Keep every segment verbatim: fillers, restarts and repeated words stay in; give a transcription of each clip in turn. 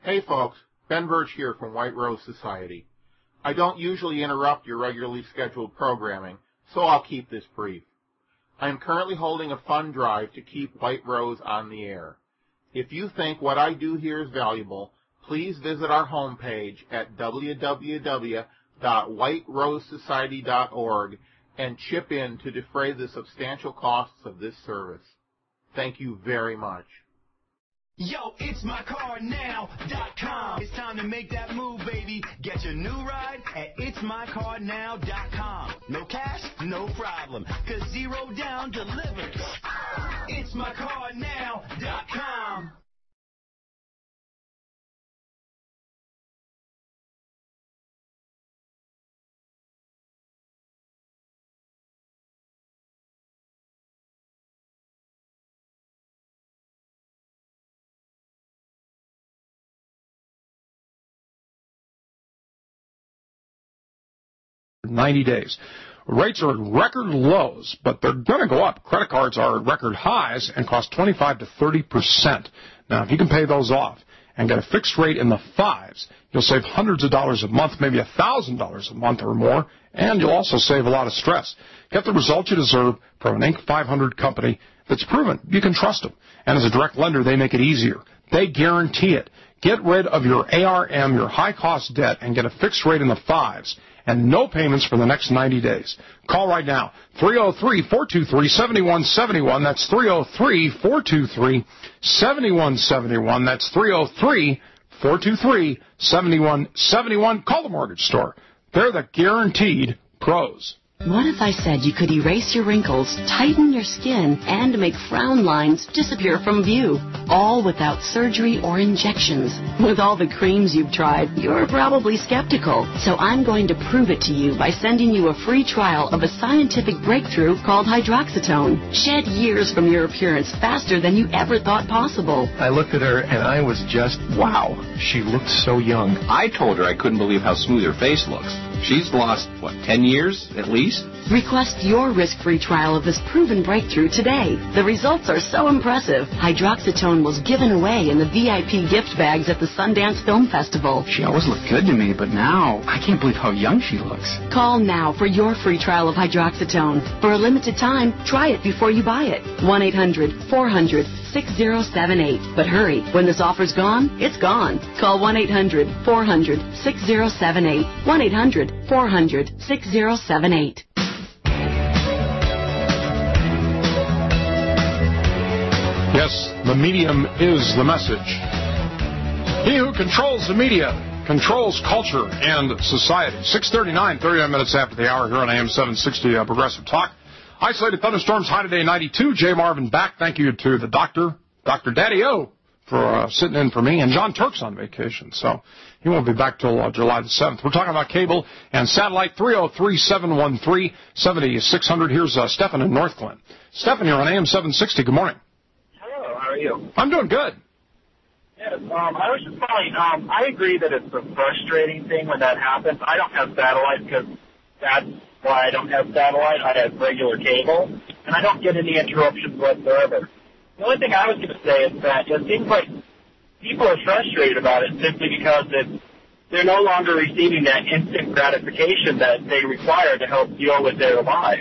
Hey folks, Ben Birch here from White Rose Society. I don't usually interrupt your regularly scheduled programming, so I'll keep this brief. I am currently holding a fund drive to keep White Rose on the air. If you think what I do here is valuable, please visit our homepage at w w w dot white rose society dot org and chip in to defray the substantial costs of this service. Thank you very much. Yo, it's my car now dot com. It's time to make that move, baby. Get your new ride at it's my car now dot com. No cash? No problem, cause zero down delivers. it's my car now dot com. ninety days. Rates are at record lows, but they're going to go up. Credit cards are at record highs and cost twenty-five to thirty percent. Now, if you can pay those off and get a fixed rate in the fives, you'll save hundreds of dollars a month, maybe one thousand dollars a month or more, and you'll also save a lot of stress. Get the result you deserve from an Inc five hundred company that's proven. You can trust them. And as a direct lender, they make it easier. They guarantee it. Get rid of your A R M, your high-cost debt, and get a fixed rate in the fives and no payments for the next ninety days. Call right now, three oh three, four two three, seven one seven one. That's three oh three, four two three, seven one seven one. That's three oh three, four two three, seven one seven one. Call the mortgage store. They're the guaranteed pros. What if I said you could erase your wrinkles, tighten your skin, and make frown lines disappear from view, all without surgery or injections? With all the creams you've tried, you're probably skeptical. So I'm going to prove it to you by sending you a free trial of a scientific breakthrough called hydroxytone. Shed years from your appearance faster than you ever thought possible. I looked at her and I was just, wow, she looked so young. I told her I couldn't believe how smooth her face looks. She's lost, what, ten years at least? Request your risk-free trial of this proven breakthrough today. The results are so impressive. Hydroxytone was given away in the V I P gift bags at the Sundance Film Festival. She always looked good to me, but now I can't believe how young she looks. Call now for your free trial of Hydroxytone. For a limited time, try it before you buy it. one eight hundred, four hundred, six oh seven eight. But hurry, when this offer's gone, it's gone. Call one eight hundred, four hundred, six oh seven eight. one eight hundred, four hundred, six oh seven eight. Yes, the medium is the message. He who controls the media controls culture and society. six thirty-nine, thirty-nine minutes after the hour here on A M seven sixty uh, Progressive Talk. Isolated thunderstorms, high today, ninety-two. Jay Marvin back. Thank you to the doctor, Doctor Daddy-O, for uh, sitting in for me. And John Turk's on vacation, so he won't be back till uh, July the seventh. We're talking about cable and satellite. Three oh three, seven one three, seven six hundred. Here's uh, Stephen in North Glen. Stephen here on A M seven sixty. Good morning. Hello, how are you? I'm doing good. Yes, um, I was just calling. Um, I agree that it's a frustrating thing when that happens. I don't have satellite because that's why I don't have satellite. I have regular cable, and I don't get any interruptions whatsoever. The only thing I was going to say is that it seems like people are frustrated about it simply because it's, they're no longer receiving that instant gratification that they require to help deal with their lives.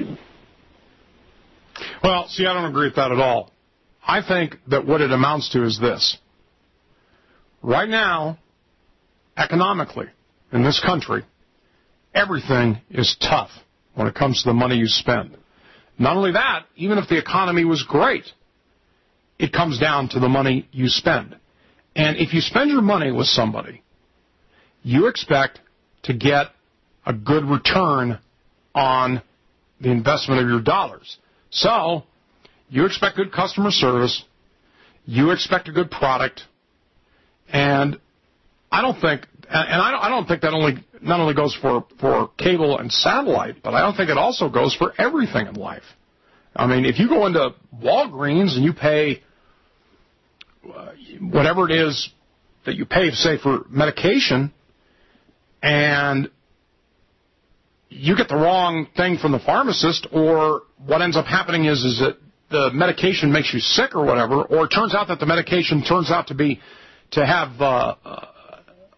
Well, see, I don't agree with that at all. I think that what it amounts to is this. Right now, economically, in this country, everything is tough when it comes to the money you spend. Not only that, even if the economy was great, it comes down to the money you spend. And if you spend your money with somebody, you expect to get a good return on the investment of your dollars. So, you expect good customer service, you expect a good product, and I don't think, and I don't, I don't think that only not only goes for, for cable and satellite, but I don't think it also goes for everything in life. I mean, if you go into Walgreens and you pay uh, whatever it is that you pay, say, for medication, and you get the wrong thing from the pharmacist, or what ends up happening is, is that the medication makes you sick or whatever, or it turns out that the medication turns out to be to have uh,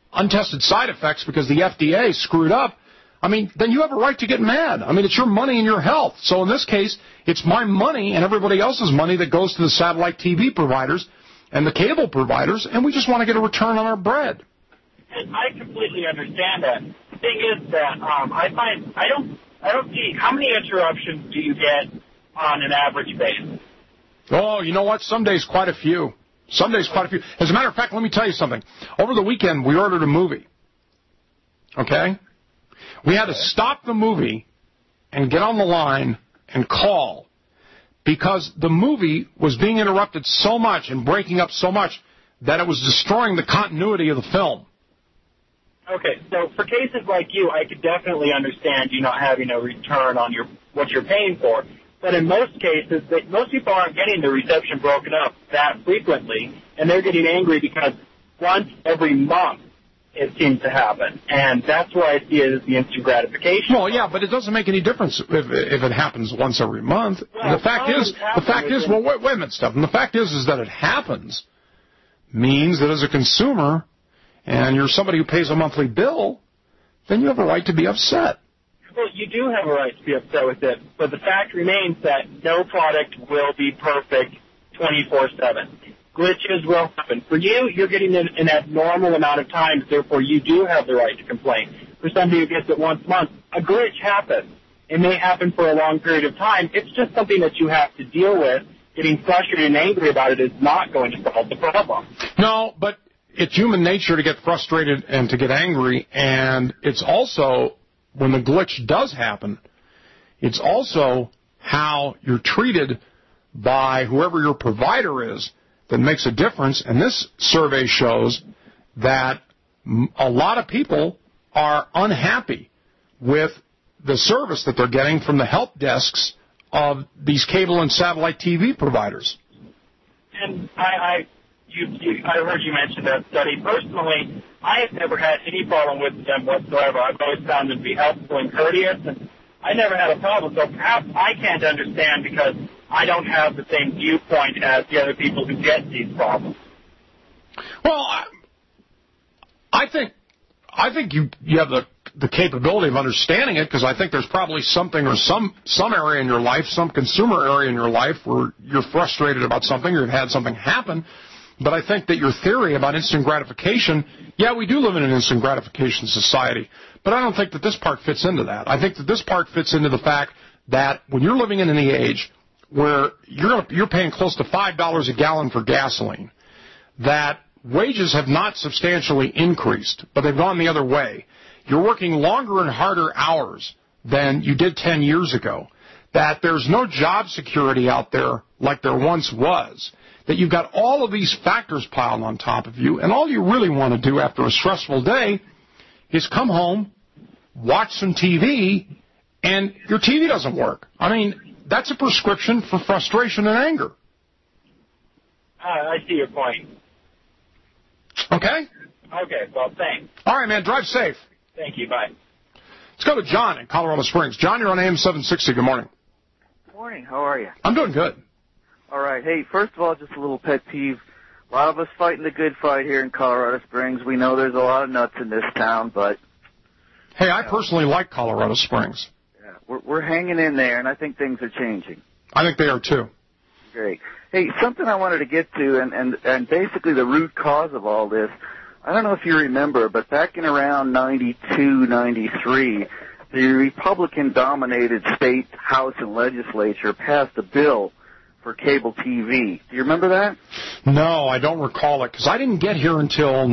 untested side effects because the F D A screwed up, I mean, then you have a right to get mad. I mean, it's your money and your health. So in this case, it's my money and everybody else's money that goes to the satellite T V providers and the cable providers, and we just want to get a return on our bread. And I completely understand that. The thing is that um, I find I don't I don't see how many interruptions do you get on an average basis? Oh, you know what? Some days quite a few. Some days quite a few. As a matter of fact, let me tell you something. Over the weekend, we ordered a movie. Okay? We had to stop the movie and get on the line and call because the movie was being interrupted so much and breaking up so much that it was destroying the continuity of the film. Okay, so for cases like you, I could definitely understand you not having a return on your what you're paying for. But in most cases, they, most people aren't getting the reception broken up that frequently, and they're getting angry because once every month it seems to happen. And that's where I see it as the instant gratification. Well, yeah, but it doesn't make any difference if, if it happens once every month. Well, the fact is, the fact is, well, wait, wait a minute, Steph. And the fact is, is that it happens means that as a consumer, and you're somebody who pays a monthly bill, then you have a right to be upset. Well, you do have a right to be upset with it, but the fact remains that no product will be perfect twenty-four seven. Glitches will happen. For you, you're getting it an abnormal amount of times, therefore you do have the right to complain. For somebody who gets it once a month, a glitch happens. It may happen for a long period of time. It's just something that you have to deal with. Getting frustrated and angry about it is not going to solve the problem. No, but it's human nature to get frustrated and to get angry, and it's also, when the glitch does happen, it's also how you're treated by whoever your provider is that makes a difference. And this survey shows that a lot of people are unhappy with the service that they're getting from the help desks of these cable and satellite T V providers. And I, I, you, you, I heard you mention that study. Personally, I have never had any problem with them whatsoever. I've always found them to be helpful and courteous, and I never had a problem. So perhaps I can't understand because I don't have the same viewpoint as the other people who get these problems. Well, I, I think I think you you have the the capability of understanding it, because I think there's probably something or some some area in your life, some consumer area in your life where you're frustrated about something or you've had something happen. But I think that your theory about instant gratification, yeah, we do live in an instant gratification society, but I don't think that this part fits into that. I think that this part fits into the fact that when you're living in any age where you're you're paying close to five dollars a gallon for gasoline, that wages have not substantially increased, but they've gone the other way. You're working longer and harder hours than you did ten years ago, that there's no job security out there like there once was, that you've got all of these factors piled on top of you, and all you really want to do after a stressful day is come home, watch some T V, and your T V doesn't work. I mean, that's a prescription for frustration and anger. Uh, I see your point. Okay? Okay, well, thanks. All right, man, drive safe. Thank you, bye. Let's go to John in Colorado Springs. John, you're on A M seven sixty. Good morning. Good morning. How are you? I'm doing good. All right. Hey, first of all, just a little pet peeve. A lot of us fighting the good fight here in Colorado Springs. We know there's a lot of nuts in this town, but... Hey, I personally like Colorado Springs. Yeah, we're, we're hanging in there, and I think things are changing. I think they are, too. Great. Hey, something I wanted to get to, and, and, and basically the root cause of all this, I don't know if you remember, but back in around ninety-two, ninety-three, the Republican-dominated state House and legislature passed a bill for cable T V. Do you remember that? No, I don't recall it, because I didn't get here until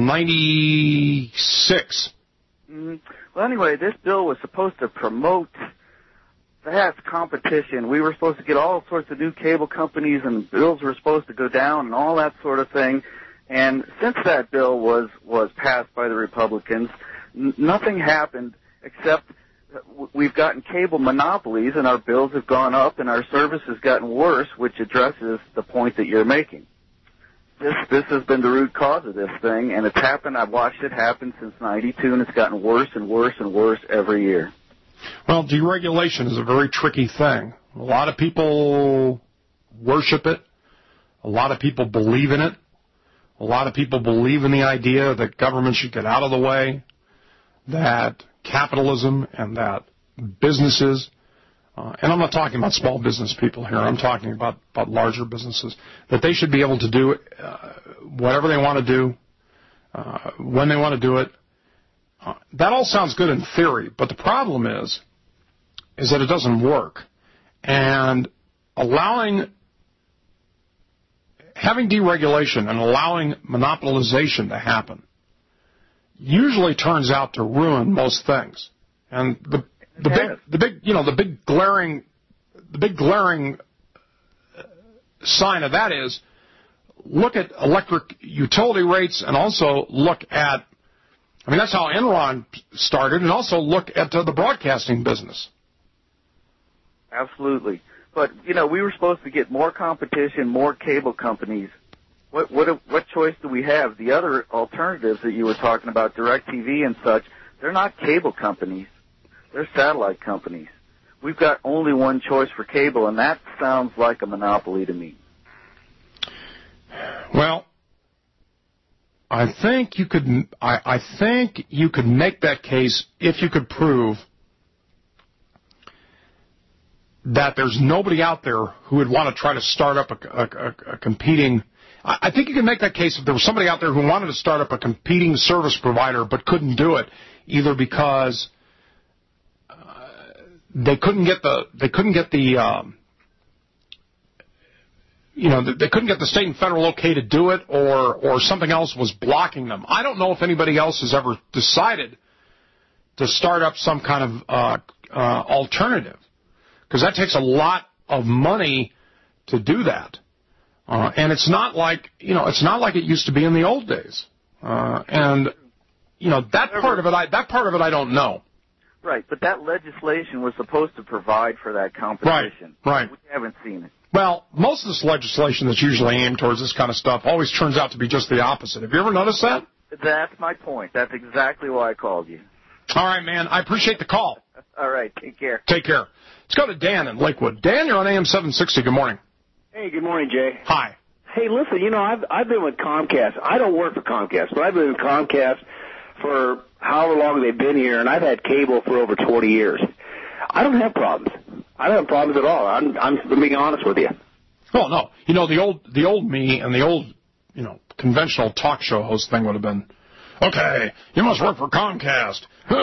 ninety-six. Mm-hmm. Well, anyway, this bill was supposed to promote vast competition. We were supposed to get all sorts of new cable companies, and bills were supposed to go down and all that sort of thing. And since that bill was, was passed by the Republicans, n- nothing happened except we've gotten cable monopolies, and our bills have gone up, and our service has gotten worse, which addresses the point that you're making. This this has been the root cause of this thing, and it's happened. I've watched it happen since ninety-two, and it's gotten worse and worse and worse every year. Well, deregulation is a very tricky thing. A lot of people worship it. A lot of people believe in it. A lot of people believe in the idea that government should get out of the way, that capitalism and that businesses, uh, and I'm not talking about small business people here, I'm talking about, about larger businesses, that they should be able to do uh, whatever they want to do, uh, when they want to do it. Uh, that all sounds good in theory, but the problem is, is that it doesn't work. And allowing, having deregulation and allowing monopolization to happen usually turns out to ruin most things. And the the big the big you know the big glaring the big glaring sign of that is look at electric utility rates and also look at, I mean, that's how Enron started, and also look at uh, the broadcasting business. Absolutely. But, you know, we were supposed to get more competition, more cable companies. What what what choice do we have? The other alternatives that you were talking about, DirecTV and such, they're not cable companies. They're satellite companies. We've got only one choice for cable, and that sounds like a monopoly to me. Well, I think you could. I, I think you could make that case if you could prove that there's nobody out there who would want to try to start up a, a, a, a competing. I, I think you can make that case if there was somebody out there who wanted to start up a competing service provider but couldn't do it, either because uh, they couldn't get the they couldn't get the um, you know they couldn't get the state and federal okay to do it, or or something else was blocking them. I don't know if anybody else has ever decided to start up some kind of uh, uh, alternative, because that takes a lot of money to do that. Uh, and it's not like, you know, it's not like it used to be in the old days. Uh, and, you know, that part of it, I, that part of it I don't know. Right, but that legislation was supposed to provide for that competition. Right, right. We haven't seen it. Well, most of this legislation that's usually aimed towards this kind of stuff always turns out to be just the opposite. Have you ever noticed that? That's my point. That's exactly why I called you. All right, man. I appreciate the call. All right. Take care. Take care. Let's go to Dan in Lakewood. Dan, you're on A M seven sixty. Good morning. Hey, good morning, Jay. Hi. Hey, listen, you know, I've I've been with Comcast. I don't work for Comcast, but I've been with Comcast for however long they've been here, and I've had cable for over twenty years. I don't have problems. I don't have problems at all. I'm I'm being honest with you. Oh, no. You know, the old the old me and the old, you know, conventional talk show host thing would have been, okay, you must work for Comcast.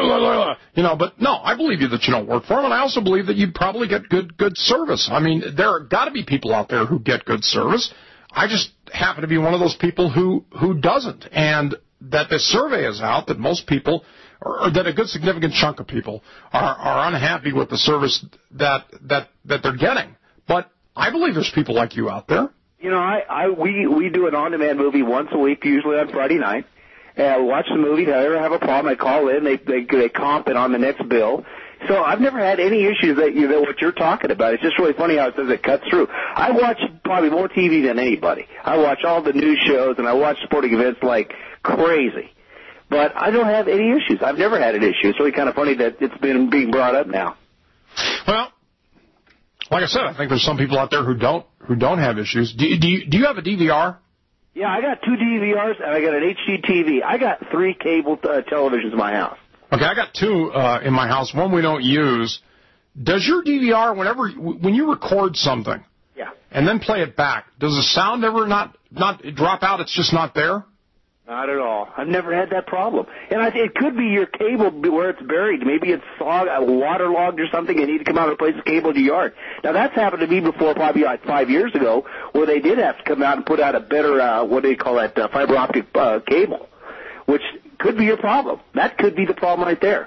You know, but no, I believe you that you don't work for them, and I also believe that you'd probably get good good service. I mean, there are got to be people out there who get good service. I just happen to be one of those people who, who doesn't, and that this survey is out that most people, or, or that a good significant chunk of people, are, are unhappy with the service that, that, that they're getting. But I believe there's people like you out there. You know, I, I we, we do an on-demand movie once a week, usually on Friday night. And I watch the movie. If I ever have a problem, I call in. They they, they comp it on the next bill. So I've never had any issues that you that what you're talking about. It's just really funny how it says it cuts through. I watch probably more T V than anybody. I watch all the news shows and I watch sporting events like crazy. But I don't have any issues. I've never had an issue. It's really kind of funny that it's been being brought up now. Well, like I said, I think there's some people out there who don't who don't have issues. Do you, do you, do you have a D V R? Yeah, I got two D V Rs and I got an H D T V. I got three cable uh, televisions in my house. Okay, I got two uh, in my house. One we don't use. Does your D V R, whenever when you record something, yeah, and then play it back, does the sound ever not not drop out? It's just not there. Not at all. I've never had that problem. And I think it could be your cable where it's buried. Maybe it's waterlogged or something. You need to come out and replace the cable in your yard. Now, that's happened to me before, probably like five years ago, where they did have to come out and put out a better, uh, what do you call that, uh, fiber optic uh, cable, which could be your problem. That could be the problem right there.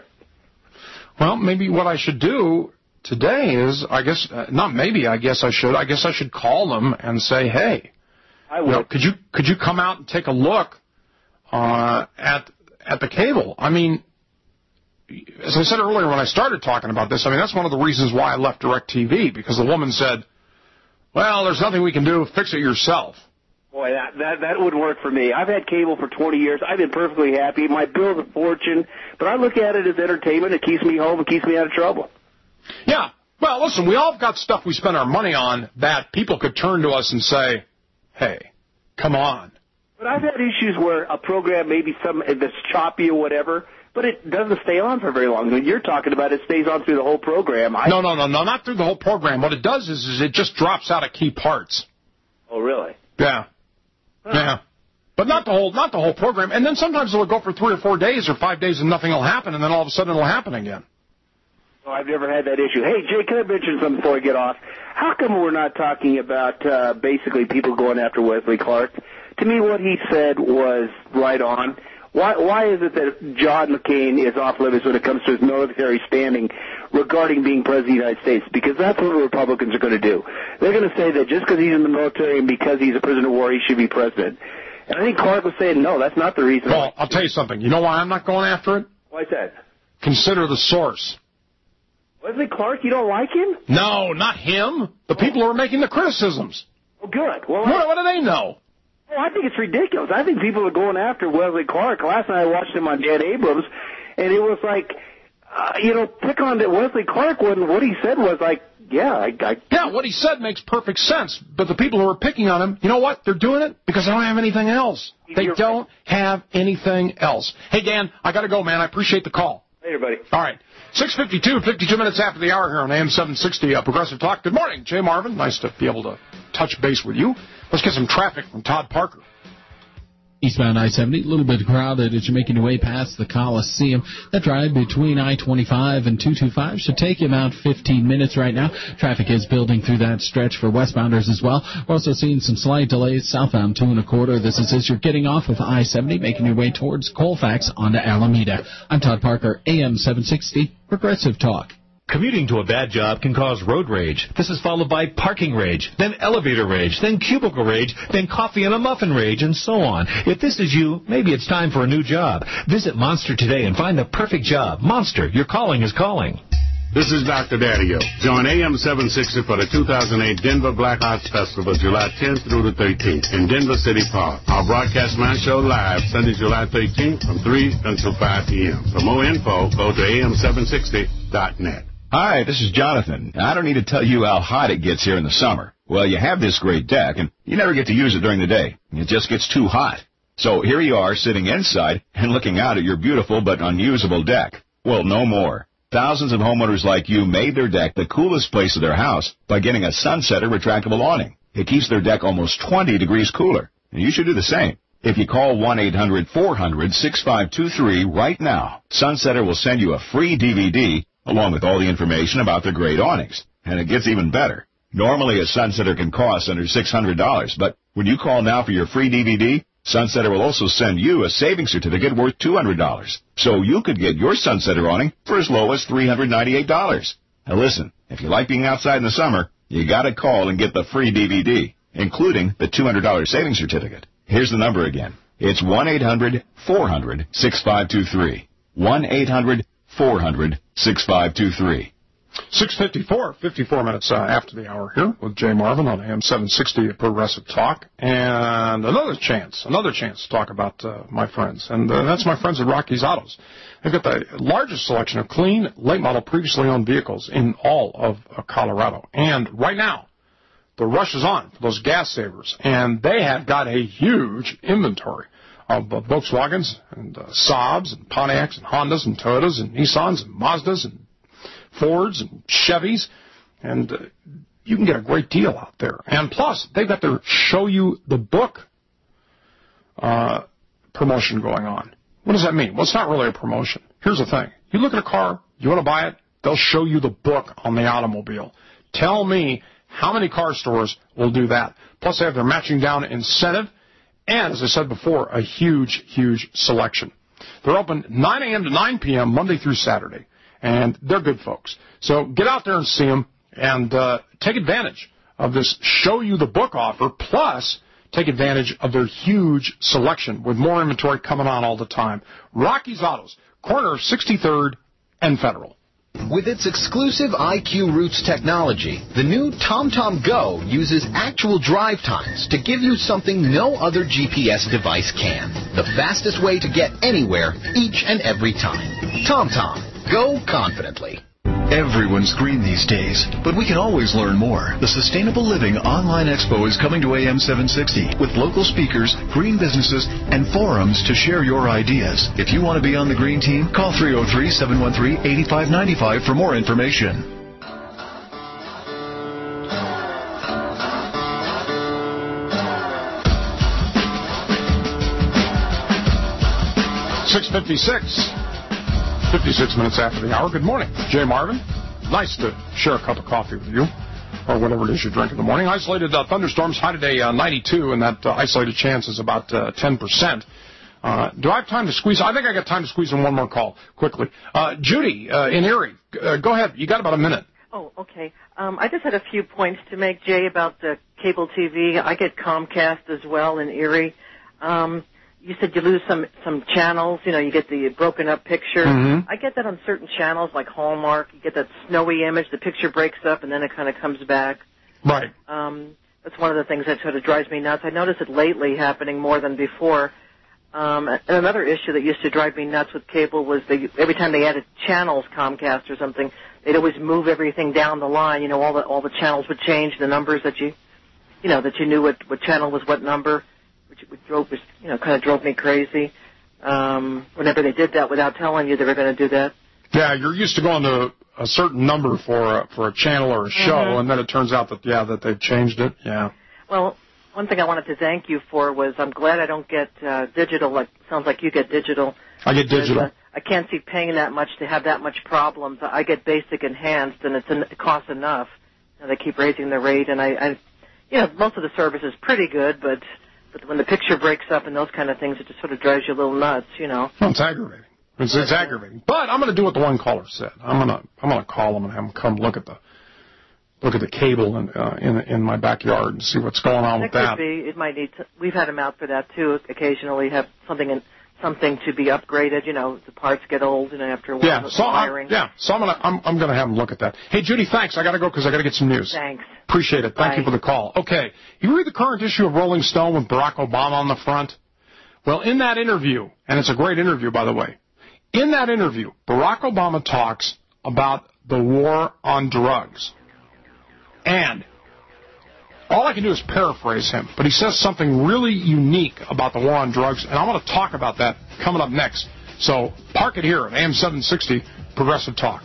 Well, maybe what I should do today is, I guess, uh, not maybe, I guess I should, I guess I should call them and say, hey, I would. You know, could you could you come out and take a look Uh, at at the cable? I mean, as I said earlier when I started talking about this, I mean, that's one of the reasons why I left DirecTV, because the woman said, well, there's nothing we can do, fix it yourself. Boy, that, that, that wouldn't work for me. I've had cable for twenty years. I've been perfectly happy. My bill's a fortune, but I look at it as entertainment. It keeps me home. It keeps me out of trouble. Yeah. Well, listen, we all have got stuff we spend our money on that people could turn to us and say, hey, come on. But I've had issues where a program maybe some that's choppy or whatever, but it doesn't stay on for very long. When you're talking about it stays on through the whole program. I... No, no, no, no, not through the whole program. What it does is, is it just drops out of key parts. Oh, really? Yeah. Huh. Yeah. But not the whole not the whole program. And then sometimes it'll go for three or four days or five days and nothing will happen, and then all of a sudden it'll happen again. Oh, I've never had that issue. Hey, Jay, can I mention something before I get off? How come we're not talking about uh, basically people going after Wesley Clark? To me, what he said was right on. Why, why is it that John McCain is off limits when it comes to his military standing regarding being president of the United States? Because that's what the Republicans are going to do. They're going to say that just because he's in the military and because he's a prisoner of war, he should be president. And I think Clark was saying, no, that's not the reason. Well, I'll tell you something. You know why I'm not going after it? Why is that? Consider the source. Wesley Clark, you don't like him? No, not him. The oh. people who are making the criticisms. Oh, good. Well, what, I, what do they know? Oh, I think it's ridiculous. I think people are going after Wesley Clark. Last night I watched him on Dan Abrams, and it was like, uh, you know, pick on Wesley Clark when what he said was like, yeah, I, I... Yeah, what he said makes perfect sense. But the people who are picking on him, you know what? They're doing it because they don't have anything else. They You're don't right. have anything else. Hey, Dan, I got to go, man. I appreciate the call. Later, buddy. All right. six fifty-two, fifty-two minutes after the hour here on A M seven sixty, uh, Progressive Talk. Good morning, Jay Marvin. Nice to be able to touch base with you. Let's get some traffic from Todd Parker. Eastbound I seventy, a little bit crowded as you're making your way past the Coliseum. That drive between I twenty-five and two twenty-five should take you about fifteen minutes right now. Traffic is building through that stretch for westbounders as well. We're also seeing some slight delays southbound two and a quarter. This is as you're getting off of I seventy, making your way towards Colfax onto Alameda. I'm Todd Parker, A M seven sixty, Progressive Talk. Commuting to a bad job can cause road rage. This is followed by parking rage, then elevator rage, then cubicle rage, then coffee and a muffin rage, and so on. If this is you, maybe it's time for a new job. Visit Monster today and find the perfect job. Monster, your calling is calling. This is Doctor Daddio. Join A M seven sixty for the two thousand eight Denver Black Arts Festival, July tenth through the thirteenth in Denver City Park. I'll broadcast my show live Sunday, July thirteenth from three until five p.m. For more info, go to A M seven sixty dot net. Hi, this is Jonathan. I don't need to tell you how hot it gets here in the summer. Well, you have this great deck, and you never get to use it during the day. It just gets too hot. So here you are sitting inside and looking out at your beautiful but unusable deck. Well, no more. Thousands of homeowners like you made their deck the coolest place of their house by getting a Sunsetter retractable awning. It keeps their deck almost twenty degrees cooler, and you should do the same. If you call one eight hundred four hundred six five two three right now, Sunsetter will send you a free D V D along with all the information about their great awnings. And it gets even better. Normally, a Sunsetter can cost under six hundred dollars, but when you call now for your free D V D, Sunsetter will also send you a savings certificate worth two hundred dollars. So you could get your Sunsetter awning for as low as three hundred ninety-eight dollars. Now listen, if you like being outside in the summer, you gotta call and get the free D V D, including the two hundred dollars savings certificate. Here's the number again. It's one eight hundred four hundred six five two three. one eight hundred four hundred six five two three. six fifty-four, fifty-four minutes uh, after the hour here with Jay Marvin on A M seven sixty Progressive Talk. And another chance, another chance to talk about uh, my friends. And uh, that's my friends at Rocky's Autos. They've got the largest selection of clean, late model, previously owned vehicles in all of uh, Colorado. And right now, the rush is on for those gas savers. And they have got a huge inventory of uh, Volkswagens and uh, Saabs and Pontiacs and Hondas and Toyotas and Nissans and Mazdas and Fords and Chevys, and uh, you can get a great deal out there. And plus, they've got their Show You the Book uh, promotion going on. What does that mean? Well, it's not really a promotion. Here's the thing. You look at a car, you want to buy it, they'll show you the book on the automobile. Tell me how many car stores will do that. Plus, they have their matching down incentive. And, as I said before, a huge, huge selection. They're open nine a.m. to nine p.m. Monday through Saturday, and they're good folks. So get out there and see them, and uh, take advantage of this Show You the Book offer, plus take advantage of their huge selection with more inventory coming on all the time. Rocky's Autos, corner of sixty-third and Federal. With its exclusive I Q Roots technology, the new TomTom Go uses actual drive times to give you something no other G P S device can. The fastest way to get anywhere, each and every time. TomTom, go confidently. Everyone's green these days, but we can always learn more. The Sustainable Living Online Expo is coming to A M seven sixty with local speakers, green businesses, and forums to share your ideas. If you want to be on the green team, call three oh three, seven one three, eight five nine five for more information. six fifty-six. fifty-six minutes after the hour. Good morning. Jay Marvin. Nice to share a cup of coffee with you, or whatever it is you drink in the morning. Isolated uh, thunderstorms, high today uh, ninety-two, and that uh, isolated chance is about uh, ten percent. Uh, do I have time to squeeze? I think I got time to squeeze in one more call quickly. Uh, Judy uh, in Erie, uh, go ahead. You got about a minute. Oh, okay. Um, I just had a few points to make, Jay, about the cable T V. I get Comcast as well in Erie. Um, You said you lose some some channels. You know, you get the broken up picture. Mm-hmm. I get that on certain channels like Hallmark. You get that snowy image. The picture breaks up and then it kind of comes back. Right. Um, that's one of the things that sort of drives me nuts. I noticed it lately happening more than before. Um, and another issue that used to drive me nuts with cable was they, every time they added channels, Comcast or something, they'd always move everything down the line. You know, all the all the channels would change, the numbers that you, you know, that you knew what what channel was what number. Which drove, you know, kind of drove me crazy. Um, whenever they did that without telling you they were going to do that. Yeah, you're used to going to a certain number for a, for a channel or a show, Mm-hmm. and then it turns out that, yeah, that they've changed it. Yeah. Well, one thing I wanted to thank you for was I'm glad I don't get uh, digital. Like sounds like you get digital. I get digital. Uh, I can't see paying that much to have that much problems. I get basic enhanced, and it's en- it costs enough. And they keep raising the rate, and I, I, you know, most of the service is pretty good, but. But when the picture breaks up and those kind of things, it just sort of drives you a little nuts, you know. Well, it's aggravating. It's, it's aggravating. But I'm going to do what the one caller said. I'm going to I'm going to call them and have them come look at the look at the cable in uh, in in my backyard and see what's going on It with could that. be. It might need. To, we've had them out for that too. Occasionally, have something in, something to be upgraded. You know, the parts get old, and after a while, Yeah, the so wiring. I'm, yeah, so I'm gonna I'm, I'm gonna have them look at that. Hey, Judy, thanks. I got to go because I got to get some news. Thanks. Appreciate it. Thank Bye. you for the call. Okay, you read the current issue of Rolling Stone with Barack Obama on the front? Well, in that interview, and it's a great interview, by the way, in that interview, Barack Obama talks about the war on drugs. And all I can do is paraphrase him, but he says something really unique about the war on drugs, and I'm going to talk about that coming up next. So park it here at A M seven sixty, Progressive Talk.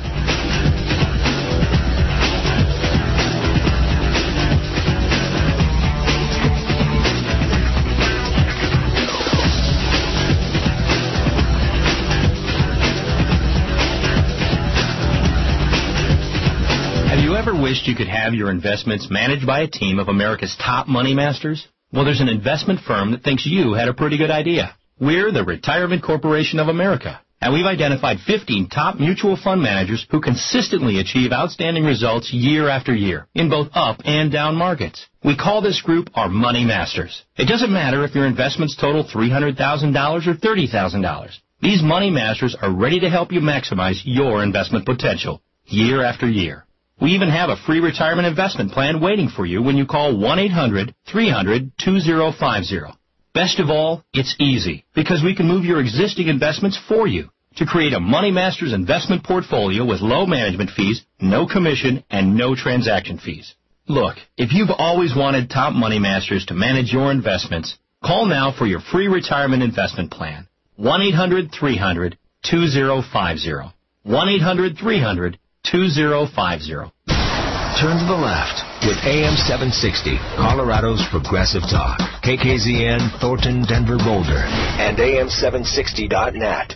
Ever wished you could have your investments managed by a team of America's top money masters? Well, there's an investment firm that thinks you had a pretty good idea. We're the Retirement Corporation of America, and we've identified fifteen top mutual fund managers who consistently achieve outstanding results year after year in both up and down markets. We call this group our Money Masters. It doesn't matter if your investments total three hundred thousand dollars or thirty thousand dollars. These Money Masters are ready to help you maximize your investment potential year after year. We even have a free retirement investment plan waiting for you when you call one eight hundred, three hundred, two oh five oh. Best of all, it's easy because we can move your existing investments for you to create a Money Masters investment portfolio with low management fees, no commission, and no transaction fees. Look, if you've always wanted top Money Masters to manage your investments, call now for your free retirement investment plan. one eight hundred, three hundred, two oh five oh. one eight hundred, three hundred, two oh five oh. Turn to the left with A M seven sixty, Colorado's Progressive Talk. K K Z N, Thornton, Denver, Boulder, and A M seven sixty dot net.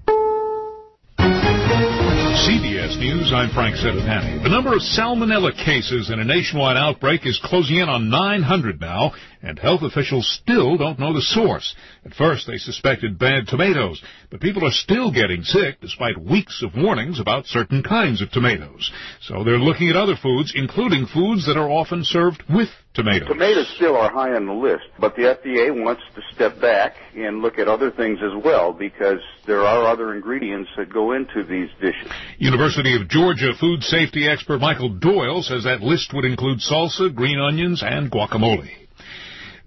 C B S News, I'm Frank Seditani. The number of salmonella cases in a nationwide outbreak is closing in on nine hundred now, and health officials still don't know the source. At first, they suspected bad tomatoes, but people are still getting sick despite weeks of warnings about certain kinds of tomatoes. So they're looking at other foods, including foods that are often served with tomatoes. Tomatoes still are high on the list, but the F D A wants to step back and look at other things as well because there are other ingredients that go into these dishes. University of Georgia food safety expert Michael Doyle says that list would include salsa, green onions, and guacamole.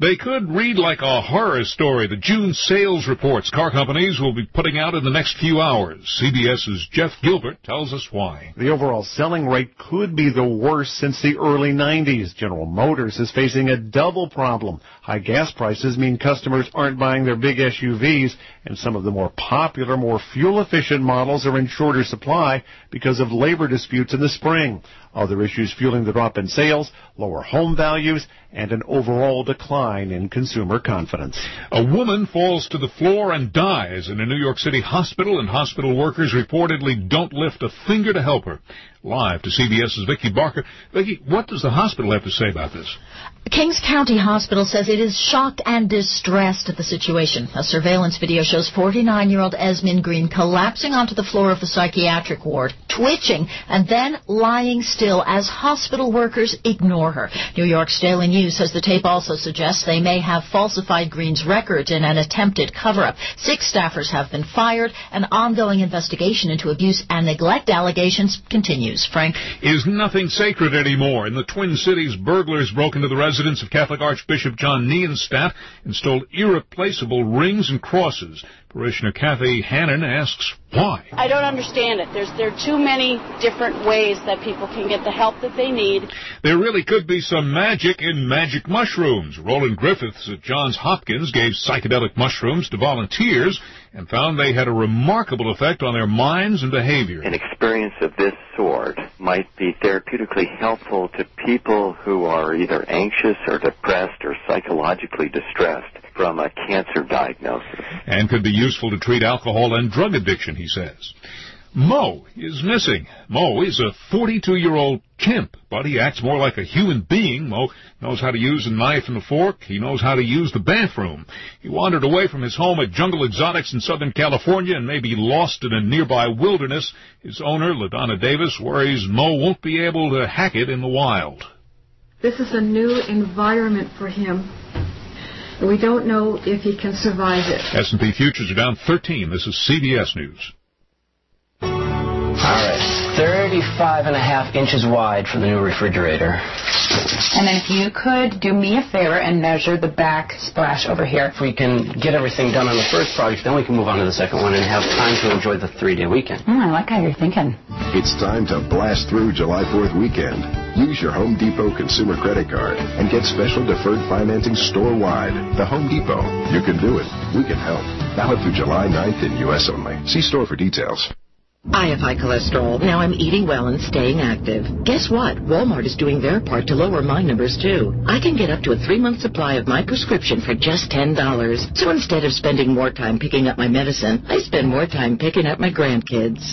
They could read like a horror story. The June sales reports car companies will be putting out in the next few hours. CBS's Jeff Gilbert tells us why. The overall selling rate could be the worst since the early nineties. General Motors is facing a double problem. High gas prices mean customers aren't buying their big S U Vs, and some of the more popular, more fuel-efficient models are in shorter supply because of labor disputes in the spring. Other issues fueling the drop in sales, lower home values, and an overall decline in consumer confidence. A woman falls to the floor and dies in a New York City hospital, and hospital workers reportedly don't lift a finger to help her. Live to CBS's Vicki Barker. Vicki, what does the hospital have to say about this? Kings County Hospital says it is shocked and distressed at the situation. A surveillance video shows forty-nine-year-old Esmond Green collapsing onto the floor of the psychiatric ward, twitching, and then lying still as hospital workers ignore her. New York's Daily News says the tape also suggests they may have falsified Green's records in an attempted cover-up. Six staffers have been fired. An ongoing investigation into abuse and neglect allegations continues. Frank? Is nothing sacred anymore. In the Twin Cities, burglars broke into the residence of Catholic Archbishop John Neon's staff and stole irreplaceable rings and crosses. Parishioner Kathy Hannon asks why. I don't understand it. There's there are too many different ways that people can get the help that they need. There really could be some magic in magic mushrooms. Roland Griffiths at Johns Hopkins gave psychedelic mushrooms to volunteers and found they had a remarkable effect on their minds and behavior. An experience of this sort might be therapeutically helpful to people who are either anxious or depressed or psychologically distressed from a cancer diagnosis. And could be useful to treat alcohol and drug addiction, he says. Mo is missing. Mo is a forty-two-year-old chimp, but he acts more like a human being. Mo knows how to use a knife and a fork. He knows how to use the bathroom. He wandered away from his home at Jungle Exotics in Southern California and may be lost in a nearby wilderness. His owner, LaDonna Davis, worries Mo won't be able to hack it in the wild. This is a new environment for him. We don't know if he can survive it. S and P futures are down thirteen. This is C B S News. All right, thirty-five and a half inches wide for the new refrigerator. And then if you could do me a favor and measure the back splash over here. If we can get everything done on the first project, then we can move on to the second one and have time to enjoy the three-day weekend. Mm, I like how you're thinking. It's time to blast through July fourth weekend. Use your Home Depot consumer credit card and get special deferred financing store-wide. The Home Depot. You can do it. We can help. Valid through July ninth in U S only. See store for details. I have high cholesterol. Now I'm eating well and staying active. Guess what? Walmart is doing their part to lower my numbers, too. I can get up to a three-month supply of my prescription for just ten dollars. So instead of spending more time picking up my medicine, I spend more time picking up my grandkids.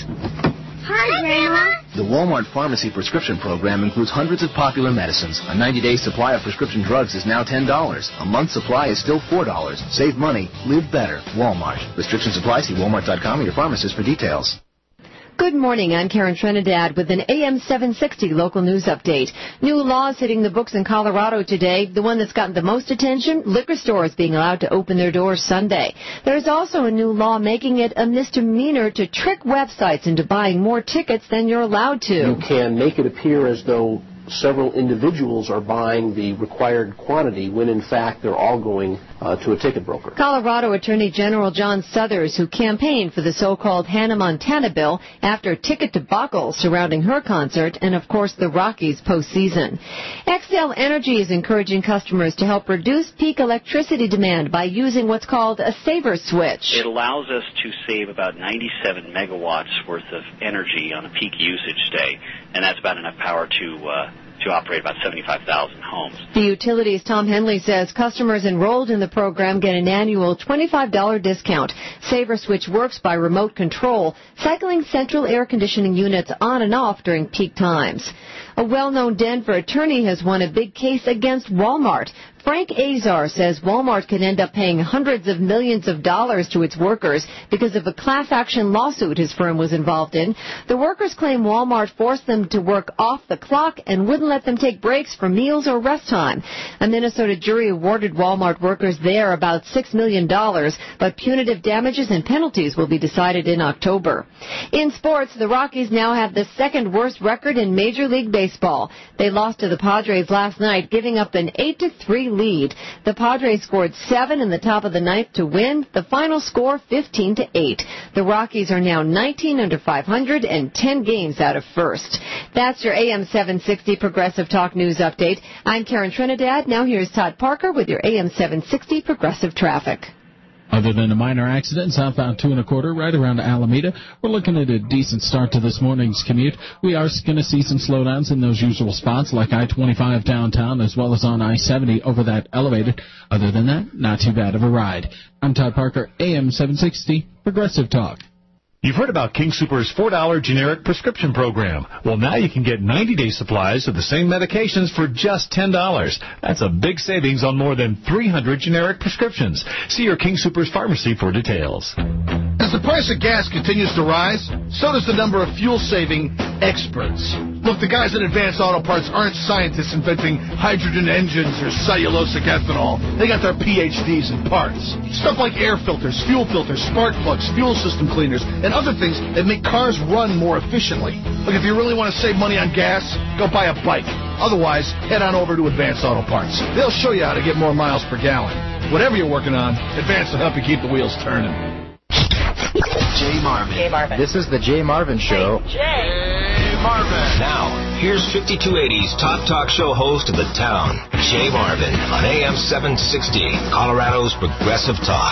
Hi, Grandma. The Walmart Pharmacy Prescription Program includes hundreds of popular medicines. A ninety-day supply of prescription drugs is now ten dollars. A month's supply is still four dollars. Save money. Live better. Walmart. Restrictions apply. See walmart dot com or your pharmacist for details. Good morning. I'm Karen Trinidad with an A M seven sixty local news update. New laws hitting the books in Colorado today. The one that's gotten the most attention, liquor stores being allowed to open their doors Sunday. There's also a new law making it a misdemeanor to trick websites into buying more tickets than you're allowed to. You can make it appear as though several individuals are buying the required quantity when in fact they're all going uh, to a ticket broker. Colorado Attorney General John Suthers, who campaigned for the so-called Hannah Montana bill after ticket debacle surrounding her concert and, of course, the Rockies postseason. Xcel Energy is encouraging customers to help reduce peak electricity demand by using what's called a saver switch. It allows us to save about ninety-seven megawatts worth of energy on a peak usage day, and that's about enough power to uh, to operate about seventy-five thousand homes. The utilities' Tom Henley says customers enrolled in the program get an annual twenty-five dollars discount. Saver Switch works by remote control, cycling central air conditioning units on and off during peak times. A well-known Denver attorney has won a big case against Walmart. Frank Azar says Walmart could end up paying hundreds of millions of dollars to its workers because of a class action lawsuit his firm was involved in. The workers claim Walmart forced them to work off the clock and wouldn't let them take breaks for meals or rest time. A Minnesota jury awarded Walmart workers there about six million dollars, but punitive damages and penalties will be decided in October. In sports, the Rockies now have the second worst record in Major League Baseball. Baseball. They lost to the Padres last night, giving up an eight to three lead. The Padres scored seven in the top of the ninth to win. The final score, fifteen to eight. The Rockies are now nineteen under five hundred and ten games out of first. That's your A M seven sixty Progressive Talk News Update. I'm Karen Trinidad. Now here's Todd Parker with your A M seven sixty Progressive Traffic. Other than a minor accident, southbound two and a quarter, right around Alameda, we're looking at a decent start to this morning's commute. We are going to see some slowdowns in those usual spots, like I twenty-five downtown, as well as on I seventy over that elevated. Other than that, not too bad of a ride. I'm Todd Parker, A M seven sixty, Progressive Talk. You've heard about King Super's four dollar generic prescription program. Well, now you can get ninety-day supplies of the same medications for just ten dollars. That's a big savings on more than three hundred generic prescriptions. See your King Super's pharmacy for details. As the price of gas continues to rise, so does the number of fuel-saving experts. Look, the guys at Advanced Auto Parts aren't scientists inventing hydrogen engines or cellulosic ethanol. They got their P H Ds in parts. Stuff like air filters, fuel filters, spark plugs, fuel system cleaners, and other things that make cars run more efficiently. Look, if you really want to save money on gas, go buy a bike. Otherwise, head on over to Advanced Auto Parts. They'll show you how to get more miles per gallon. Whatever you're working on, Advanced will help you keep the wheels turning. Jay Marvin. Jay Marvin. This is the Jay Marvin Show. Hey, Jay Marvin. Now, here's fifty-two eighty's top talk show host of the town, Jay Marvin, on A M seven sixty, Colorado's Progressive Talk.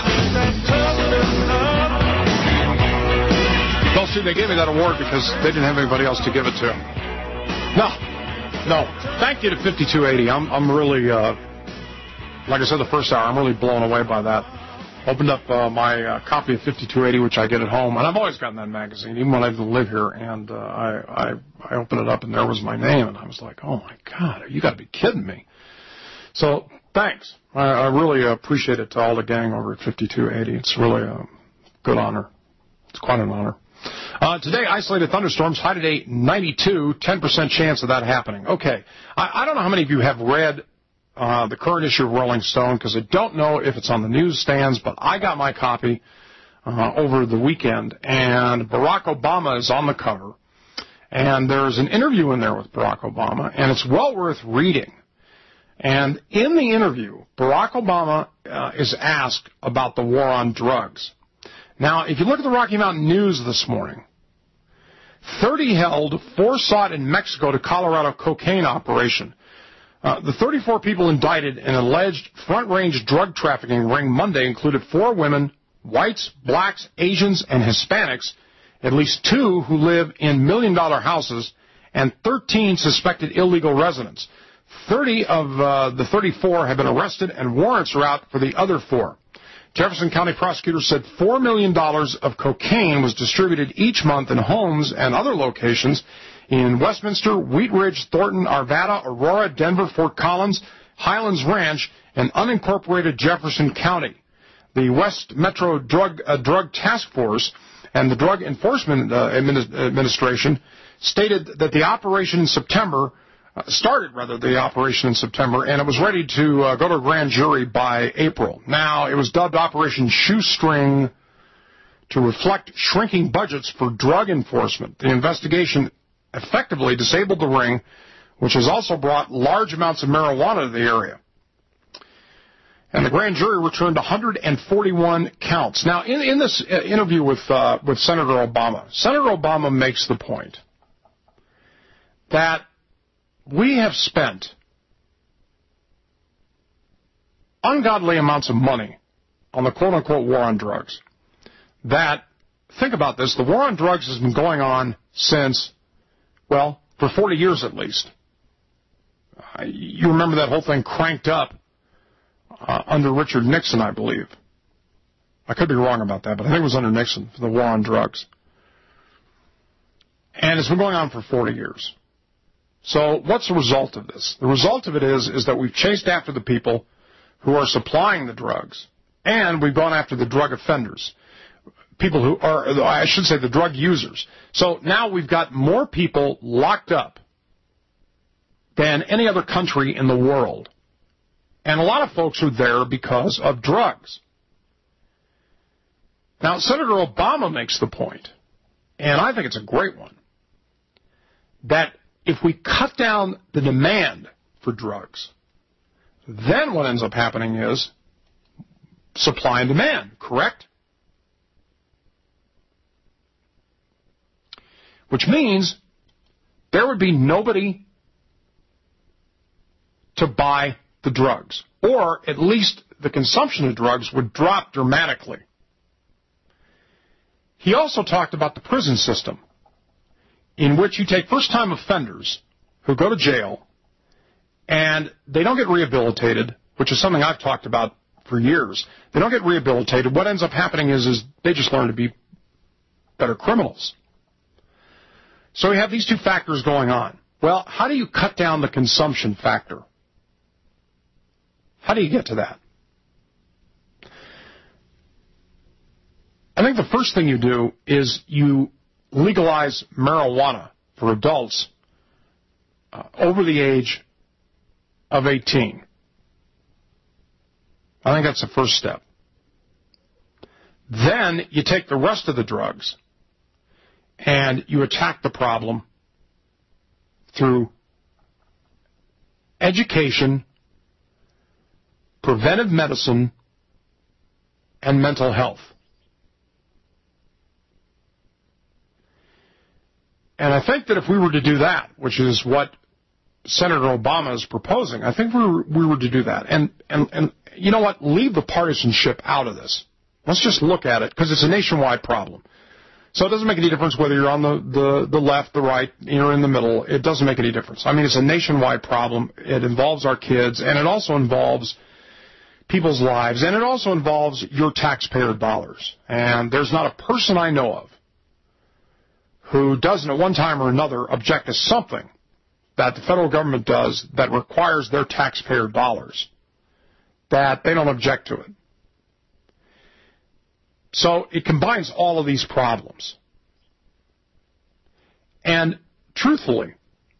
Well, see, they gave me that award because they didn't have anybody else to give it to. No, no. Thank you to fifty-two eighty. I'm, I'm really, uh, like I said the first hour, I'm really blown away by that. Opened up uh, my uh, copy of fifty-two eighty, which I get at home, and I've always gotten that magazine, even when I didn't live here. And uh, I, I, I opened it up, and there was my name, and I was like, "Oh my God, you got to be kidding me!" So thanks. I, I really appreciate it to all the gang over at fifty-two eighty. It's really a good honor. It's quite an honor. Uh, today, isolated thunderstorms, high today ninety-two, ten percent chance of that happening. Okay, I, I don't know how many of you have read uh, the current issue of Rolling Stone, because I don't know if it's on the newsstands, but I got my copy uh, over the weekend, and Barack Obama is on the cover, and there's an interview in there with Barack Obama, and it's well worth reading. And in the interview, Barack Obama uh, is asked about the war on drugs. Now, if you look at the Rocky Mountain News this morning, thirty held, four sought in Mexico to Colorado cocaine operation. Uh, the thirty-four people indicted in an alleged front-range drug trafficking ring Monday included four women, whites, blacks, Asians, and Hispanics, at least two who live in million-dollar houses, and thirteen suspected illegal residents. thirty of uh, the thirty-four have been arrested, and warrants are out for the other four. Jefferson County prosecutors said four million dollars of cocaine was distributed each month in homes and other locations in Westminster, Wheat Ridge, Thornton, Arvada, Aurora, Denver, Fort Collins, Highlands Ranch, and unincorporated Jefferson County. The West Metro Drug, uh, Drug Task Force and the Drug Enforcement uh, Administ- Administration stated that the operation in September Uh, started, rather, the operation in September, and it was ready to uh, go to a grand jury by April. Now, it was dubbed Operation Shoestring to reflect shrinking budgets for drug enforcement. The investigation effectively disabled the ring, which has also brought large amounts of marijuana to the area. And the grand jury returned one hundred forty-one counts. Now, in, in this uh, interview with, uh, with Senator Obama, Senator Obama makes the point that we have spent ungodly amounts of money on the quote-unquote war on drugs. That, think about this, the war on drugs has been going on since, well, for forty years at least. Uh, you remember that whole thing cranked up uh, under Richard Nixon, I believe. I could be wrong about that, but I think it was under Nixon, the war on drugs. And it's been going on for forty years. So what's the result of this? The result of it is, is that we've chased after the people who are supplying the drugs, and we've gone after the drug offenders, people who are, I should say, the drug users. So now we've got more people locked up than any other country in the world. And a lot of folks are there because of drugs. Now, Senator Obama makes the point, and I think it's a great one, that if we cut down the demand for drugs, then what ends up happening is supply and demand, correct? Which means there would be nobody to buy the drugs, or at least the consumption of drugs would drop dramatically. He also talked about the prison system, in which you take first-time offenders who go to jail, and they don't get rehabilitated, which is something I've talked about for years. They don't get rehabilitated. What ends up happening is, is they just learn to be better criminals. So we have these two factors going on. Well, how do you cut down the consumption factor? How do you get to that? I think the first thing you do is you legalize marijuana for adults uh, over the age of eighteen. I think that's the first step. Then you take the rest of the drugs and you attack the problem through education, preventive medicine, and mental health. And I think that if we were to do that, which is what Senator Obama is proposing, I think we were, we were to do that. And, and, and you know what? Leave the partisanship out of this. Let's just look at it, because it's a nationwide problem. So it doesn't make any difference whether you're on the, the, the left, the right, you're in the middle. It doesn't make any difference. I mean, it's a nationwide problem. It involves our kids, and it also involves people's lives, and it also involves your taxpayer dollars. And there's not a person I know of who doesn't at one time or another object to something that the federal government does that requires their taxpayer dollars, that they don't object to it. So it combines all of these problems. And truthfully,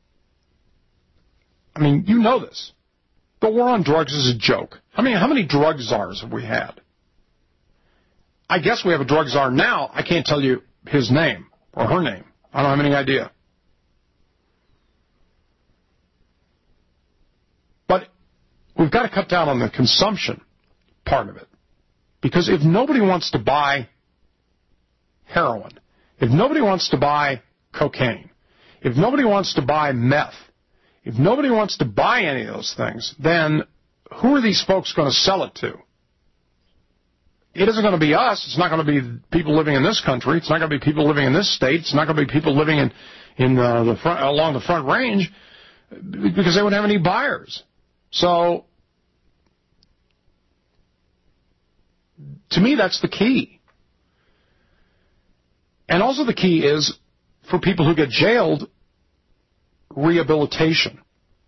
I mean, you know this. The war on drugs is a joke. I mean, how many drug czars have we had? I guess we have a drug czar now. I can't tell you his name or her name. I don't have any idea. But we've got to cut down on the consumption part of it. Because if nobody wants to buy heroin, if nobody wants to buy cocaine, if nobody wants to buy meth, if nobody wants to buy any of those things, then who are these folks going to sell it to? It isn't going to be us. It's not going to be people living in this country. It's not going to be people living in this state. It's not going to be people living in, in uh, the front, along the Front Range, because they wouldn't have any buyers. So, to me, that's the key. And also the key is, for people who get jailed, rehabilitation,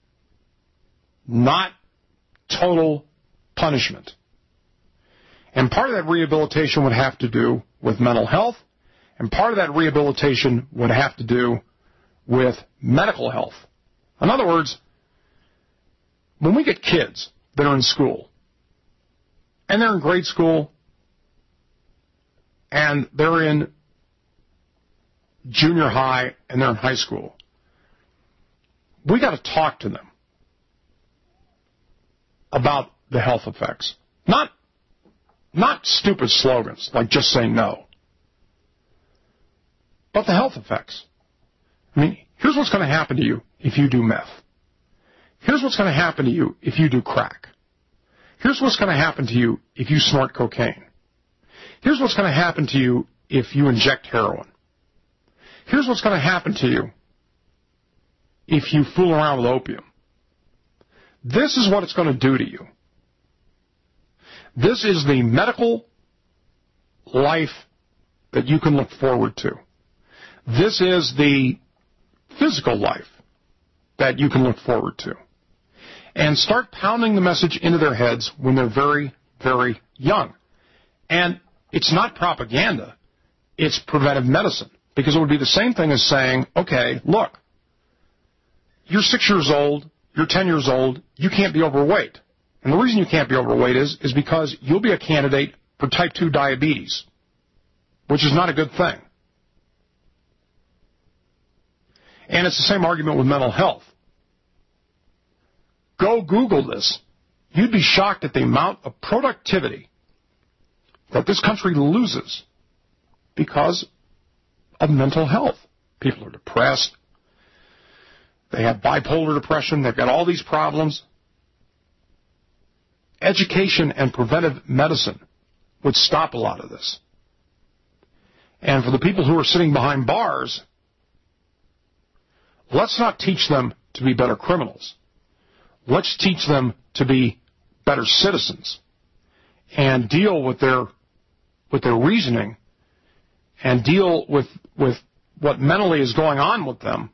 not total punishment. And part of that rehabilitation would have to do with mental health, and part of that rehabilitation would have to do with medical health. In other words, when we get kids that are in school, and they're in grade school, and they're in junior high, and they're in high school, we got to talk to them about the health effects. Not, not stupid slogans like just say no, but the health effects. I mean, here's what's going to happen to you if you do meth. Here's what's going to happen to you if you do crack. Here's what's going to happen to you if you snort cocaine. Here's what's going to happen to you if you inject heroin. Here's what's going to happen to you if you fool around with opium. This is what it's going to do to you. This is the medical life that you can look forward to. This is the physical life that you can look forward to. And start pounding the message into their heads when they're very, very young. And it's not propaganda. It's preventive medicine. Because it would be the same thing as saying, okay, look, you're six years old, you're ten years old, you can't be overweight. And the reason you can't be overweight is, is because you'll be a candidate for type two diabetes, which is not a good thing. And it's the same argument with mental health. Go Google this. You'd be shocked at the amount of productivity that this country loses because of mental health. People are depressed. They have bipolar depression. They've got all these problems. Education and preventive medicine would stop a lot of this. And for the people who are sitting behind bars, let's not teach them to be better criminals. Let's teach them to be better citizens and deal with their with their reasoning and deal with with what mentally is going on with them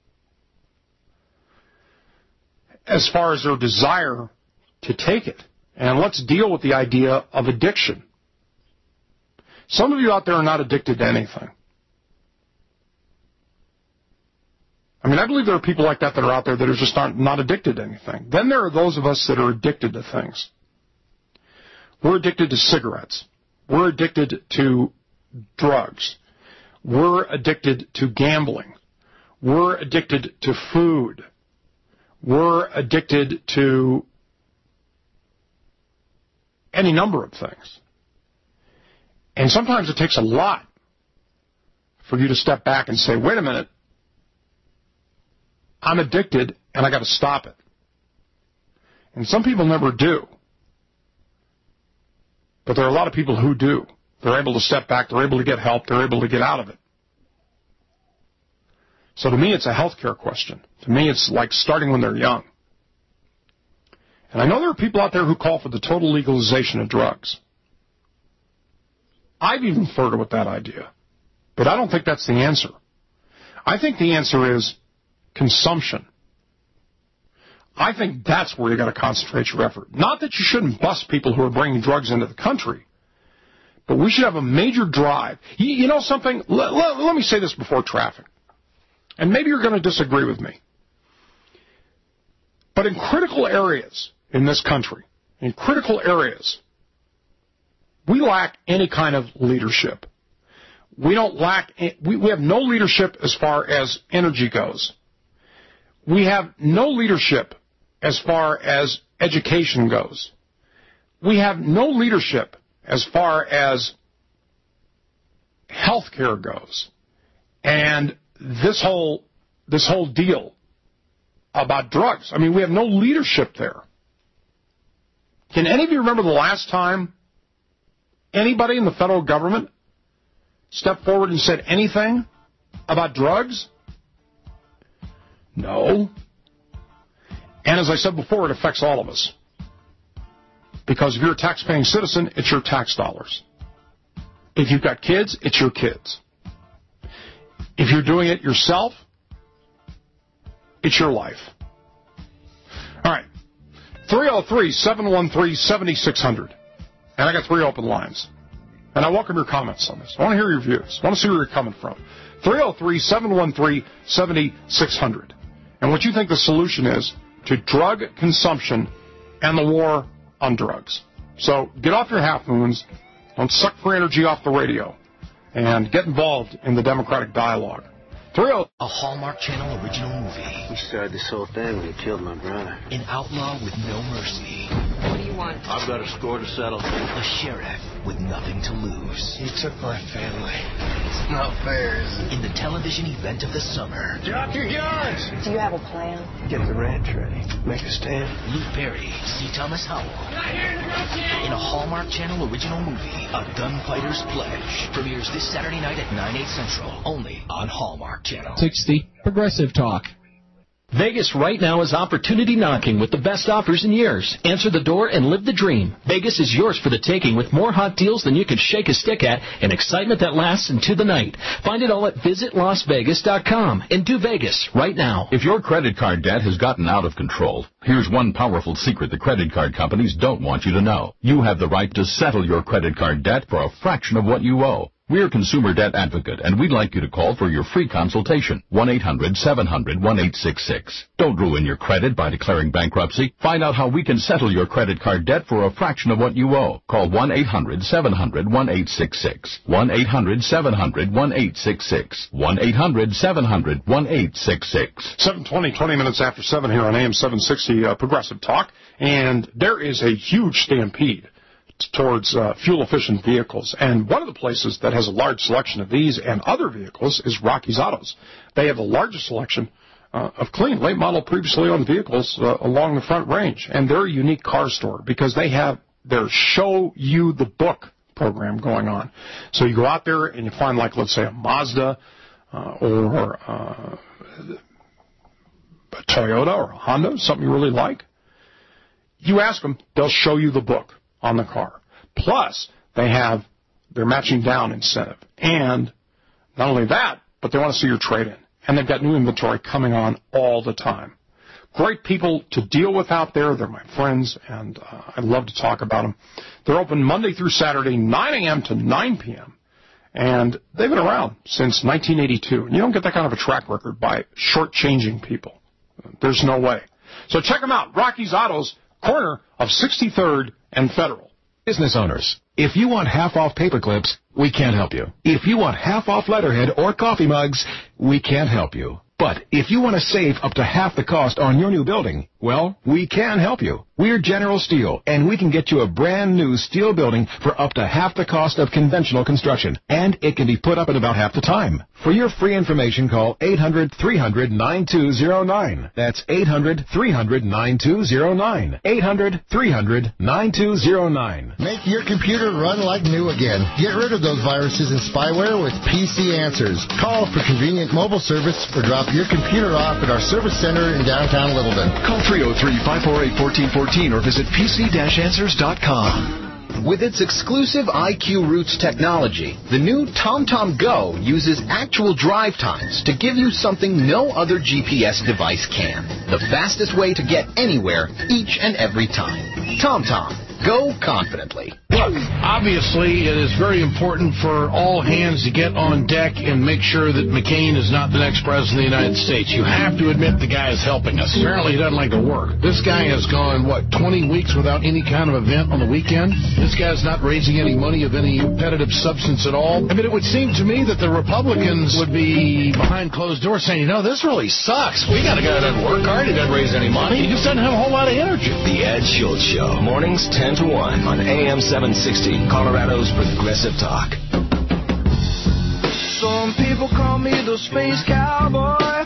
as far as their desire to take it. And let's deal with the idea of addiction. Some of you out there are not addicted to anything. I mean, I believe there are people like that that are out there that are just not, not addicted to anything. Then there are those of us that are addicted to things. We're addicted to cigarettes. We're addicted to drugs. We're addicted to gambling. We're addicted to food. We're addicted to any number of things. And sometimes it takes a lot for you to step back and say, wait a minute, I'm addicted and I got to stop it. And some people never do. But there are a lot of people who do. They're able to step back, they're able to get help, they're able to get out of it. So to me, it's a healthcare question. To me, it's like starting when they're young. And I know there are people out there who call for the total legalization of drugs. I've even flirted with that idea. But I don't think that's the answer. I think the answer is consumption. I think that's where you got to concentrate your effort. Not that you shouldn't bust people who are bringing drugs into the country, but we should have a major drive. You, you know something? Let, let, let me say this before traffic. And maybe you're going to disagree with me. But in critical areas in this country, in critical areas, we lack any kind of leadership. We don't lack, we, we have no leadership as far as energy goes. We have no leadership as far as education goes. We have no leadership as far as health care goes. And this whole this whole deal about drugs, I mean, we have no leadership there. Can any of you remember the last time anybody in the federal government stepped forward and said anything about drugs? No. And as I said before, it affects all of us. Because if you're a tax-paying citizen, it's your tax dollars. If you've got kids, it's your kids. If you're doing it yourself, it's your life. All right. three oh three, seven one three, seven six zero zero. And I got three open lines. And I welcome your comments on this. I want to hear your views. I want to see where you're coming from. three oh three, seven one three, seven six zero zero. And what you think the solution is to drug consumption and the war on drugs. So get off your half moons. Don't suck for energy off the radio. And get involved in the democratic dialogue. three oh A Hallmark Channel original movie. We started this whole thing when you killed my brother. An outlaw with no mercy. What do you want? I've got a score to settle. A sheriff with nothing to lose. You took my family. It's not fair, is it? In the television event of the summer. Drop your guns! Do you have a plan? Get the ranch ready. Make a stand. Luke Perry, C. Thomas Howell. In a Hallmark Channel original movie, A Gunfighter's Pledge. Premieres this Saturday night at nine, eight central. Only on Hallmark Channel. sixty Progressive Talk. Vegas right now is opportunity knocking with the best offers in years. Answer the door and live the dream. Vegas is yours for the taking with more hot deals than you can shake a stick at and excitement that lasts into the night. Find it all at visit las vegas dot com and do Vegas right now. If your credit card debt has gotten out of control, here's one powerful secret the credit card companies don't want you to know. You have the right to settle your credit card debt for a fraction of what you owe. We're Consumer Debt Advocate, and we'd like you to call for your free consultation. one eight hundred seven hundred one eight six six. Don't ruin your credit by declaring bankruptcy. Find out how we can settle your credit card debt for a fraction of what you owe. Call one eight hundred seven hundred one eight six six. one eight hundred seven hundred one eight six six. one eight hundred seven hundred one eight six six. seven twenty, twenty minutes after seven here on A M seven sixty uh, Progressive Talk. And there is a huge stampede towards uh, fuel-efficient vehicles. And one of the places that has a large selection of these and other vehicles is Rocky's Autos. They have the largest selection uh, of clean, late-model, previously owned vehicles uh, along the Front Range. And they're a unique car store because they have their Show You the Book program going on. So you go out there and you find, like, let's say, a Mazda uh, or uh, a Toyota or a Honda, something you really like. You ask them, they'll show you the book on the car. Plus, they have their matching down incentive. And not only that, but they want to see your trade-in. And they've got new inventory coming on all the time. Great people to deal with out there. They're my friends, and uh, I love to talk about them. They're open Monday through Saturday, nine a.m. to nine p.m., and they've been around since nineteen eighty-two. And you don't get that kind of a track record by shortchanging people. There's no way. So check them out. Rocky's Autos, corner of sixty-third and Federal. Business owners, if you want half off paper clips, we can't help you. If you want half off letterhead or coffee mugs, we can't help you. But if you want to save up to half the cost on your new building, well, we can help you. We're General Steel, and we can get you a brand new steel building for up to half the cost of conventional construction, and it can be put up in about half the time. For your free information, call eight hundred three hundred nine two zero nine. That's eight hundred three hundred nine two zero nine. eight hundred three hundred nine two zero nine. Make your computer run like new again. Get rid of those viruses and spyware with P C Answers. Call for convenient mobile service or drop your computer off at our service center in downtown Littleton. Call three oh three, five four eight, one four one four or visit p c dash answers dot com. With its exclusive I Q Routes technology, the new TomTom Go uses actual drive times to give you something no other G P S device can. The fastest way to get anywhere each and every time. TomTom. Go confidently. Look, obviously, it is very important for all hands to get on deck and make sure that McCain is not the next president of the United States. You have to admit the guy is helping us. Apparently, he doesn't like to work. This guy has gone, what, twenty weeks without any kind of event on the weekend? This guy's not raising any money of any competitive substance at all. I mean, it would seem to me that the Republicans would be behind closed doors saying, you know, this really sucks. We got a guy that doesn't work hard. He doesn't raise any money. He just doesn't have a whole lot of energy. The Ed Schultz Show. Mornings ten to one on A M seven sixty, Colorado's Progressive Talk. Some people call me the space cowboy.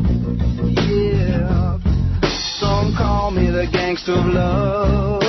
Yeah. Some call me the gangster of love.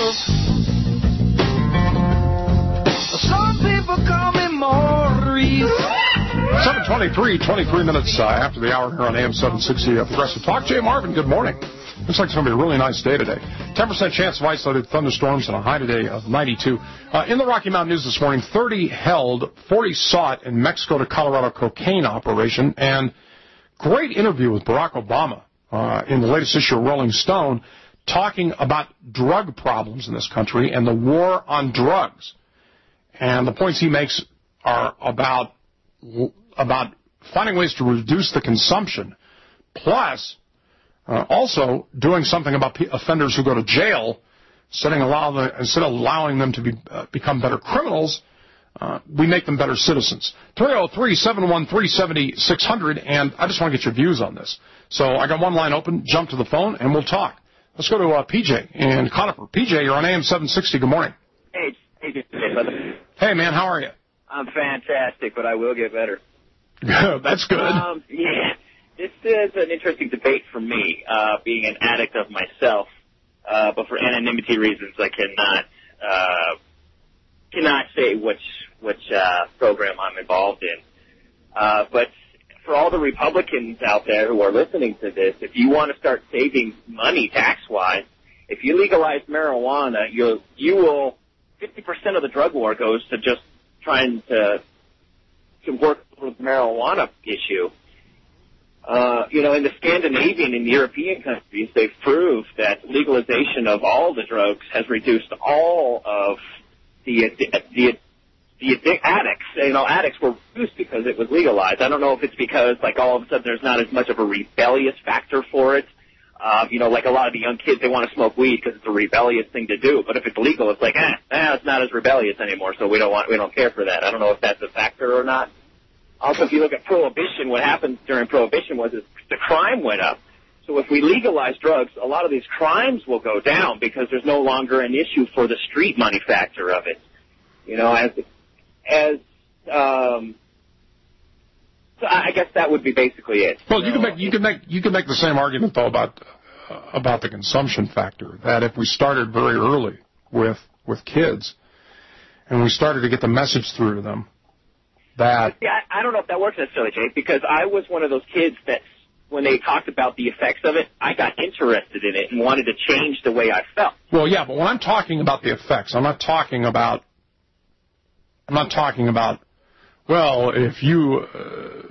Some people call me Maurice. seven twenty-three, twenty-three minutes uh, after the hour here on A M seven sixty uh, Progressive Talk. Jay Marvin, good morning. Looks like it's going to be a really nice day today. ten percent chance of isolated thunderstorms and a high today of ninety-two. Uh, in the Rocky Mountain News this morning, thirty held, forty sought in Mexico to Colorado cocaine operation. And great interview with Barack Obama uh, in the latest issue of Rolling Stone talking about drug problems in this country and the war on drugs. And the points he makes are about, about finding ways to reduce the consumption, plus Uh, also, doing something about p- offenders who go to jail, setting allow the, instead of allowing them to be, uh, become better criminals, uh, we make them better citizens. three oh three, seven one three, seven six zero zero, and I just want to get your views on this. So I got one line open, jump to the phone, and we'll talk. Let's go to uh, P J in Conifer. P J, you're on A M seven sixty. Good morning. Hey, hey, hey, brother. Hey, man, how are you? I'm fantastic, but I will get better. That's good. Um, yeah. This is an interesting debate for me, uh, being an addict of myself, uh, but for anonymity reasons, I cannot uh, cannot say which which uh, program I'm involved in. Uh, but for all the Republicans out there who are listening to this, if you want to start saving money tax-wise, if you legalize marijuana, you'll you will fifty percent of the drug war goes to just trying to to work with the marijuana issue. Uh, you know, in the Scandinavian and European countries, they've proved that legalization of all the drugs has reduced all of the the the addic- addicts, you know, addicts were reduced because it was legalized. I don't know if it's because, like, all of a sudden there's not as much of a rebellious factor for it. Uh, you know, like a lot of the young kids, they want to smoke weed because it's a rebellious thing to do. But if it's legal, it's like, eh, eh, it's not as rebellious anymore, so we don't want, we don't care for that. I don't know if that's a factor or not. Also, if you look at Prohibition, what happened during Prohibition was is the crime went up. So if we legalize drugs, a lot of these crimes will go down because there's no longer an issue for the street money factor of it. You know, as as um, so I guess that would be basically it. Well, you can make you can make you can make the same argument though about uh, about the consumption factor. That if we started very early with with kids, and we started to get the message through to them, that yeah, I, I don't know if that works necessarily, Jake, because I was one of those kids that when they talked about the effects of it, I got interested in it and wanted to change the way I felt. Well, yeah, but when I'm talking about the effects, I'm not talking about I'm not talking about, well, if you uh,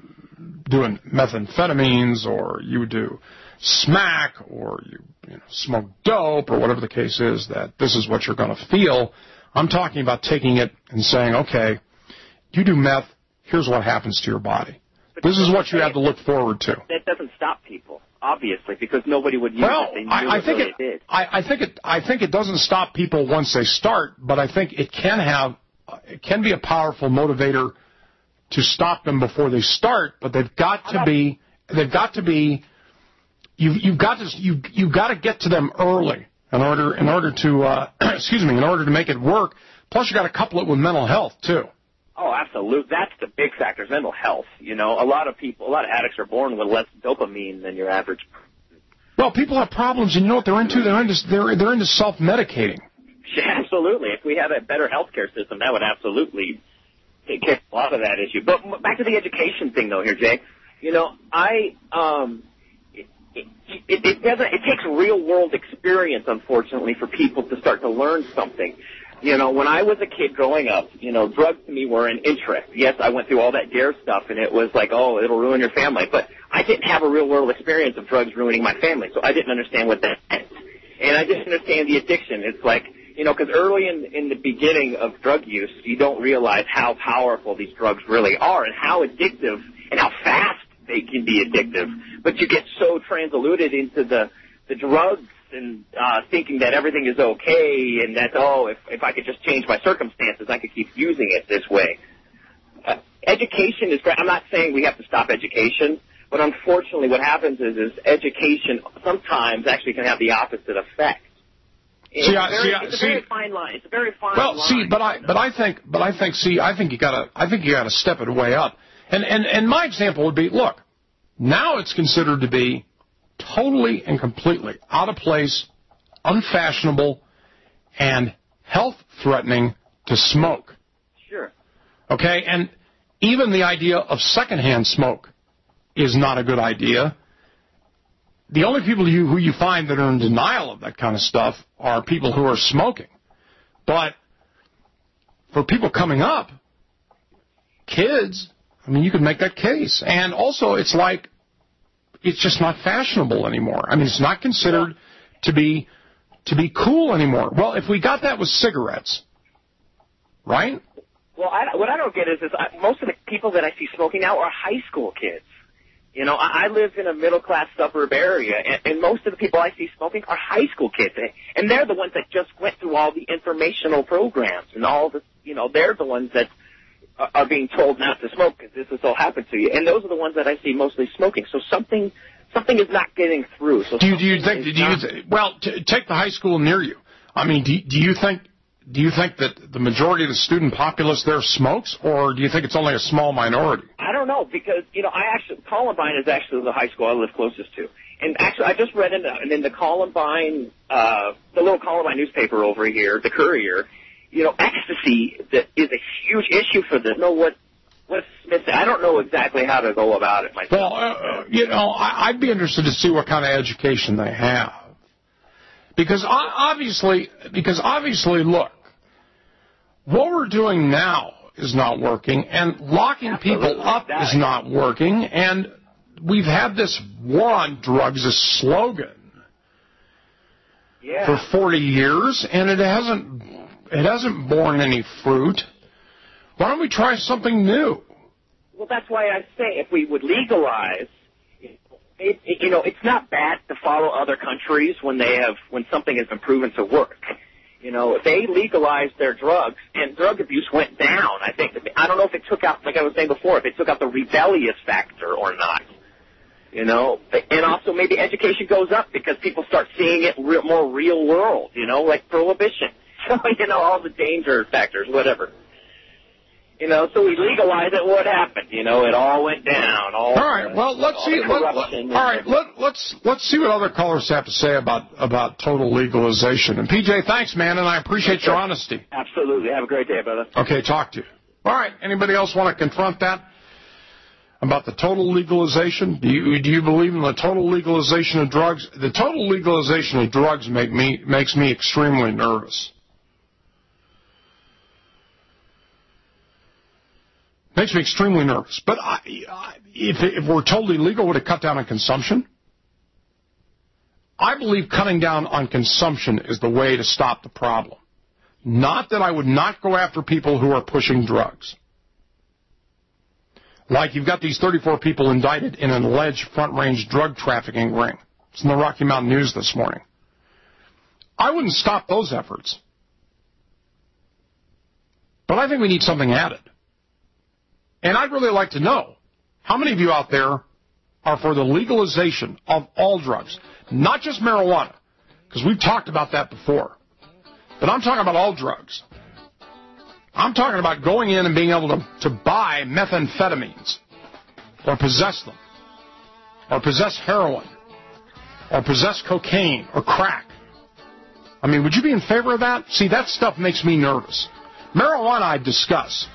doing methamphetamines or you do smack or you, you know, smoke dope or whatever the case is, that this is what you're going to feel. I'm talking about taking it and saying, okay, you do meth, here's what happens to your body. But this is what you have to look forward to. That doesn't stop people, obviously, because nobody would use well, it. They knew I, I it think really it, did. I, I think it. I think it doesn't stop people once they start, but I think it can have. It can be a powerful motivator to stop them before they start. But they've got to be. They've got to be. You've, you've got to. You you've got to get to them early in order in order to. Uh, excuse me. In order to make it work. Plus, you got to couple it with mental health too. Oh, absolutely. That's the big factor, is mental health. You know, a lot of people, a lot of addicts are born with less dopamine than your average person. Well, people have problems, and you know what they're into? They're into they're they're into self-medicating. Yeah, absolutely. If we had a better healthcare system, that would absolutely take care of a lot of that issue. But back to the education thing, though, here, Jay. You know, I um, it, it, it doesn't. It takes real world experience, unfortunately, for people to start to learn something. You know, when I was a kid growing up, you know, drugs to me were an interest. Yes, I went through all that DARE stuff, and it was like, oh, it'll ruin your family. But I didn't have a real-world experience of drugs ruining my family, so I didn't understand what that meant. And I didn't understand the addiction. It's like, you know, because early in, in the beginning of drug use, you don't realize how powerful these drugs really are and how addictive and how fast they can be addictive. But you get so transluted into the, the drugs and uh, thinking that everything is okay and that, oh, if, if I could just change my circumstances, I could keep using it this way. Uh, education is great. I'm not saying we have to stop education, but unfortunately what happens is, is education sometimes actually can have the opposite effect. It's, see, a I, very, see, I, it's a see, very fine line. It's a very fine well, line. Well, see, but I, but I think, but I think, see, I think you gotta, I think you gotta step it way up. And, and, and my example would be, look, now it's considered to be totally and completely out of place, unfashionable, and health-threatening to smoke. Sure. Okay? And even the idea of secondhand smoke is not a good idea. The only people you, who you find that are in denial of that kind of stuff are people who are smoking. But for people coming up, kids, I mean, you could make that case. And also, it's like, it's just not fashionable anymore. I mean, it's not considered to be to be cool anymore. Well, if we got that with cigarettes, right? Well, I, what I don't get is, is I, most of the people that I see smoking now are high school kids. You know, I, I live in a middle-class suburb area, and, and most of the people I see smoking are high school kids. And they're the ones that just went through all the informational programs and all the, you know, they're the ones that are being told not to smoke because this has all happened to you. And those are the ones that I see mostly smoking. So something something is not getting through. So do you, do you think, do you th- well, t- take the high school near you. I mean, do, do you think do you think that the majority of the student populace there smokes, or do you think it's only a small minority? I don't know, because, you know, I actually, Columbine is actually the high school I live closest to. And actually, I just read in the, in the Columbine, uh, the little Columbine newspaper over here, the Courier, you know, ecstasy that is a huge issue for them. Know what what's missing? I don't know exactly how to go about it myself. Well, uh, you know, I, I'd be interested to see what kind of education they have, because obviously, because obviously, look, what we're doing now is not working, and locking Absolutely. people up that. is not working, and we've had this war on drugs, this slogan, yeah. for forty years, and it hasn't. It hasn't borne any fruit. Why don't we try something new? Well, that's why I say if we would legalize, it, it, you know, it's not bad to follow other countries when they have when something has been proven to work. You know, they legalized their drugs, and drug abuse went down. I think I don't know if it took out, like I was saying before, if it took out the rebellious factor or not. You know, and also maybe education goes up because people start seeing it re- more real world. You know, like prohibition. So you know, all the danger factors, whatever. You know, so we legalized it. What happened? You know, it all went down. All, all right. Well, let's see. Let, let, all right. Let, let's let's see what other callers have to say about about total legalization. And P J, thanks, man, and I appreciate your honesty. Absolutely. Have a great day, brother. Okay, talk to you. All right. Anybody else want to confront that about the total legalization? Do you do you believe in the total legalization of drugs? The total legalization of drugs make me makes me extremely nervous. Makes me extremely nervous. But I, I, if, if we're totally legal, would it cut down on consumption? I believe cutting down on consumption is the way to stop the problem. Not that I would not go after people who are pushing drugs. Like you've got these thirty-four people indicted in an alleged front-range drug trafficking ring. It's in the Rocky Mountain News this morning. I wouldn't stop those efforts. But I think we need something added. And I'd really like to know how many of you out there are for the legalization of all drugs, not just marijuana, because we've talked about that before. But I'm talking about all drugs. I'm talking about going in and being able to, to buy methamphetamines or possess them or possess heroin or possess cocaine or crack. I mean, would you be in favor of that? See, that stuff makes me nervous. Marijuana I'd discuss.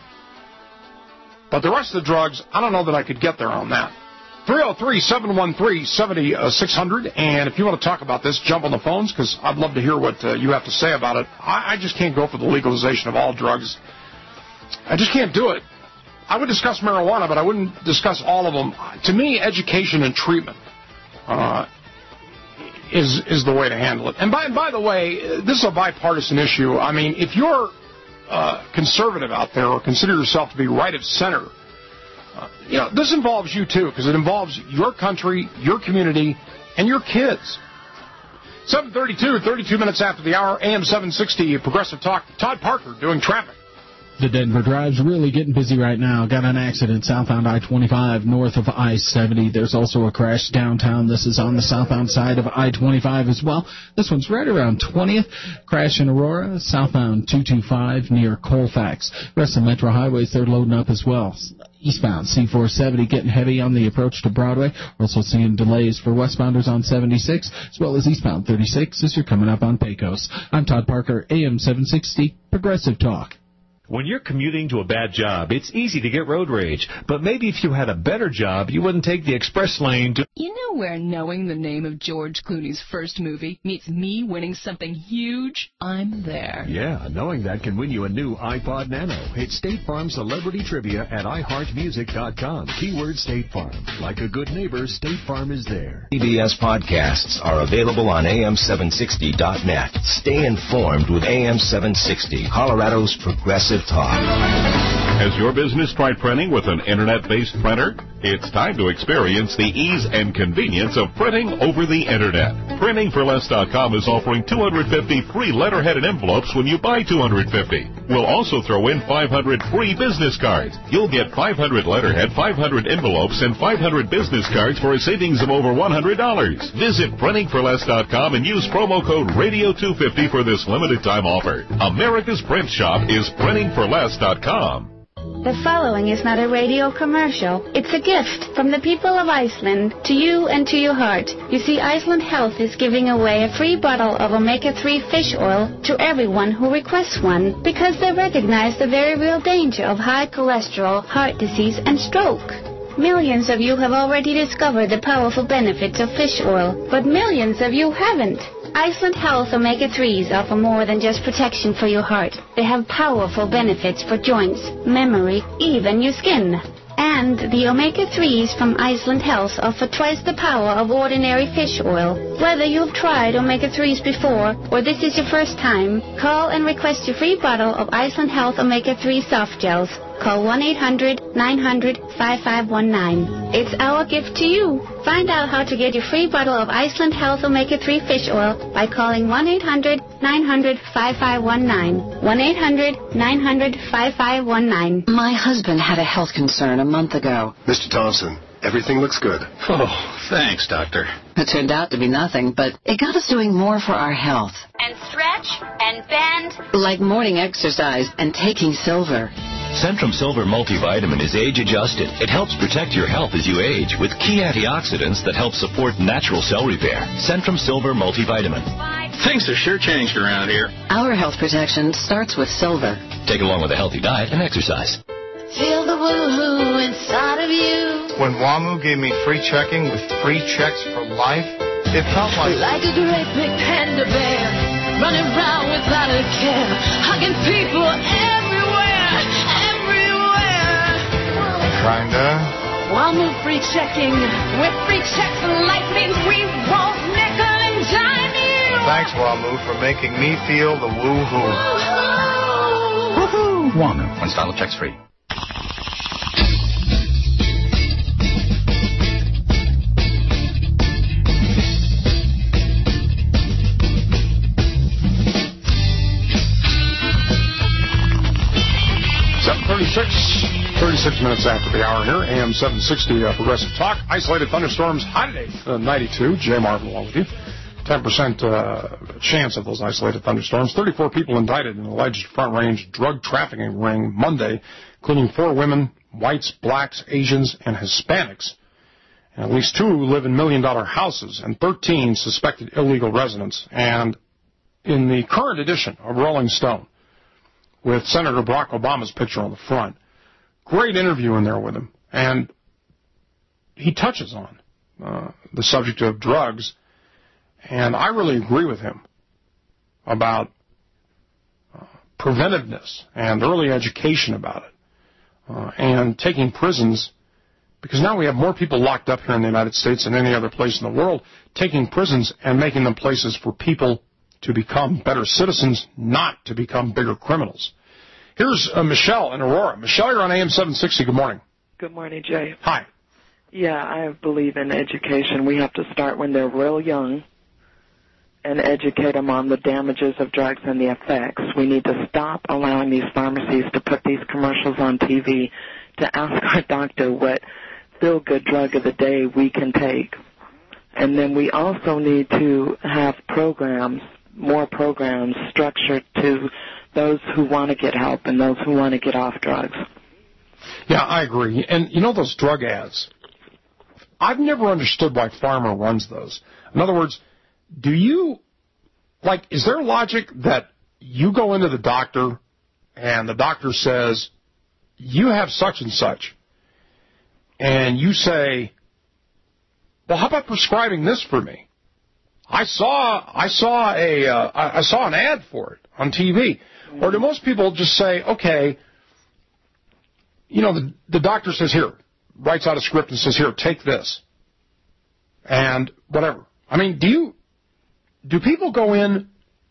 But the rest of the drugs, I don't know that I could get there on that. three oh three, seven one three, seven six zero zero. And if you want to talk about this, jump on the phones, because I'd love to hear what uh, you have to say about it. I, I just can't go for the legalization of all drugs. I just can't do it. I would discuss marijuana, but I wouldn't discuss all of them. To me, education and treatment uh, is is the way to handle it. And by, by the way, this is a bipartisan issue. I mean, if you're uh, conservative out there or consider yourself to be right of center, uh, you know, this involves you too, because it involves your country, your community, and your kids. seven thirty-two, thirty-two minutes after the hour, A M seven sixty, Progressive Talk. Todd Parker doing traffic. The Denver Drive's really getting busy right now. Got an accident southbound I twenty-five north of I seventy. There's also a crash downtown. This is on the southbound side of I twenty-five as well. This one's right around twentieth. Crash in Aurora, southbound two twenty-five near Colfax. Rest of Metro Highways, they're loading up as well. Eastbound C four seventy getting heavy on the approach to Broadway. We're also seeing delays for westbounders on seventy-six, as well as eastbound thirty-six as you're coming up on Pecos. I'm Todd Parker, A M seven sixty, Progressive Talk. When you're commuting to a bad job, it's easy to get road rage. But maybe if you had a better job, you wouldn't take the express lane to... You know where knowing the name of George Clooney's first movie meets me winning something huge? I'm there. Yeah, knowing that can win you a new iPod Nano. It's State Farm Celebrity Trivia at i heart music dot com. Keyword State Farm. Like a good neighbor, State Farm is there. C B S podcasts are available on A M seven sixty dot net. Stay informed with A M seven sixty, Colorado's Progressive Talk. Has your business tried printing with an internet-based printer? It's time to experience the ease and convenience of printing over the internet. printing for less dot com is offering two hundred fifty free letterheaded envelopes when you buy two hundred fifty. We'll also throw in five hundred free business cards. You'll get five hundred letterhead, five hundred envelopes, and five hundred business cards for a savings of over one hundred dollars. Visit printing for less dot com and use promo code radio two fifty for this limited time offer. America's print shop is printing for less dot com. The following is not a radio commercial. It's a gift from the people of Iceland to you and to your heart. You see, Iceland Health is giving away a free bottle of omega three fish oil to everyone who requests one because they recognize the very real danger of high cholesterol, heart disease, and stroke. Millions of you have already discovered the powerful benefits of fish oil, but millions of you haven't. Iceland Health omega threes offer more than just protection for your heart. They have powerful benefits for joints, memory, even your skin. And the omega threes from Iceland Health offer twice the power of ordinary fish oil. Whether you've tried omega threes before or this is your first time, call and request your free bottle of Iceland Health omega three soft gels. call one eight hundred nine hundred five five one nine. It's our gift to you. Find out how to get your free bottle of Iceland Health Omega three Fish Oil by calling one eight hundred nine hundred five five one nine. one eight hundred nine hundred five five one nine. My husband had a health concern a month ago. Mister Thompson, everything looks good. Oh, thanks, Doctor. It turned out to be nothing, but it got us doing more for our health. And stretch and bend. Like morning exercise and taking silver. Centrum Silver Multivitamin is age-adjusted. It helps protect your health as you age with key antioxidants that help support natural cell repair. Centrum Silver Multivitamin. Things have sure changed around here. Our health protection starts with silver. Take along with a healthy diet and exercise. Feel the woo-hoo inside of you. When WAMU gave me free checking with free checks for life, it felt like... Like a great big panda bear, running around without a care, hugging people everywhere, everywhere. Kinda. WAMU free checking. With free checks and life means we won't nickel and dime you. Thanks, WAMU, for making me feel the woo-hoo. Woohoo! WAMU, when style of checks free. seven thirty-six, thirty-six minutes after the hour here, A M seven sixty uh, Progressive Talk. Isolated thunderstorms, high today, uh, ninety-two. Jay Marvin along with you. ten percent uh, chance of those isolated thunderstorms. thirty-four people indicted in an alleged Front Range drug trafficking ring Monday, including four women, whites, blacks, Asians, and Hispanics. And at least two live in million-dollar houses, and thirteen suspected illegal residents. And in the current edition of Rolling Stone, with Senator Barack Obama's picture on the front, great interview in there with him. And he touches on uh, the subject of drugs. And I really agree with him about uh, preventiveness and early education about it, uh, and taking prisons, because now we have more people locked up here in the United States than any other place in the world, taking prisons and making them places for people to become better citizens, not to become bigger criminals. Here's uh, Michelle in Aurora. Michelle, you're on A M seven sixty. Good morning. Good morning, Jay. Hi. Yeah, I believe in education. We have to start when they're real young and educate them on the damages of drugs and the effects. We need to stop allowing these pharmacies to put these commercials on T V to ask our doctor what feel-good drug of the day we can take. And then we also need to have programs, more programs structured to those who want to get help and those who want to get off drugs. Yeah, I agree. And you know those drug ads? I've never understood why Pharma runs those. In other words, do you, like, is there logic that you go into the doctor and the doctor says, you have such and such, and you say, well, how about prescribing this for me? I saw I saw a uh, I saw an ad for it on T V. Or do most people just say, okay, you know, the, the doctor says, here, writes out a script and says, here, take this, and whatever. I mean, do you, do people go in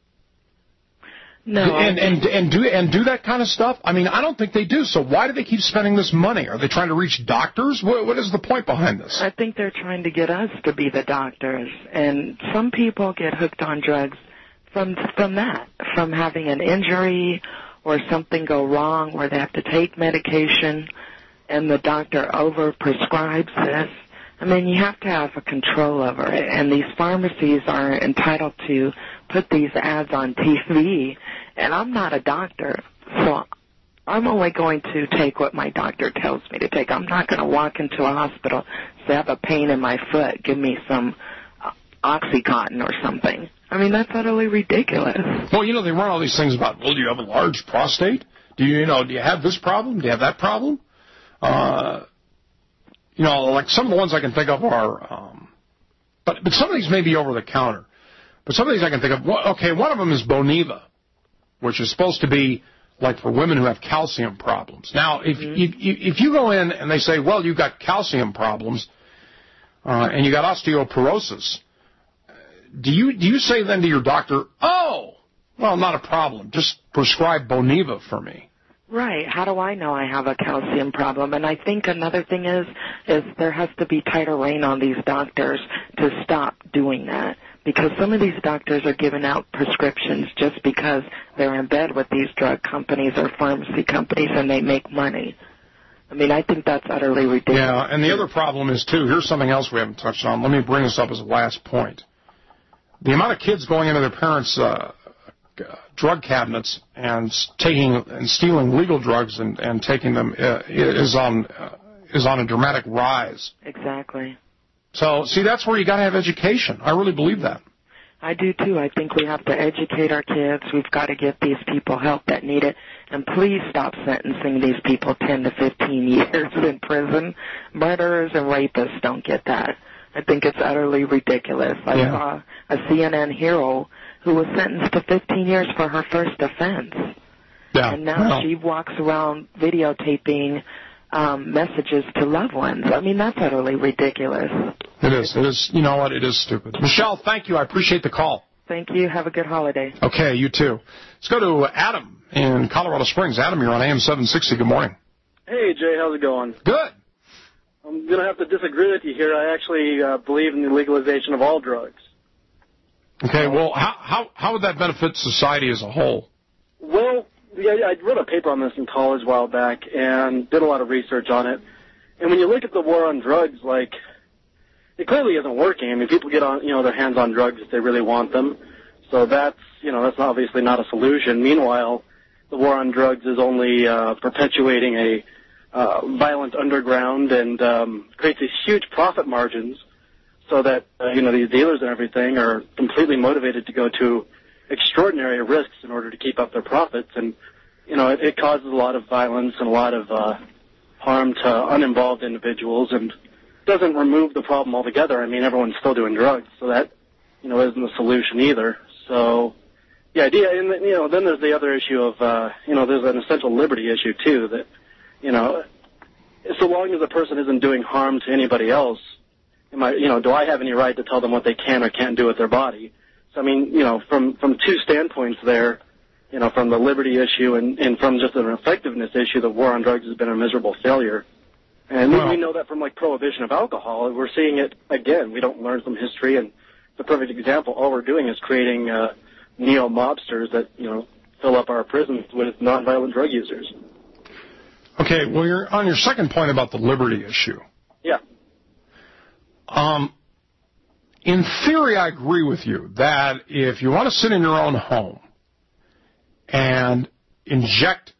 no, and, and, and, do, and do that kind of stuff? I mean, I don't think they do. So why do they keep spending this money? Are they trying to reach doctors? What, what is the point behind this? I think they're trying to get us to be the doctors. And some people get hooked on drugs from from that, from having an injury or something go wrong where they have to take medication and the doctor over-prescribes this. I mean, you have to have a control over it. And these pharmacies are entitled to put these ads on T V. And I'm not a doctor, so I'm only going to take what my doctor tells me to take. I'm not going to walk into a hospital, say I have a pain in my foot, give me some Oxycontin or something. I mean, that's utterly ridiculous. Well, you know, they run all these things about, well, do you have a large prostate? Do you, you know, do you have this problem? Do you have that problem? Uh, you know, like some of the ones I can think of are, um, but, but some of these may be over the counter. But some of these I can think of, well, okay, one of them is Boniva, which is supposed to be like for women who have calcium problems. Now, if, mm-hmm. if, if you go in and they say, well, you've got calcium problems, uh, and you got osteoporosis, Do you do you say then to your doctor, oh, well, not a problem, just prescribe Boniva for me? Right. How do I know I have a calcium problem? And I think another thing is, is there has to be tighter rein on these doctors to stop doing that. Because some of these doctors are giving out prescriptions just because they're in bed with these drug companies or pharmacy companies and they make money. I mean, I think that's utterly ridiculous. Yeah, and the other problem is, too, here's something else we haven't touched on. Let me bring this up as a last point. The amount of kids going into their parents' uh, drug cabinets and taking and stealing legal drugs and, and taking them uh, is on uh, is on a dramatic rise. Exactly. So, see, that's where you got to have education. I really believe that. I do, too. I think we have to educate our kids. We've got to give these people help that need it. And please stop sentencing these people ten to fifteen years in prison. Murderers and rapists don't get that. I think it's utterly ridiculous. I Yeah. saw a C N N hero who was sentenced to fifteen years for her first offense. Yeah. And now Well, she walks around videotaping um, messages to loved ones. I mean, that's utterly ridiculous. it is. It is. You know what? It is stupid. Michelle, thank you. I appreciate the call. Thank you. Have a good holiday. Okay, you too. Let's go to Adam in Colorado Springs. Adam, you're on A M seven sixty. Good morning. Hey, Jay, how's it going? Good. I'm going to have to disagree with you here. I actually uh, believe in the legalization of all drugs. Okay, well, how, how, how would that benefit society as a whole? Well, yeah, I wrote a paper on this in college a while back and did a lot of research on it. And when you look at the war on drugs, like, it clearly isn't working. I mean, people get on, you know, their hands on drugs if they really want them. So that's, you know, that's obviously not a solution. Meanwhile, the war on drugs is only uh, perpetuating a uh, violent underground and um, creates these huge profit margins so that, uh, you know, these dealers and everything are completely motivated to go to extraordinary risks in order to keep up their profits. And, you know, it, it causes a lot of violence and a lot of uh, harm to uninvolved individuals and doesn't remove the problem altogether. I mean, everyone's still doing drugs, so that, you know, isn't the solution either. So the idea, and, you know, then there's the other issue of, uh, you know, there's an essential liberty issue, too, that, you know, so long as a person isn't doing harm to anybody else, am I, you know, do I have any right to tell them what they can or can't do with their body? So, I mean, you know, from, from two standpoints there, you know, from the liberty issue and, and from just an effectiveness issue, the war on drugs has been a miserable failure. And Well- we know that from, like, prohibition of alcohol. We're seeing it again. We don't learn from history, and it's a perfect example. All we're doing is creating uh, neo-mobsters that, you know, fill up our prisons with nonviolent drug users. Okay, well, you're on your second point about the liberty issue. Yeah. Um, in theory, I agree with you that if you want to sit in your own home and inject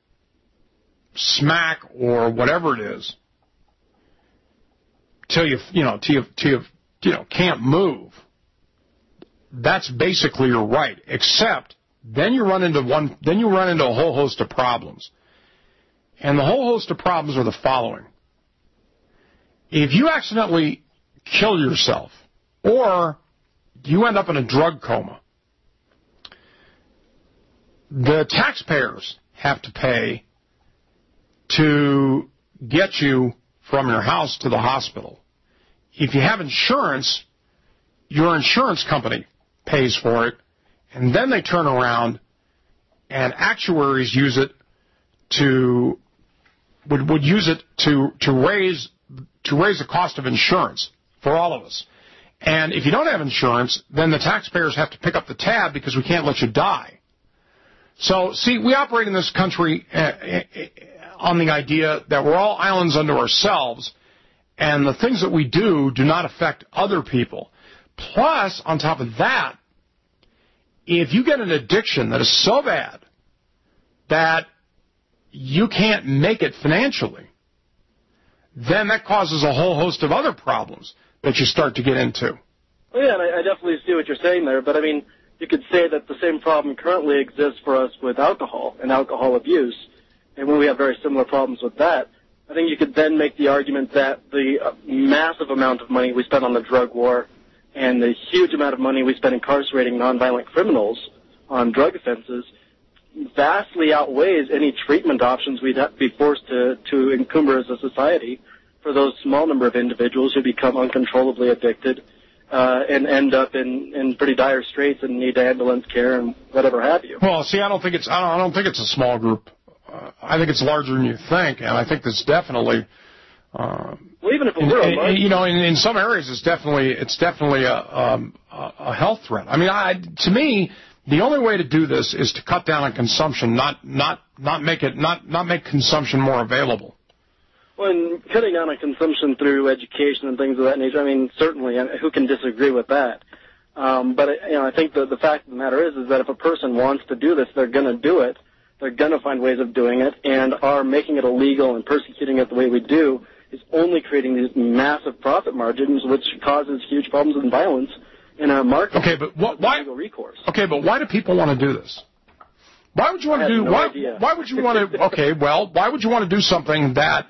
smack or whatever it is till you, you know, till you, till you, you know, can't move, that's basically your right. Except then you run into one, then you run into a whole host of problems. And the whole host of problems are the following. If you accidentally kill yourself or you end up in a drug coma, the taxpayers have to pay to get you from your house to the hospital. If you have insurance, your insurance company pays for it, and then they turn around and actuaries use it to would would use it to to raise to raise the cost of insurance for all of us. And if you don't have insurance, then the taxpayers have to pick up the tab because we can't let you die. So, see, we operate in this country uh, on the idea that we're all islands unto ourselves, and the things that we do do not affect other people. Plus, on top of that, if you get an addiction that is so bad that you can't make it financially, then that causes a whole host of other problems that you start to get into. Well, yeah, and I, I definitely see what you're saying there, but I mean, you could say that the same problem currently exists for us with alcohol and alcohol abuse, and when we have very similar problems with that, I think you could then make the argument that the uh, massive amount of money we spend on the drug war and the huge amount of money we spend incarcerating nonviolent criminals on drug offenses vastly outweighs any treatment options we'd have to be forced to, to encumber as a society for those small number of individuals who become uncontrollably addicted uh, and end up in, in pretty dire straits and need ambulance care and whatever have you. Well, see, I don't think it's I don't, I don't think it's a small group uh, I think it's larger than you think, and I think that's definitely. Uh, well, even if it in, were, in, you know, in, in some areas, it's definitely it's definitely a, um, a health threat. I mean, I, to me, the only way to do this is to cut down on consumption, not not not make it not not make consumption more available. Well, and cutting down on consumption through education and things of that nature, I mean, certainly, who can disagree with that? Um, but, you know, I think the, the fact of the matter is, is that if a person wants to do this, they're going to do it. They're going to find ways of doing it, and our making it illegal and persecuting it the way we do is only creating these massive profit margins, which causes huge problems and violence in our market. Okay, but what, why? Legal recourse. Okay, but why do people want to do this? Why would you want to do? No why, idea. why would you want to? Okay, well, why would you want to do something that,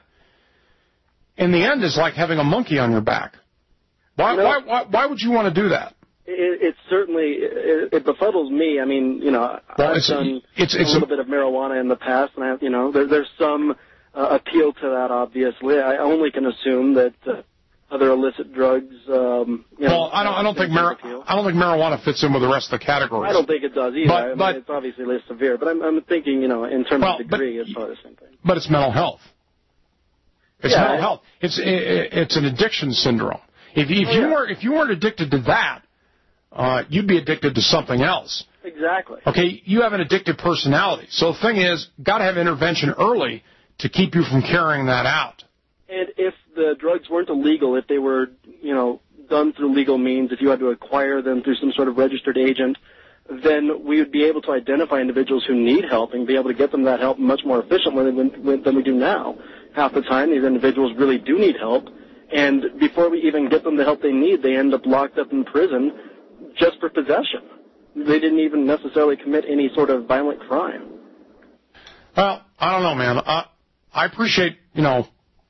in the end, is like having a monkey on your back? Why? You know, why, why? Why would you want to do that? It, it certainly it, it befuddles me. I mean, you know, well, I've it's, done it's, it's a little a, bit of marijuana in the past, and I, have, you know, there, there's some uh, appeal to that. Obviously, I only can assume that uh, other illicit drugs. Um, you well, know, I don't. I don't think mar- I don't think marijuana fits in with the rest of the categories. I don't think it does either. But, I mean, but it's obviously less severe, but I'm, I'm thinking, you know, in terms well, of degree, but, it's probably the same thing. But it's mental health. It's yeah, mental I, health. It's it, it's an addiction syndrome. If, if oh, you yeah. weren't if you weren't addicted to that, uh, you'd be addicted to something else. Exactly. Okay, you have an addictive personality. So the thing is, got to have intervention early to keep you from carrying that out. And if the drugs weren't illegal, if they were, you know, done through legal means, if you had to acquire them through some sort of registered agent, then we would be able to identify individuals who need help and be able to get them that help much more efficiently than, than we do now. Half the time, these individuals really do need help, and before we even get them the help they need, they end up locked up in prison just for possession. They didn't even necessarily commit any sort of violent crime. Well, I don't know, man. I, I appreciate, you know,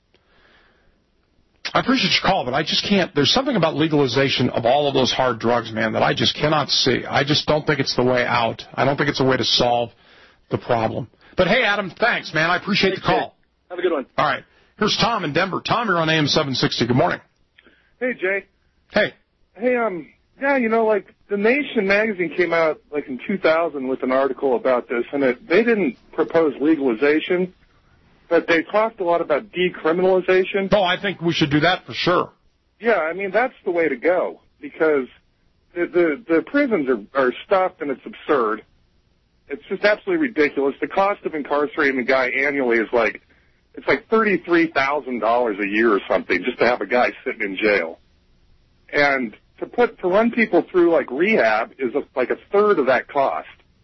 I appreciate your call, but I just can't. There's something about legalization of all of those hard drugs, man, that I just cannot see. I just don't think it's the way out. I don't think it's a way to solve the problem. But, hey, Adam, thanks, man. I appreciate Thanks, the call. Jay. Have a good one. All right. Here's Tom in Denver. Tom, you're on A M seven sixty. Good morning. Hey, Jay. Hey. Hey, um, yeah, you know, like, The Nation magazine came out, like, in two thousand with an article about this, and it, they didn't propose legalization, but they talked a lot about decriminalization. Oh, I think we should do that for sure. Yeah, I mean, that's the way to go, because the the, the prisons are, are stuffed, and it's absurd. It's just absolutely ridiculous. The cost of incarcerating a guy annually is like, it's like thirty-three thousand dollars a year or something just to have a guy sitting in jail. And to put, to run people through like rehab is a, like a third of that cost.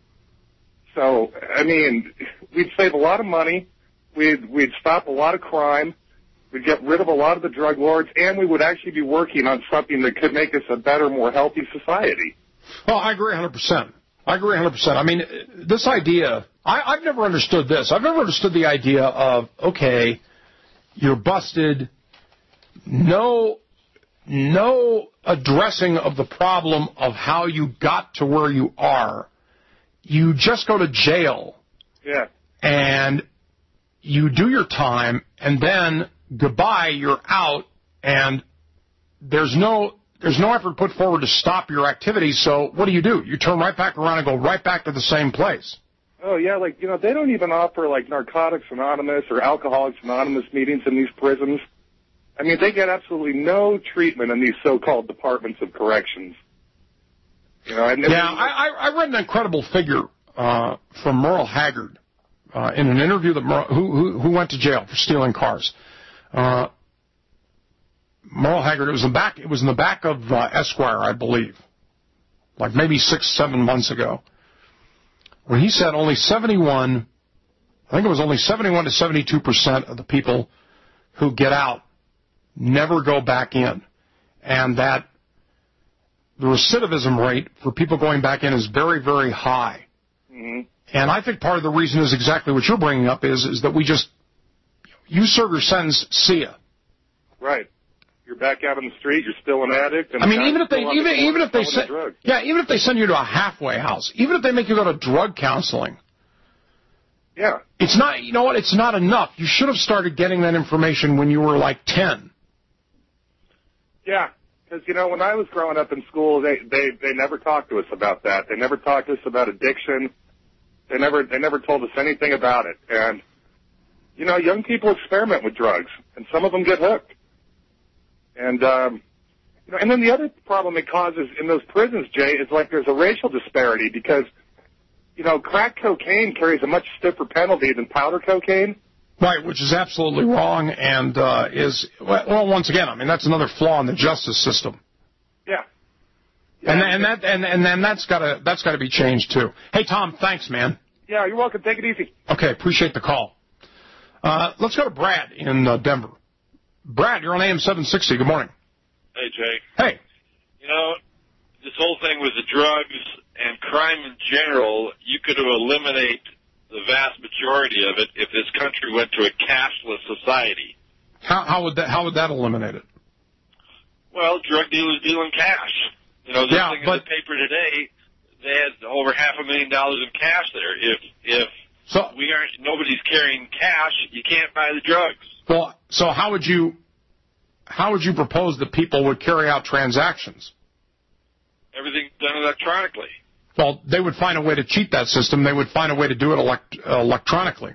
So, I mean, we'd save a lot of money. We'd, we'd stop a lot of crime. We'd get rid of a lot of the drug lords, and we would actually be working on something that could make us a better, more healthy society. Well, I agree one hundred percent. I agree one hundred percent. I mean, this idea, I, I've never understood this. I've never understood the idea of, okay, you're busted, no, no addressing of the problem of how you got to where you are. You just go to jail. Yeah. And you do your time, and then goodbye, you're out, and there's no there's no effort put forward to stop your activities. So what do you do? You turn right back around and go right back to the same place. Oh, yeah, like, you know, they don't even offer, like, Narcotics Anonymous or Alcoholics Anonymous meetings in these prisons. I mean, they get absolutely no treatment in these so-called departments of corrections. You know, and yeah, I, I read an incredible figure uh, from Merle Haggard uh, in an interview that Merle, who, who who went to jail for stealing cars. Uh, Merle Haggard, it was in the back. It was in the back of uh, Esquire, I believe, like maybe six, seven months ago, when he said only seventy-one. I think it was only seventy-one to seventy-two percent of the people who get out never go back in, and that the recidivism rate for people going back in is very, very high. Mm-hmm. And I think part of the reason is exactly what you're bringing up is is that we just, you serve your sentence, see ya. Right. You're back out on the street. You're still an addict. And I mean, even if they even the even if they send the yeah, even if they send you to a halfway house, even if they make you go to drug counseling. Yeah. It's not. You know what? It's not enough. You should have started getting that information when you were like ten. Yeah. Because, you know, when I was growing up in school, they, they, they never talked to us about that. They never talked to us about addiction. They never they never told us anything about it. And, you know, young people experiment with drugs, and some of them get hooked. And, um, you know, and then the other problem it causes in those prisons, Jay, is like there's a racial disparity because, you know, crack cocaine carries a much stiffer penalty than powder cocaine. Right, which is absolutely wrong and uh, is, well, once again, I mean, that's another flaw in the justice system. Yeah. yeah and, and that and, and then that's got to that's got to be changed, too. Hey, Tom, thanks, man. Yeah, you're welcome. Take it easy. Okay, appreciate the call. Uh, let's go to Brad in uh, Denver. Brad, you're on A M seven sixty. Good morning. Hey, Jay. Hey. You know, this whole thing with the drugs and crime in general, you could eliminate the vast majority of it if this country went to a cashless society. How, how would that How would that eliminate it? Well, drug dealers dealing cash. You know, this yeah, thing but, in the paper today, they had over half a million dollars in cash there. If if so, we aren't, nobody's carrying cash, you can't buy the drugs. Well, so how would you how would you propose that people would carry out transactions? Everything's done electronically. Well, they would find a way to cheat that system. They would find a way to do it elect- uh, electronically.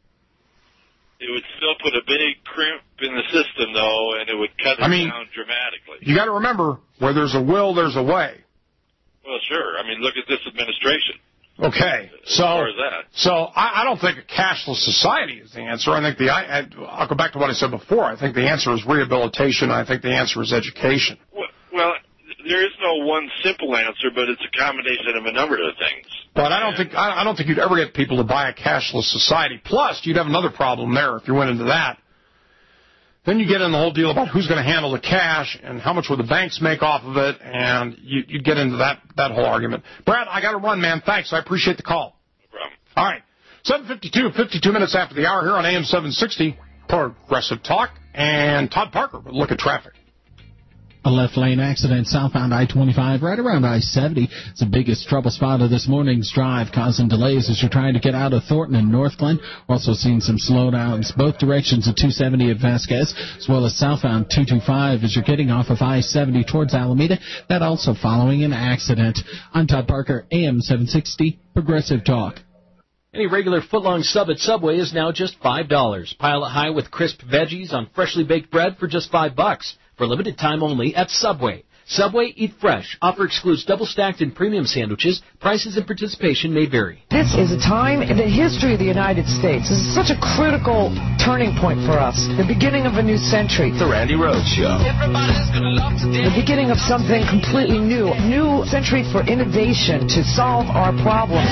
It would still put a big crimp in the system, though, and it would cut it I mean, down dramatically. You got to remember, where there's a will, there's a way. Well, sure. I mean, look at this administration. Okay, as so far as that. so I, I don't think a cashless society is the answer. I think the I, I, I'll go back to what I said before. I think the answer is rehabilitation. I think the answer is education. Well, well there is no one simple answer, but it's a combination of a number of things. But I don't think I, I don't think you'd ever get people to buy a cashless society. Plus, you'd have another problem there if you went into that. Then you get in the whole deal about who's going to handle the cash and how much will the banks make off of it, and you, you'd get into that, that whole argument. Brad, I got to run, man. Thanks. I appreciate the call. No problem. All right. seven fifty-two, fifty-two minutes after the hour here on A M seven sixty, Progressive Talk, and Todd Parker with a look at traffic. A left lane accident southbound I twenty-five right around I seventy. It's the biggest trouble spot of this morning's drive, causing delays as you're trying to get out of Thornton and North Glen. Also seeing some slowdowns both directions of two seventy at Vasquez, as well as southbound two twenty-five as you're getting off of I seventy towards Alameda. That also following an accident. I'm Todd Parker, A M seven sixty, Progressive Talk. Any regular footlong sub at Subway is now just five dollars. Pile it high with crisp veggies on freshly baked bread for just five bucks. For limited time only at Subway. Subway, eat fresh. Offer excludes double-stacked and premium sandwiches. Prices and participation may vary. This is a time in the history of the United States. This is such a critical turning point for us. The beginning of a new century. The Randy Rhoads Show. The beginning of something completely new. New century for innovation to solve our problems.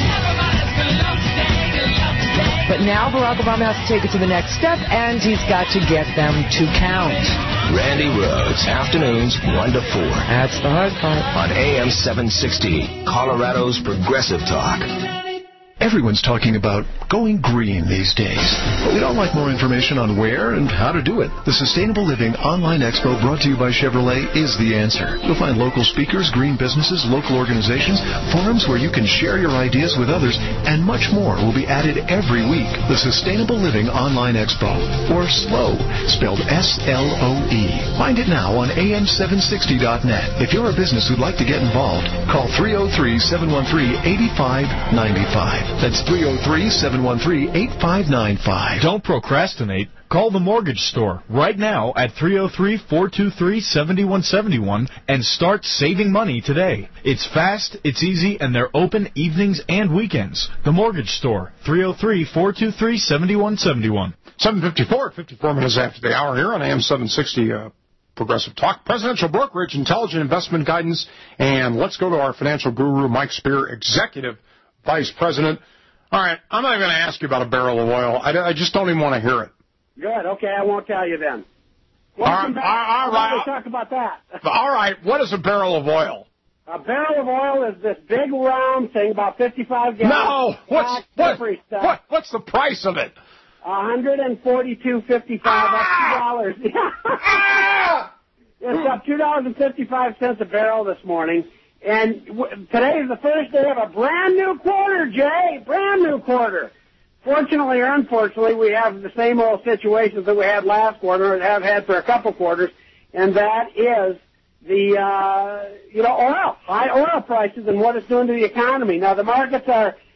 But now Barack Obama has to take it to the next step, and he's got to get them to count. Randy Rhoads, afternoons one to four. That's the hard part. On A M seven sixty, Colorado's Progressive Talk. Everyone's talking about going green these days. But we don't like more information on where and how to do it. The Sustainable Living Online Expo brought to you by Chevrolet is the answer. You'll find local speakers, green businesses, local organizations, forums where you can share your ideas with others, and much more will be added every week. The Sustainable Living Online Expo, or SLOW, spelled S L O E. Find it now on A M seven sixty dot net. If you're a business who'd like to get involved, call three oh three, seven one three, eight five nine five. That's three oh three, seven one three, eight five nine five. Don't procrastinate. Call the Mortgage Store right now at three oh three, four two three, seven one seven one and start saving money today. It's fast, it's easy, and they're open evenings and weekends. The Mortgage Store, three oh three, four two three, seven one seven one. seven fifty-four, fifty-four minutes after the hour here on A M seven sixty, uh, Progressive Talk. Presidential Brokerage, Intelligent Investment Guidance, and let's go to our financial guru, Mike Spear, Executive Vice President. All right, I'm not even going to ask you about a barrel of oil. I, I just don't even want to hear it. Good. Okay, I won't tell you then. Welcome back. All right. We'll talk about that. All right. What is a barrel of oil? A barrel of oil is this big round thing, about fifty-five gallons. No. What's what, what? What's the price of it? one hundred forty-two fifty-five. Ah! That's two dollars. It's up two dollars and fifty-five cents a barrel this morning. And w- today is the first day of a brand new quarter, Jay. Brand new quarter. Fortunately or unfortunately, we have the same old situations that we had last quarter and have had for a couple quarters, and that is the, uh, you know, oil, high oil prices and what it's doing to the economy. Now, the markets are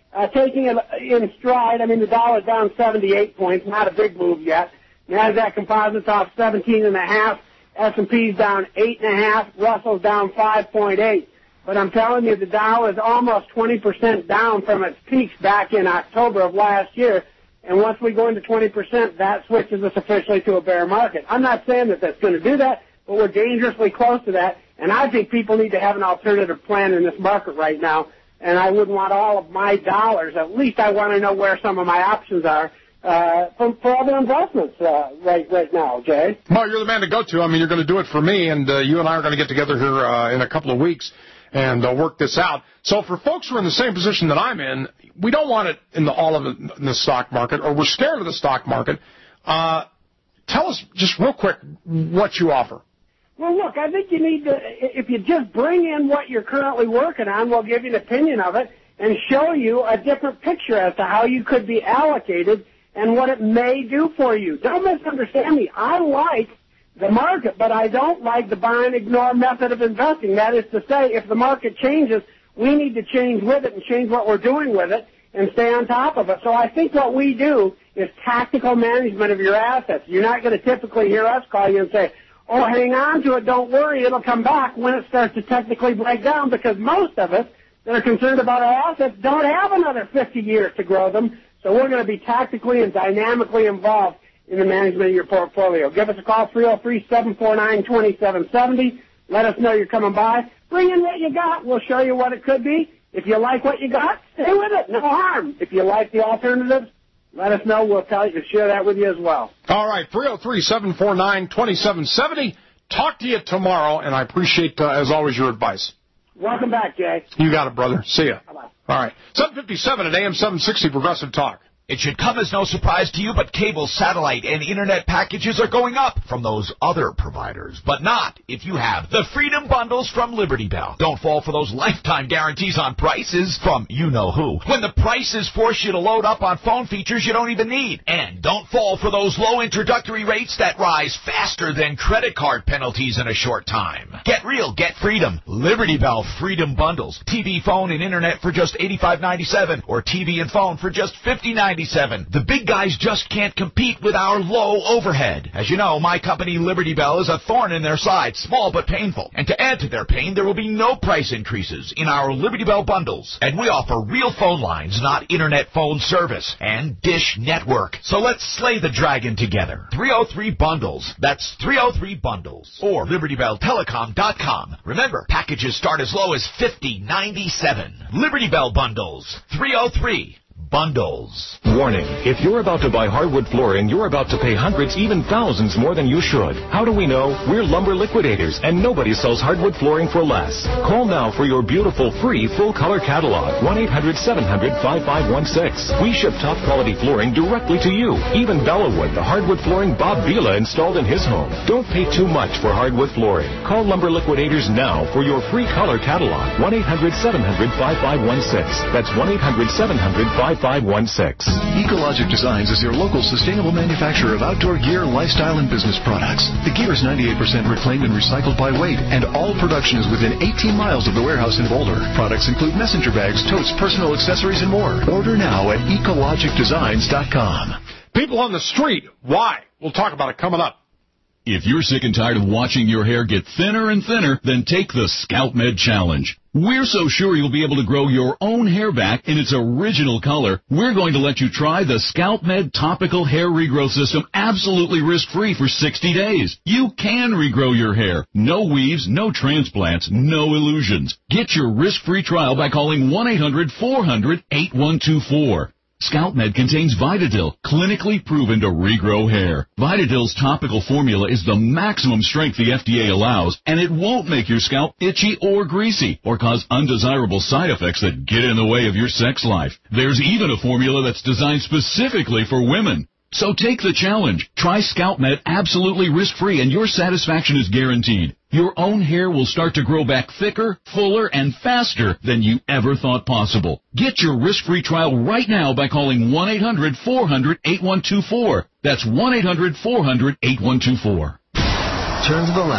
uh, taking it in stride. I mean, the dollar's down seventy-eight points, not a big move yet. NASDAQ Composite's off seventeen and a half. S and P's down eight and a half. Russell's down five point eight. But I'm telling you, the Dow is almost twenty percent down from its peaks back in October of last year. And once we go into twenty percent, that switches us officially to a bear market. I'm not saying that that's going to do that, but we're dangerously close to that. And I think people need to have an alternative plan in this market right now. And I wouldn't want all of my dollars. At least I want to know where some of my options are uh, for, for other investments uh, right right now, Jay. Well, you're the man to go to. I mean, you're going to do it for me, and uh, you and I are going to get together here uh, in a couple of weeks and uh, work this out. So for folks who are in the same position that I'm in, we don't want it in the, all of it in the stock market, or we're scared of the stock market. Uh, tell us just real quick what you offer. Well, look, I think you need to, if you just bring in what you're currently working on, we'll give you an opinion of it and show you a different picture as to how you could be allocated and what it may do for you. Don't misunderstand me. I like the market, but I don't like the buy and ignore method of investing. That is to say, if the market changes, we need to change with it and change what we're doing with it and stay on top of it. So I think what we do is tactical management of your assets. You're not going to typically hear us call you and say, oh, hang on to it, don't worry, it'll come back when it starts to technically break down, because most of us that are concerned about our assets don't have another fifty years to grow them. So we're going to be tactically and dynamically involved in the management of your portfolio. Give us a call, three oh three, seven four nine, two seven seven zero. Let us know you're coming by. Bring in what you got. We'll show you what it could be. If you like what you got, stay with it. No harm. If you like the alternatives, let us know. We'll tell you, share that with you as well. All right, three oh three, seven four nine, two seven seven zero. Talk to you tomorrow, and I appreciate, uh, as always, your advice. Welcome back, Jay. You got it, brother. See ya. Bye-bye. All right, seven fifty-seven at A M seven sixty Progressive Talk. It should come as no surprise to you, but cable, satellite, and internet packages are going up from those other providers. But not if you have the Freedom Bundles from Liberty Bell. Don't fall for those lifetime guarantees on prices from you-know-who, when the prices force you to load up on phone features you don't even need. And don't fall for those low introductory rates that rise faster than credit card penalties in a short time. Get real, get freedom. Liberty Bell Freedom Bundles. T V, phone, and internet for just eighty-five ninety-seven, or T V and phone for just fifty ninety-seven. The big guys just can't compete with our low overhead. As you know, my company, Liberty Bell, is a thorn in their side, small but painful. And to add to their pain, there will be no price increases in our Liberty Bell bundles. And we offer real phone lines, not internet phone service, and Dish Network. So let's slay the dragon together. three oh three bundles. That's three oh three bundles. Or Liberty Bell Telecom dot com. Remember, packages start as low as fifty ninety-seven. Liberty Bell bundles. three oh three bundles. Warning, if you're about to buy hardwood flooring, you're about to pay hundreds, even thousands more than you should. How do we know? We're Lumber Liquidators, and nobody sells hardwood flooring for less. Call now for your beautiful free full-color catalog, one eight hundred, seven hundred, five five one six. We ship top-quality flooring directly to you. Even Bellawood, the hardwood flooring Bob Vila installed in his home. Don't pay too much for hardwood flooring. Call Lumber Liquidators now for your free color catalog, one eight hundred, seven hundred, five five one six. That's one eight hundred, seven hundred, five five one six. Ecologic Designs is your local sustainable manufacturer of outdoor gear, lifestyle, and business products. The gear is ninety-eight percent reclaimed and recycled by weight, and all production is within eighteen miles of the warehouse in Boulder. Products include messenger bags, totes, personal accessories, and more. Order now at ecologic designs dot com. People on the street, why? We'll talk about it coming up. If you're sick and tired of watching your hair get thinner and thinner, then take the Scalp Med Challenge. We're so sure you'll be able to grow your own hair back in its original color, we're going to let you try the Scalp Med Topical Hair Regrowth System absolutely risk-free for sixty days. You can regrow your hair. No weaves, no transplants, no illusions. Get your risk-free trial by calling one eight hundred, four hundred, eight one two four. Scalp Med contains Vitadil, clinically proven to regrow hair. Vitadil's topical formula is the maximum strength the F D A allows, and it won't make your scalp itchy or greasy or cause undesirable side effects that get in the way of your sex life. There's even a formula that's designed specifically for women. So take the challenge. Try Scalp Med absolutely risk-free, and your satisfaction is guaranteed. Your own hair will start to grow back thicker, fuller, and faster than you ever thought possible. Get your risk-free trial right now by calling one eight hundred, four hundred, eight one two four. That's one eight hundred, four hundred, eight one two four. Turn to the left.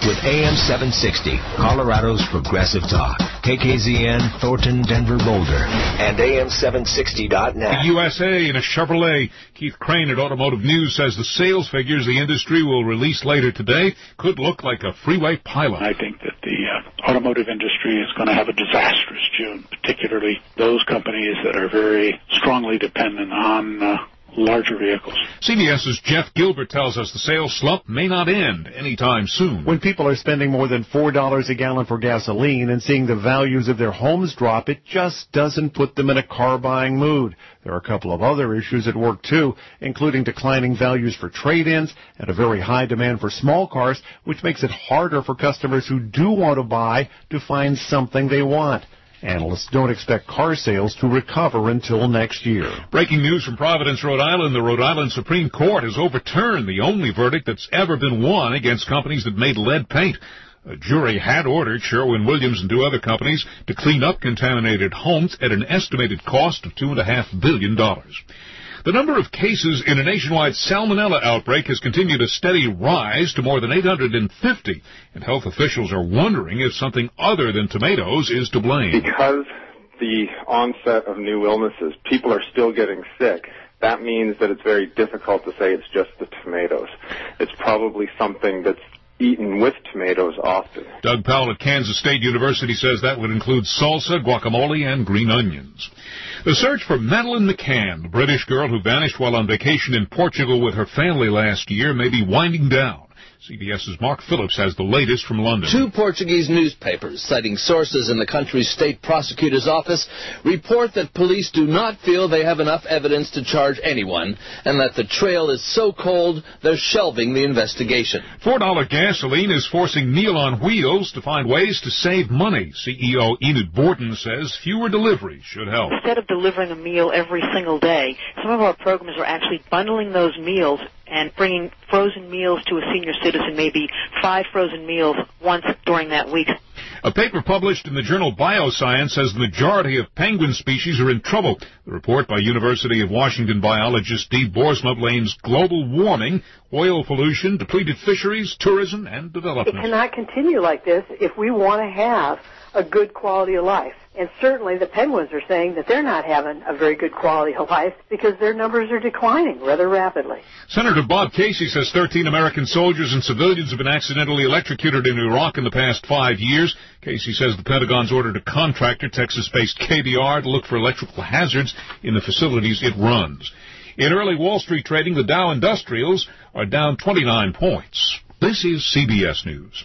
with A M seven sixty, Colorado's Progressive Talk. K K Z N, Thornton, Denver, Boulder, and A M seven sixty dot net. The U S A in a Chevrolet. Keith Crane at Automotive News says the sales figures the industry will release later today could look like a freeway pilot. I think that the uh, automotive industry is going to have a disastrous June, particularly those companies that are very strongly dependent on uh, larger vehicles. CBS's Jeff Gilbert tells us the sales slump may not end anytime soon. When people are spending more than four dollars a gallon for gasoline and seeing the values of their homes drop, it just doesn't put them in a car-buying mood. There are a couple of other issues at work, too, including declining values for trade-ins and a very high demand for small cars, which makes it harder for customers who do want to buy to find something they want. Analysts don't expect car sales to recover until next year. Breaking news from Providence, Rhode Island. The Rhode Island Supreme Court has overturned the only verdict that's ever been won against companies that made lead paint. A jury had ordered Sherwin-Williams and two other companies to clean up contaminated homes at an estimated cost of two point five billion dollars. The number of cases in a nationwide salmonella outbreak has continued a steady rise to more than eight hundred fifty, and health officials are wondering if something other than tomatoes is to blame. Because the onset of new illnesses, people are still getting sick. That means that it's very difficult to say it's just the tomatoes. It's probably something that's eaten with tomatoes often. Doug Powell at Kansas State University says that would include salsa, guacamole, and green onions. The search for Madeleine McCann, the British girl who vanished while on vacation in Portugal with her family last year, may be winding down. CBS's Mark Phillips has the latest from London. Two Portuguese newspapers, citing sources in the country's state prosecutor's office, report that police do not feel they have enough evidence to charge anyone, and that the trail is so cold they're shelving the investigation. four dollar gasoline is forcing Meal on Wheels to find ways to save money. C E O Enid Borton says fewer deliveries should help. Instead of delivering a meal every single day, some of our programs are actually bundling those meals and bringing frozen meals to a senior citizen, maybe five frozen meals once during that week. A paper published in the journal Bioscience says the majority of penguin species are in trouble. The report by University of Washington biologist Steve Boersma blames global warming, oil pollution, depleted fisheries, tourism, and development. It cannot continue like this if we want to have a good quality of life. And certainly the penguins are saying that they're not having a very good quality of life because their numbers are declining rather rapidly. Senator Bob Casey says thirteen American soldiers and civilians have been accidentally electrocuted in Iraq in the past five years. Casey says the Pentagon's ordered a contractor, Texas-based K B R, to look for electrical hazards in the facilities it runs. In early Wall Street trading, the Dow Industrials are down twenty-nine points. This is C B S News.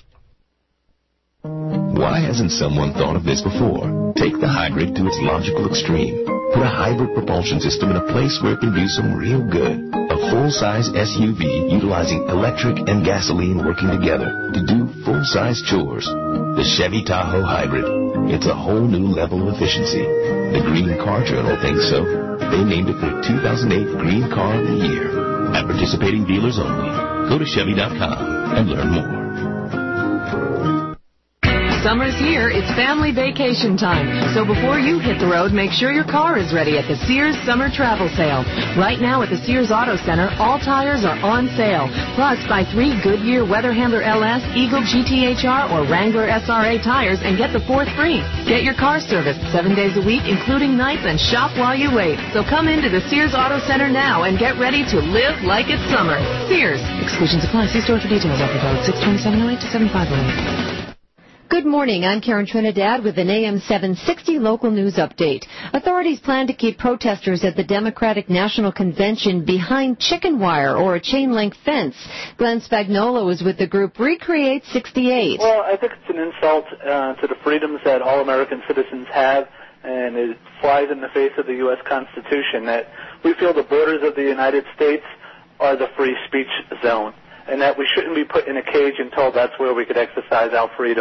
Why hasn't someone thought of this before? Take the hybrid to its logical extreme. Put a hybrid propulsion system in a place where it can do some real good. A full-size S U V utilizing electric and gasoline working together to do full-size chores. The Chevy Tahoe Hybrid. It's a whole new level of efficiency. The Green Car Journal thinks so. They named it the two thousand eight Green Car of the Year. At participating dealers only. Go to Chevy dot com and learn more. Summer's here. It's family vacation time. So before you hit the road, make sure your car is ready at the Sears Summer Travel Sale. Right now at the Sears Auto Center, all tires are on sale. Plus, buy three Goodyear Weather Handler L S, Eagle G T H R, or Wrangler S R A tires and get the fourth free. Get your car serviced seven days a week, including nights, and shop while you wait. So come into the Sears Auto Center now and get ready to live like it's summer. Sears. Exclusions apply. See store for details. Offer valid six twenty-seven oh eight to seven five oh eight. Good morning. I'm Karen Trinidad with an A M seven sixty local news update. Authorities plan to keep protesters at the Democratic National Convention behind chicken wire or a chain-link fence. Glenn Spagnuolo is with the group Recreate sixty-eight. Well, I think it's an insult uh, to the freedoms that all American citizens have, and it flies in the face of the U S Constitution that we feel the borders of the United States are the free speech zone, and that we shouldn't be put in a cage and told that's where we could exercise our freedoms.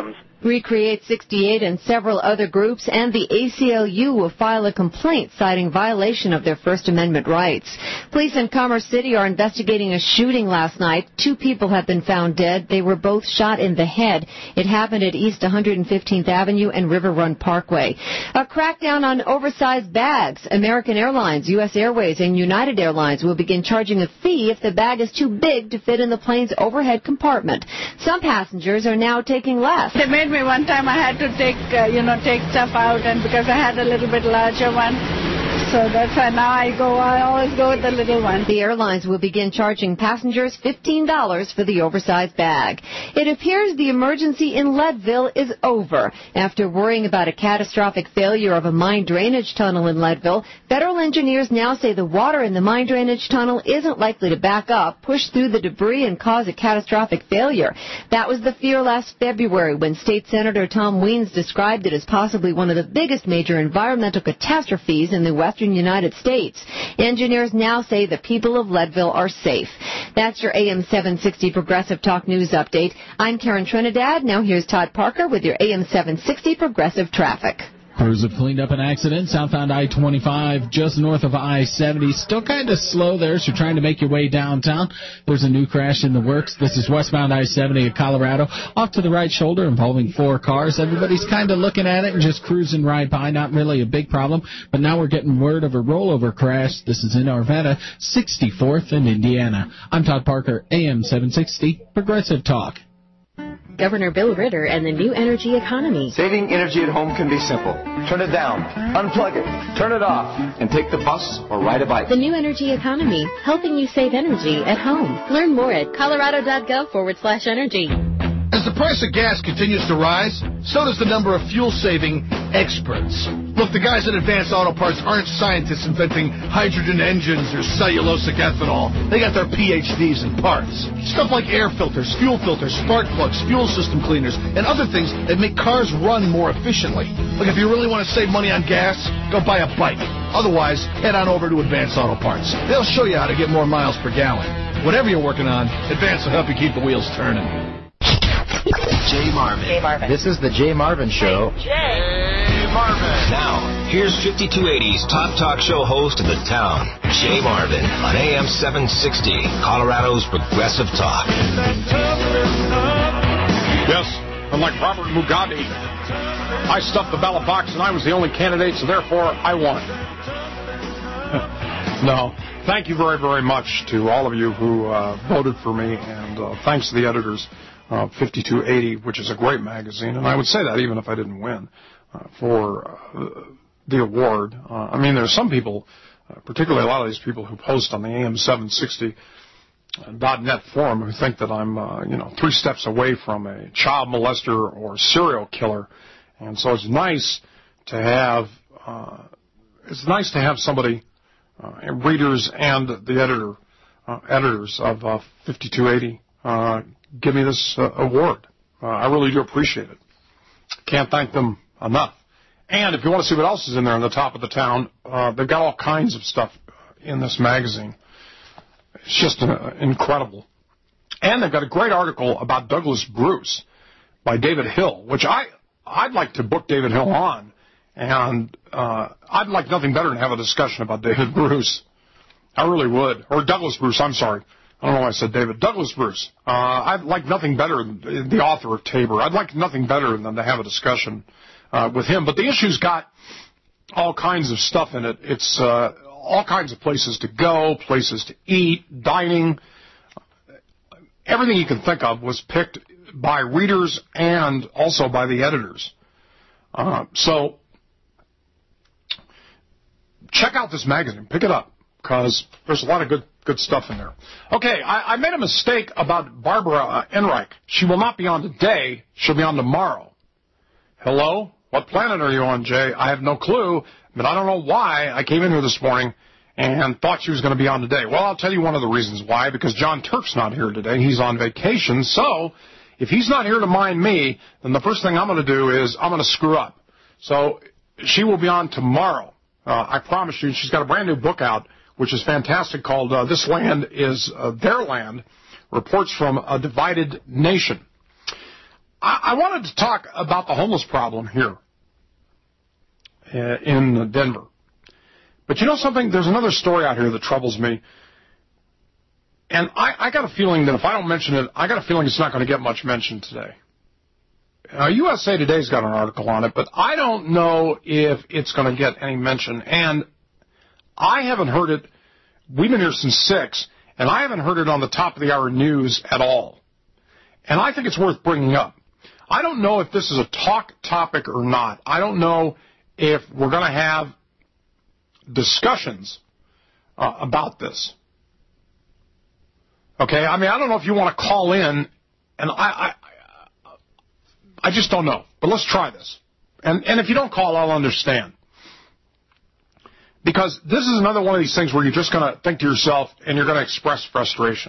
Recreate sixty-eight and several other groups and the A C L U will file a complaint citing violation of their First Amendment rights. Police in Commerce City are investigating a shooting last night. Two people have been found dead. They were both shot in the head. It happened at East one hundred fifteenth Avenue and River Run Parkway. A crackdown on oversized bags. American Airlines, U S Airways, and United Airlines will begin charging a fee if the bag is too big to fit in the plane's overhead compartment. Some passengers are now taking less. They made me one time I had to take, uh, you know, take stuff out, and because I had a little bit larger one. So that's why now I go, I always go with the little one. The airlines will begin charging passengers fifteen dollars for the oversized bag. It appears the emergency in Leadville is over. After worrying about a catastrophic failure of a mine drainage tunnel in Leadville, federal engineers now say the water in the mine drainage tunnel isn't likely to back up, push through the debris, and cause a catastrophic failure. That was the fear last February when State Senator Tom Weens described it as possibly one of the biggest major environmental catastrophes in the western United States. Engineers now say the people of Leadville are safe. That's your A M seven sixty Progressive Talk News Update. I'm Karen Trinidad. Now here's Todd Parker with your A M seven sixty Progressive Traffic. Crews have cleaned up an accident southbound I twenty-five just north of I seventy. Still kind of slow there, so trying to make your way downtown. There's a new crash in the works. This is westbound I seventy at Colorado. Off to the right shoulder involving four cars. Everybody's kind of looking at it and just cruising right by. Not really a big problem. But now we're getting word of a rollover crash. This is in Arvada, sixty-fourth in Indiana. I'm Todd Parker, A M seven sixty Progressive Talk. Governor Bill Ritter and the new energy economy. Saving energy at home can be simple. Turn it down, unplug it, turn it off, and take the bus or ride a bike. The new energy economy, helping you save energy at home. Learn more at colorado.gov forward slash energy. As the price of gas continues to rise, so does the number of fuel-saving experts. Look, the guys at Advanced Auto Parts aren't scientists inventing hydrogen engines or cellulosic ethanol. They got their P H Ds in parts. Stuff like air filters, fuel filters, spark plugs, fuel system cleaners, and other things that make cars run more efficiently. Look, if you really want to save money on gas, go buy a bike. Otherwise, head on over to Advanced Auto Parts. They'll show you how to get more miles per gallon. Whatever you're working on, Advanced will help you keep the wheels turning. Jay Marvin. Jay Marvin. This is the Jay Marvin Show. Jay, Jay Marvin. Now, here's fifty-two eighty's top talk show host of the town, Jay Marvin, on A M seven sixty, Colorado's Progressive Talk. Yes, unlike Robert Mugabe, I stuffed the ballot box and I was the only candidate, so therefore I won. No. Thank you very, very much to all of you who uh, voted for me, and uh, thanks to the editors. Uh, fifty-two eighty, which is a great magazine, and I would say that even if I didn't win uh, for uh, the award. Uh, I mean, there's some people, uh, particularly a lot of these people who post on the A M seven sixty dot net forum who think that I'm, uh, you know, three steps away from a child molester or serial killer, and so it's nice to have uh, it's nice to have somebody, uh, readers and the editor, uh, editors of uh, fifty-two eighty. Uh, give me this uh, award. Uh, I really do appreciate it. Can't thank them enough. And if you want to see what else is in there on the top of the town, uh, they've got all kinds of stuff in this magazine. It's just uh, incredible. And they've got a great article about Douglas Bruce by David Hill, which I, I'd like to book David Hill on. And uh, I'd like nothing better than have a discussion about David Bruce. I really would. Or Douglas Bruce, I'm sorry. I don't know why I said David. Douglas Bruce. Uh, I'd like nothing better than the author of Tabor. I'd like nothing better than to have a discussion uh, with him. But the issue's got all kinds of stuff in it. It's uh, all kinds of places to go, places to eat, dining. Everything you can think of was picked by readers and also by the editors. Uh, so check out this magazine. Pick it up, because there's a lot of good good stuff in there. Okay, I, I made a mistake about Barbara uh, Enright. She will not be on today. She'll be on tomorrow. Hello? What planet are you on, Jay? I have no clue, but I don't know why I came in here this morning and thought she was going to be on today. Well, I'll tell you one of the reasons why, because John Turk's not here today. He's on vacation, so if he's not here to mind me, then the first thing I'm going to do is I'm going to screw up. So she will be on tomorrow. Uh, I promise you. She's got a brand new book out, which is fantastic, called uh, This Land is uh, Their Land, Reports from a Divided Nation. I, I wanted to talk about the homeless problem here uh, in Denver. But you know something? There's another story out here that troubles me. And I, I got a feeling that if I don't mention it, I got a feeling it's not going to get much mention today. Now, U S A Today's got an article on it, but I don't know if it's going to get any mention. And I haven't heard it. We've been here since six, and I haven't heard it on the top of the hour news at all. And I think it's worth bringing up. I don't know if this is a talk topic or not. I don't know if we're going to have discussions uh, about this. Okay? I mean, I don't know if you want to call in, and I, I, I just don't know. But let's try this. And, and if you don't call, I'll understand. Because this is another one of these things where you're just going to think to yourself and you're going to express frustration.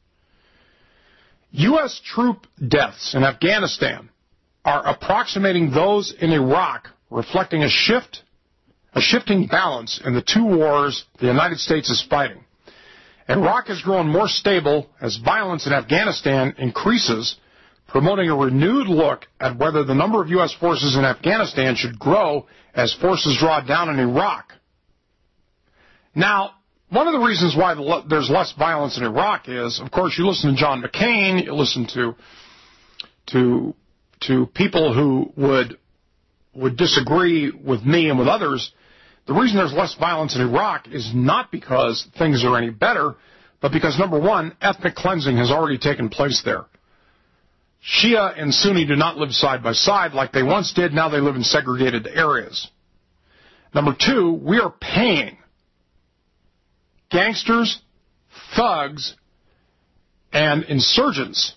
U S troop deaths in Afghanistan are approximating those in Iraq, reflecting a shift, a shifting balance in the two wars the United States is fighting. Iraq has grown more stable as violence in Afghanistan increases, promoting a renewed look at whether the number of U S forces in Afghanistan should grow as forces draw down in Iraq. Now, one of the reasons why there's less violence in Iraq is, of course, you listen to John McCain, you listen to to to people who would would disagree with me and with others. The reason there's less violence in Iraq is not because things are any better, but because, number one, ethnic cleansing has already taken place there. Shia and Sunni do not live side by side like they once did. Now they live in segregated areas. Number two, we are paying gangsters, thugs, and insurgents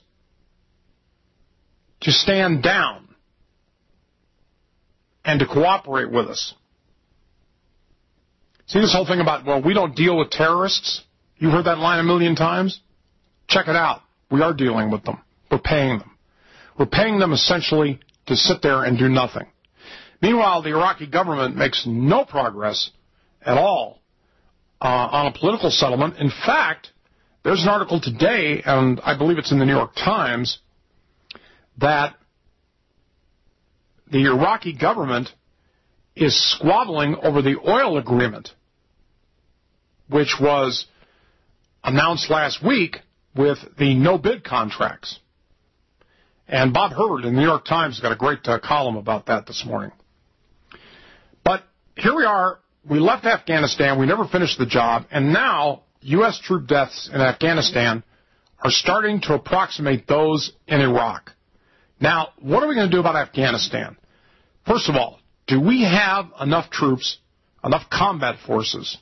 to stand down and to cooperate with us. See this whole thing about, well, we don't deal with terrorists? You've heard that line a million times? Check it out. We are dealing with them. We're paying them. We're paying them essentially to sit there and do nothing. Meanwhile, the Iraqi government makes no progress at all Uh, on a political settlement. In fact, there's an article today, and I believe it's in the New York Times, that the Iraqi government is squabbling over the oil agreement, which was announced last week with the no-bid contracts. And Bob Herbert in the New York Times got a great uh, column about that this morning. But here we are. We left Afghanistan, we never finished the job, and now U S troop deaths in Afghanistan are starting to approximate those in Iraq. Now, what are we going to do about Afghanistan? First of all, do we have enough troops, enough combat forces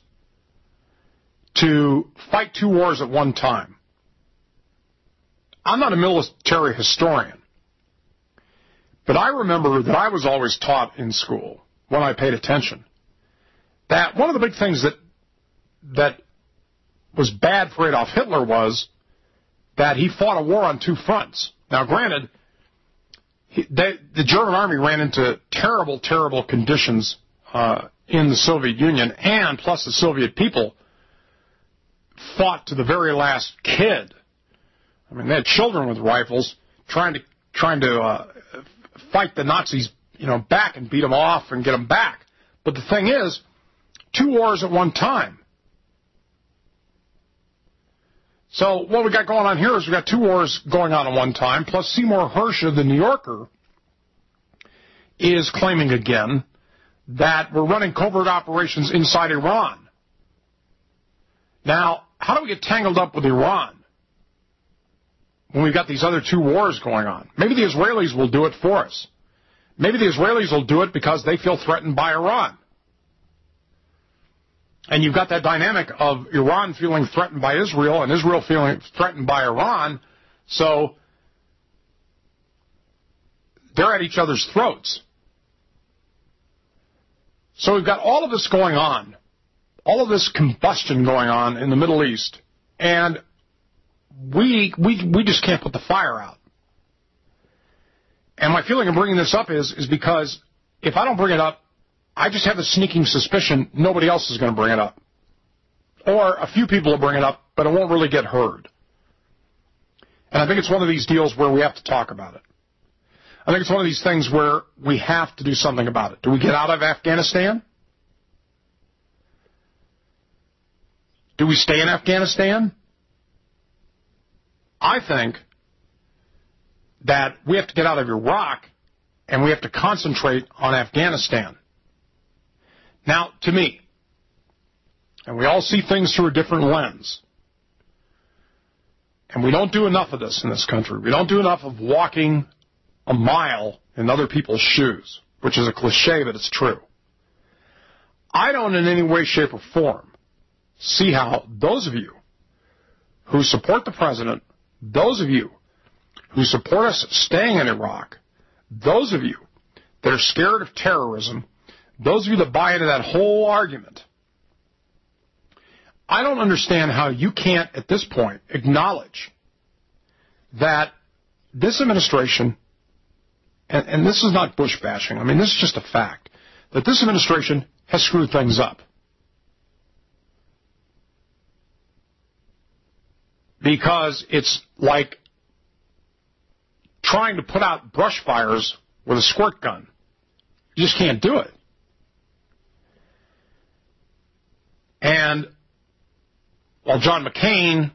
to fight two wars at one time? I'm not a military historian, but I remember that I was always taught in school, when I paid attention, that one of the big things that that was bad for Adolf Hitler was that he fought a war on two fronts. Now, granted, he, they, the German army ran into terrible, terrible conditions uh, in the Soviet Union, and plus the Soviet people fought to the very last kid. I mean, they had children with rifles trying to trying to uh, fight the Nazis, you know, back and beat them off and get them back. But the thing is, two wars at one time. So what we got going on here is we got two wars going on at one time, plus Seymour Hersh of the New Yorker is claiming again that we're running covert operations inside Iran. Now, how do we get tangled up with Iran when we've got these other two wars going on? Maybe the Israelis will do it for us. Maybe the Israelis will do it because they feel threatened by Iran. And you've got that dynamic of Iran feeling threatened by Israel and Israel feeling threatened by Iran, so they're at each other's throats. So we've got all of this going on, all of this combustion going on in the Middle East, and we we we just can't put the fire out. And my feeling of bringing this up is is because if I don't bring it up, I just have a sneaking suspicion nobody else is going to bring it up. Or a few people will bring it up, but it won't really get heard. And I think it's one of these deals where we have to talk about it. I think it's one of these things where we have to do something about it. Do we get out of Afghanistan? Do we stay in Afghanistan? I think that we have to get out of Iraq and we have to concentrate on Afghanistan. Now, to me, and we all see things through a different lens, and we don't do enough of this in this country. We don't do enough of walking a mile in other people's shoes, which is a cliche, but it's true. I don't in any way, shape, or form see how those of you who support the president, those of you who support us staying in Iraq, those of you that are scared of terrorism, those of you that buy into that whole argument, I don't understand how you can't, at this point, acknowledge that this administration, and, and this is not Bush bashing, I mean, this is just a fact, that this administration has screwed things up. Because it's like trying to put out brush fires with a squirt gun. You just can't do it. And while John McCain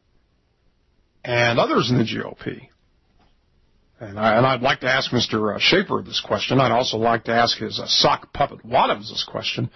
and others in the G O P, and, I, and I'd like to ask Mister Schaefer this question, I'd also like to ask his uh, sock puppet Wadhams this question.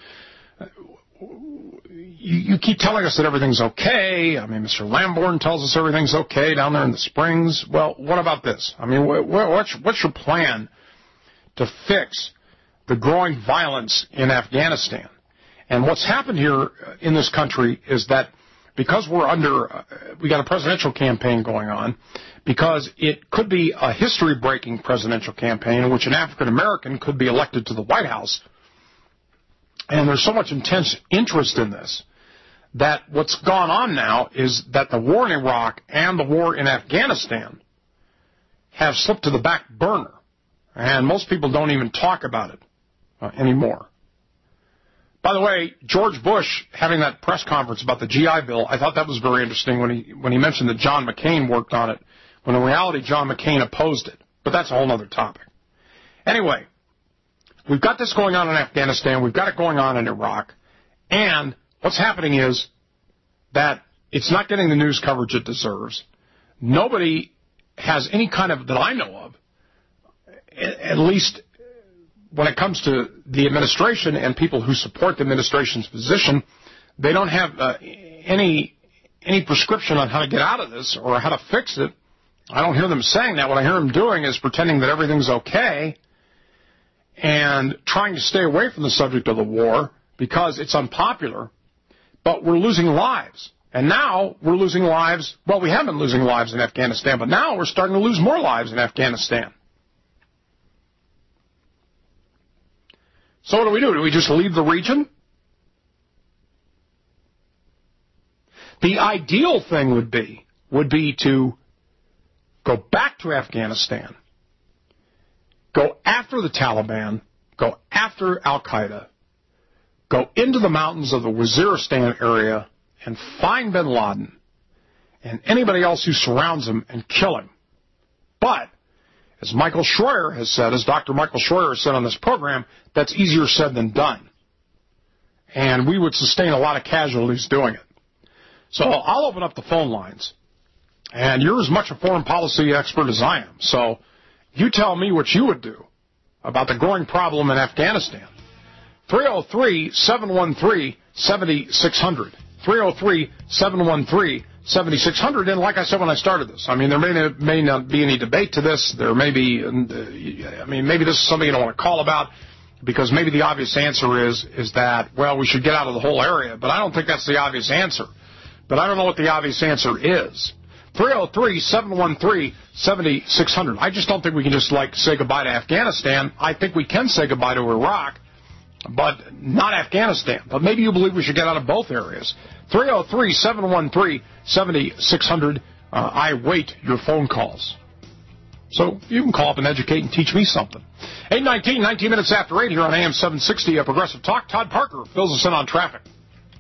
You, you keep telling us that everything's okay. I mean, Mister Lamborn tells us everything's okay down there in the Springs. Well, what about this? I mean, wh- wh- what's, what's your plan to fix the growing violence in Afghanistan? And what's happened here in this country is that because we're under, uh, we got a presidential campaign going on, because it could be a history-breaking presidential campaign in which an African-American could be elected to the White House, and there's so much intense interest in this, that what's gone on now is that the war in Iraq and the war in Afghanistan have slipped to the back burner, and most people don't even talk about it uh, anymore. By the way, George Bush having that press conference about the G I Bill, I thought that was very interesting when he when he mentioned that John McCain worked on it, when in reality John McCain opposed it. But that's a whole other topic. Anyway, we've got this going on in Afghanistan, we've got it going on in Iraq, and what's happening is that it's not getting the news coverage it deserves. Nobody has any kind of, that I know of, at least when it comes to the administration and people who support the administration's position, they don't have uh, any any prescription on how to get out of this or how to fix it. I don't hear them saying that. What I hear them doing is pretending that everything's okay and trying to stay away from the subject of the war because it's unpopular, but we're losing lives. And now we're losing lives. Well, we have been losing lives in Afghanistan, but now we're starting to lose more lives in Afghanistan. So what do we do? Do we just leave the region? The ideal thing would be, would be to go back to Afghanistan, go after the Taliban, go after Al-Qaeda, go into the mountains of the Waziristan area and find bin Laden and anybody else who surrounds him and kill him. But as Michael Schroyer has said, as Doctor Michael Schroyer has said on this program, that's easier said than done. And we would sustain a lot of casualties doing it. So I'll open up the phone lines. And you're as much a foreign policy expert as I am. So you tell me what you would do about the growing problem in Afghanistan. three oh three, seven one three, seven six zero zero. three oh three, seven one three, seven six zero zero. And like I said when I started this, I mean, there may not, may not be any debate to this. There may be, I mean, maybe this is something you don't want to call about because maybe the obvious answer is, is that, well, we should get out of the whole area. But I don't think that's the obvious answer. But I don't know what the obvious answer is. three oh three, seven one three, seven six zero zero. I just don't think we can just, like, say goodbye to Afghanistan. I think we can say goodbye to Iraq, but not Afghanistan. But maybe you believe we should get out of both areas. three oh three, seven one three, seven six zero zero. Uh, I wait your phone calls. So you can call up and educate and teach me something. eight nineteen, nineteen minutes after eight here on A M seven sixty, a Progressive Talk. Todd Parker fills us in on traffic.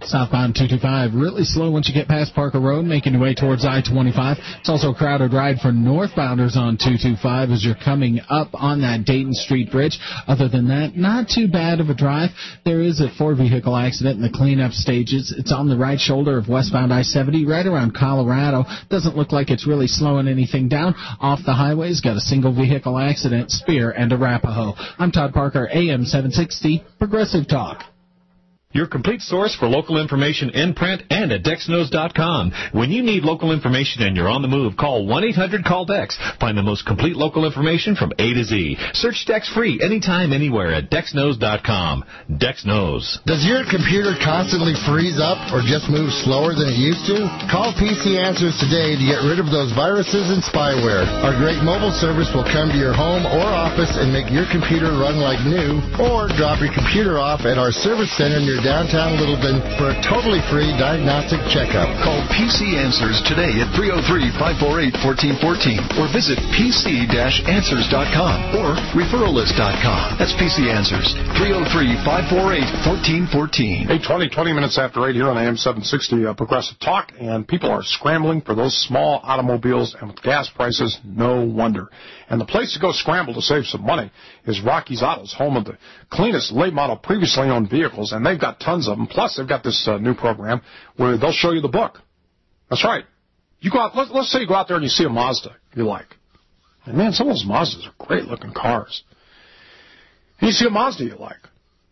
Southbound two twenty-five, really slow once you get past Parker Road, making your way towards I twenty-five. It's also a crowded ride for northbounders on two twenty-five as you're coming up on that Dayton Street Bridge. Other than that, not too bad of a drive. There is a four-vehicle accident in the cleanup stages. It's on the right shoulder of westbound I seventy, right around Colorado. Doesn't look like it's really slowing anything down. Off the highways, got a single-vehicle accident, Spear and Arapahoe. I'm Todd Parker, A M seven sixty, Progressive Talk. Your complete source for local information in print and at Dex Knows dot com. When you need local information and you're on the move, call one eight hundred call Dex. Find the most complete local information from A to Z. Search Dex free anytime, anywhere at Dex Knows dot com. Dex Knows. Does your computer constantly freeze up or just move slower than it used to? Call P C Answers today to get rid of those viruses and spyware. Our great mobile service will come to your home or office and make your computer run like new, or drop your computer off at our service center near downtown Littleton for a totally free diagnostic checkup. Call P C Answers today at three oh three, five four eight, one four one four or visit P C answers dot com or referral list dot com. That's P C Answers, three oh three, five four eight, one four one four. eight twenty, twenty minutes after eight here on A M seven sixty uh, Progressive Talk, and people are scrambling for those small automobiles, and with gas prices, no wonder. And the place to go scramble to save some money is Rocky's Autos, home of the cleanest late model previously owned vehicles, and they've got tons of them. Plus, they've got this uh, new program where they'll show you the book. That's right. You go out. Let's, let's say you go out there and you see a Mazda you like. And man, some of those Mazdas are great looking cars. And you see a Mazda you like.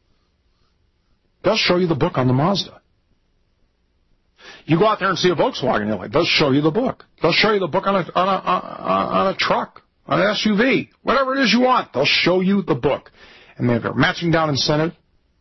They'll show you the book on the Mazda. You go out there and see a Volkswagen you like. They'll show you the book. They'll show you the book on a on a on a truck, on an S U V, whatever it is you want. They'll show you the book, and they've got matching down incentive.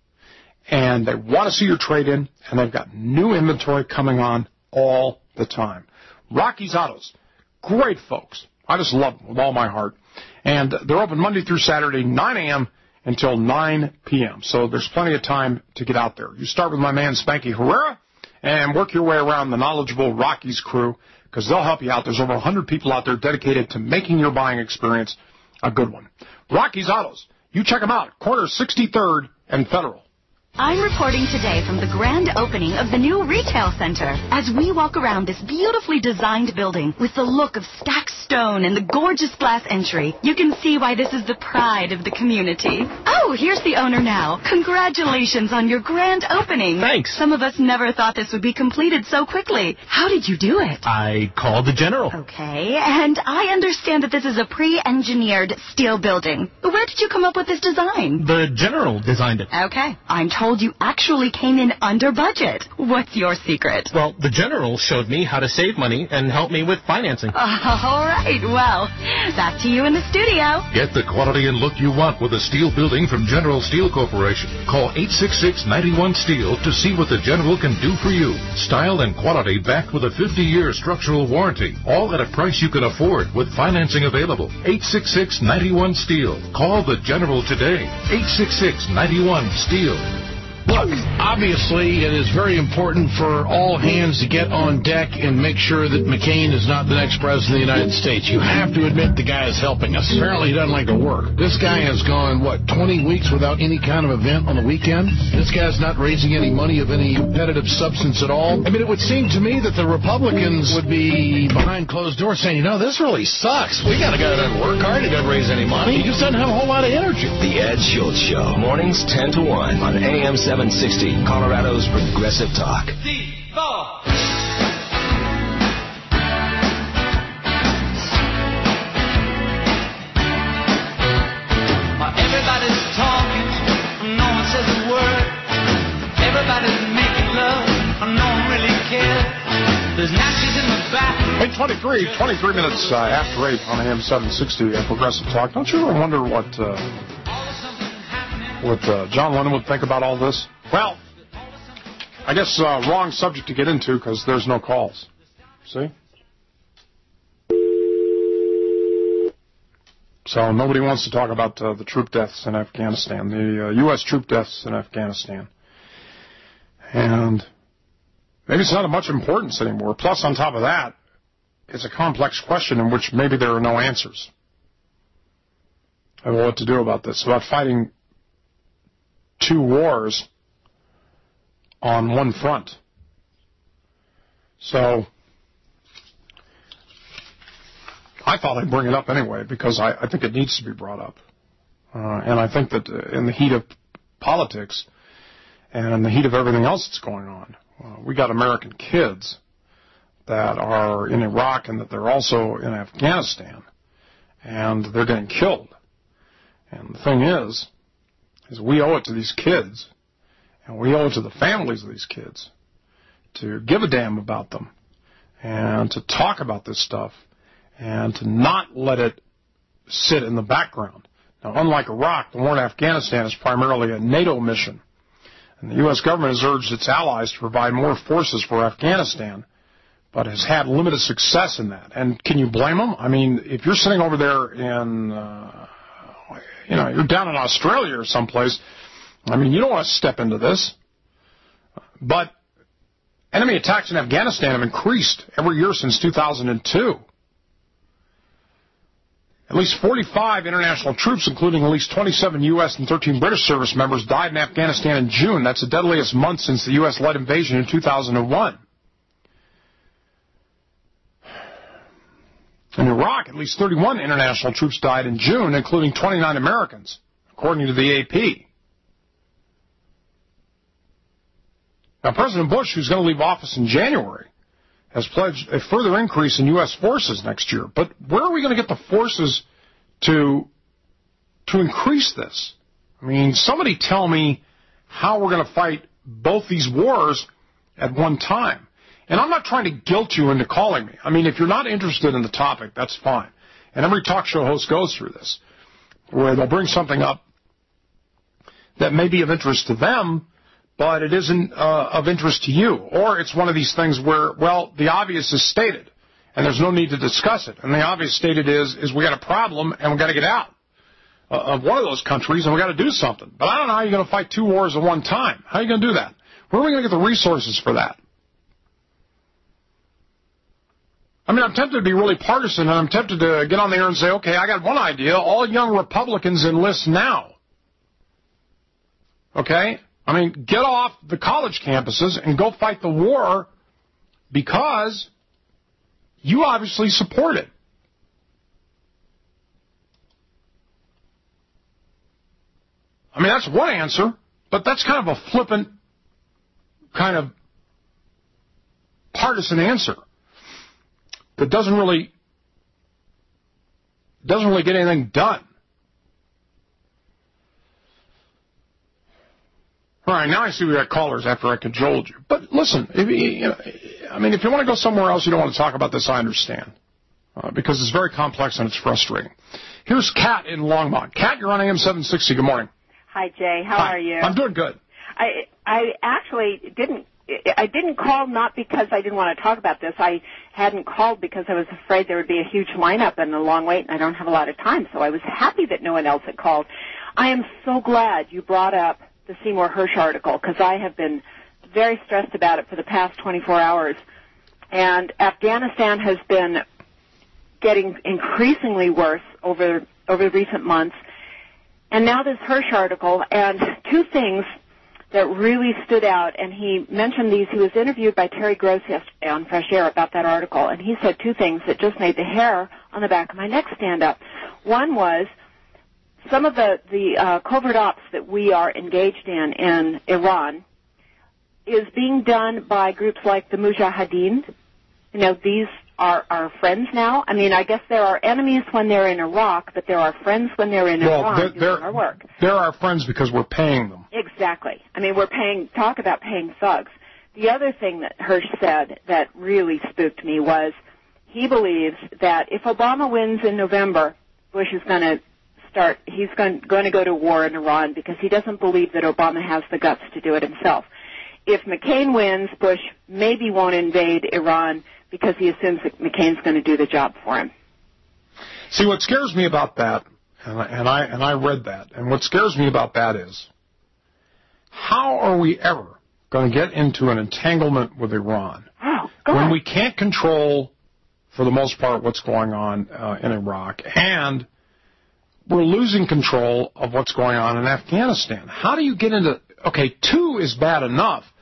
And they want to see your trade-in, and they've got new inventory coming on all the time. Rocky's Autos, great folks. I just love them with all my heart. And they're open Monday through Saturday, nine a.m. until nine p.m. So there's plenty of time to get out there. You start with my man Spanky Herrera and work your way around the knowledgeable Rocky's crew, because they'll help you out. There's over one hundred people out there dedicated to making your buying experience a good one. Rocky's Autos, you check them out, corner sixty-third and Federal. I'm reporting today from the grand opening of the new retail center. As we walk around this beautifully designed building with the look of stacked stone and the gorgeous glass entry, you can see why this is the pride of the community. Oh, here's the owner now. Congratulations on your grand opening. Thanks. Some of us never thought this would be completed so quickly. How did you do it? I called the general. Okay, and I understand that this is a pre-engineered steel building. Where did you come up with this design? The general designed it. Okay, I'm told you actually came in under budget. What's your secret? Well, the general showed me how to save money and help me with financing. Uh, all right, well, back to you in the studio. Get the quality and look you want with a steel building from General Steel Corporation. Call eight six six, nine one, STEEL to see what the General can do for you. Style and quality backed with a fifty-year structural warranty. All at a price you can afford with financing available. eight six six, nine one, STEEL. Call the General today. eight six six, nine one, STEEL. Look, obviously it is very important for all hands to get on deck and make sure that McCain is not the next president of the United States. You have to admit the guy is helping us. Apparently he doesn't like to work. This guy has gone, what, twenty weeks without any kind of event on the weekend? This guy's not raising any money of any competitive substance at all. I mean, it would seem to me that the Republicans would be behind closed doors saying, you know, this really sucks. We got a guy that doesn't work hard. He doesn't raise any money. He just doesn't have a whole lot of energy. The Ed Schultz Show, mornings ten to one on A M seven sixty, Colorado's Progressive Talk. Everybody's talking, no one says a word. Everybody's making love, no one really cares. There's napkins in the back. eight twenty-three, twenty-three minutes uh, after eight on A M seven sixty at Progressive Talk. Don't you ever wonder what uh, what uh, John Lennon would think about all this? Well, I guess uh, wrong subject to get into because there's no calls. See? So nobody wants to talk about uh, the troop deaths in Afghanistan, the uh, U S troop deaths in Afghanistan. And maybe it's not of much importance anymore. Plus, on top of that, it's a complex question in which maybe there are no answers. I don't know what to do about this. About fighting two wars on one front. So I thought I'd bring it up anyway because I, I think it needs to be brought up. Uh, and I think that in the heat of politics and in the heat of everything else that's going on, uh, we got American kids that are in Iraq and that they're also in Afghanistan, and they're getting killed. And the thing is, is we owe it to these kids, and we owe it to the families of these kids to give a damn about them and to talk about this stuff and to not let it sit in the background. Now, unlike Iraq, the war in Afghanistan is primarily a NATO mission, and the U S government has urged its allies to provide more forces for Afghanistan, but has had limited success in that. And can you blame them? I mean, if you're sitting over there in, uh, you know, you're down in Australia or someplace, I mean, you don't want to step into this. But enemy attacks in Afghanistan have increased every year since two thousand two. At least forty-five international troops, including at least twenty-seven U S and thirteen British service members, died in Afghanistan in June. That's the deadliest month since the U S-led invasion in two thousand one. In Iraq, at least thirty-one international troops died in June, including twenty-nine Americans, according to the A P. Now, President Bush, who's going to leave office in January, has pledged a further increase in U S forces next year. But where are we going to get the forces to to increase this? I mean, somebody tell me how we're going to fight both these wars at one time. And I'm not trying to guilt you into calling me. I mean, if you're not interested in the topic, that's fine. And every talk show host goes through this, where they'll bring something up that may be of interest to them, but it isn't uh, of interest to you. Or it's one of these things where, well, the obvious is stated, and there's no need to discuss it. And the obvious stated is, is we got a problem, and we got to get out uh, of one of those countries, and we got to do something. But I don't know how you're going to fight two wars at one time. How are you going to do that? Where are we going to get the resources for that? I mean, I'm tempted to be really partisan, and I'm tempted to get on the air and say, okay, I got one idea. All young Republicans enlist now. Okay? I mean, get off the college campuses and go fight the war because you obviously support it. I mean, that's one answer, but that's kind of a flippant, kind of partisan answer that doesn't really doesn't really get anything done. All right, now I see we got callers after I cajoled you. But listen, if you, you know, I mean, if you want to go somewhere else, you don't want to talk about this, I understand. Uh, because it's very complex and it's frustrating. Here's Kat in Longmont. Kat, you're on A M seven sixty. Good morning. Hi, Jay. How Hi. are you? I'm doing good. I I actually didn't I didn't call not because I didn't want to talk about this. I hadn't called because I was afraid there would be a huge lineup and a long wait, and I don't have a lot of time. So I was happy that no one else had called. I am so glad you brought up the Seymour Hersh article because I have been very stressed about it for the past twenty-four hours. And Afghanistan has been getting increasingly worse over over recent months. And now this Hersh article, and two things that really stood out, and he mentioned these. He was interviewed by Terry Gross yesterday on Fresh Air about that article, and he said two things that just made the hair on the back of my neck stand up. One was some of the, the uh, covert ops that we are engaged in in Iran is being done by groups like the Mujahideen. You know, these are our friends now. I mean, I guess there are enemies when they're in Iraq, but there are friends when they're in well, Iran they're, doing they're, our work. They're our friends because we're paying them. Exactly. I mean, we're paying, talk about paying thugs. The other thing that Hersh said that really spooked me was he believes that if Obama wins in November, Bush is going to start, he's going, going to go to war in Iran because he doesn't believe that Obama has the guts to do it himself. If McCain wins, Bush maybe won't invade Iran because he assumes that McCain's going to do the job for him. See, what scares me about that, and I, and I and I read that, and what scares me about that is, how are we ever going to get into an entanglement with Iran oh, when on. we can't control, for the most part, what's going on uh, in Iraq, and we're losing control of what's going on in Afghanistan? How do you get into, okay, two is bad enough,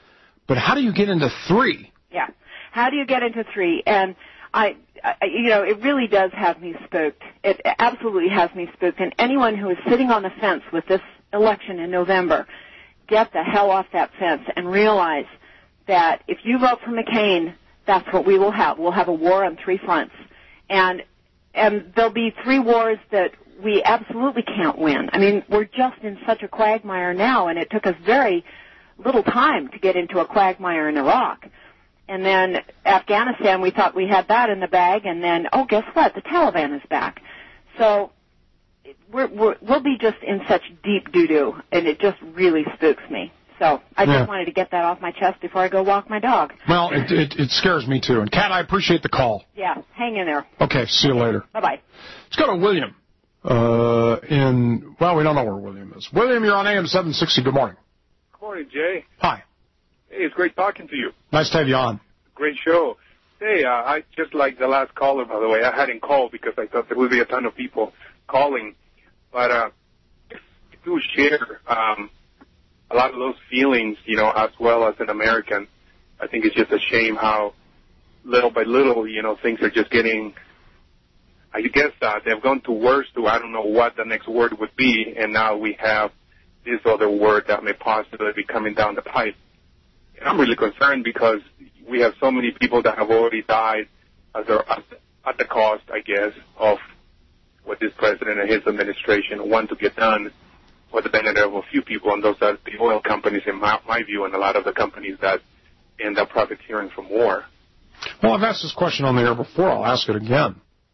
But how do you get into three? Yeah. How do you get into three? And I, I, you know, it really does have me spooked. It absolutely has me spooked. And anyone who is sitting on the fence with this election in November, get the hell off that fence and realize that if you vote for McCain, that's what we will have. We'll have a war on three fronts. And and there'll be three wars that we absolutely can't win. I mean, we're just in such a quagmire now, and it took us very little time to get into a quagmire in Iraq. And then Afghanistan, we thought we had that in the bag, and then, oh, guess what? The Taliban is back. So we're, we're, we'll be just in such deep doo-doo, and it just really spooks me. So I just yeah. wanted to get that off my chest before I go walk my dog. Well, it, it, it scares me, too. And, Kat, I appreciate the call. Yeah, hang in there. Okay, see you later. Bye-bye. Let's go to William. Uh, in, well, we don't know where William is. William, you're on A M seven sixty. Good morning. Good morning, Jay. Hi. Hey, it's great talking to you. Nice to have you on. Great show. Hey, uh, I just like the last caller, by the way. I hadn't called because I thought there would be a ton of people calling. But uh, if you share um, a lot of those feelings, you know, as well as an American, I think it's just a shame how little by little, you know, things are just getting, I guess uh, they've gone to worse to I don't know what the next word would be, and now we have this other word that may possibly be coming down the pipe. And I'm really concerned because we have so many people that have already died as a, at the cost, I guess, of what this president and his administration want to get done for the benefit of a few people, and those are the oil companies, in my, my view, and a lot of the companies that end up profiteering from war. Well, I've asked this question on the air before. I'll ask it again.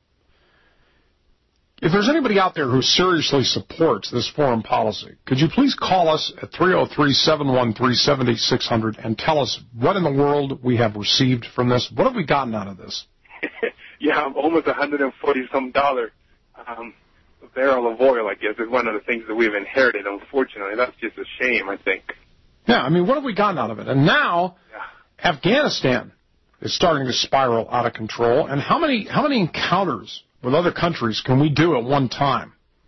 If there's anybody out there who seriously supports this foreign policy, could you please call us at three oh three, seven one three, seven six zero zero and tell us what in the world we have received from this? What have we gotten out of this? Yeah, almost one hundred forty some dollar um, a barrel of oil, I guess, is one of the things that we've inherited, unfortunately. That's just a shame, I think. Yeah, I mean, what have we gotten out of it? And now yeah. Afghanistan is starting to spiral out of control. And how many how many encounters with other countries can we do at one time?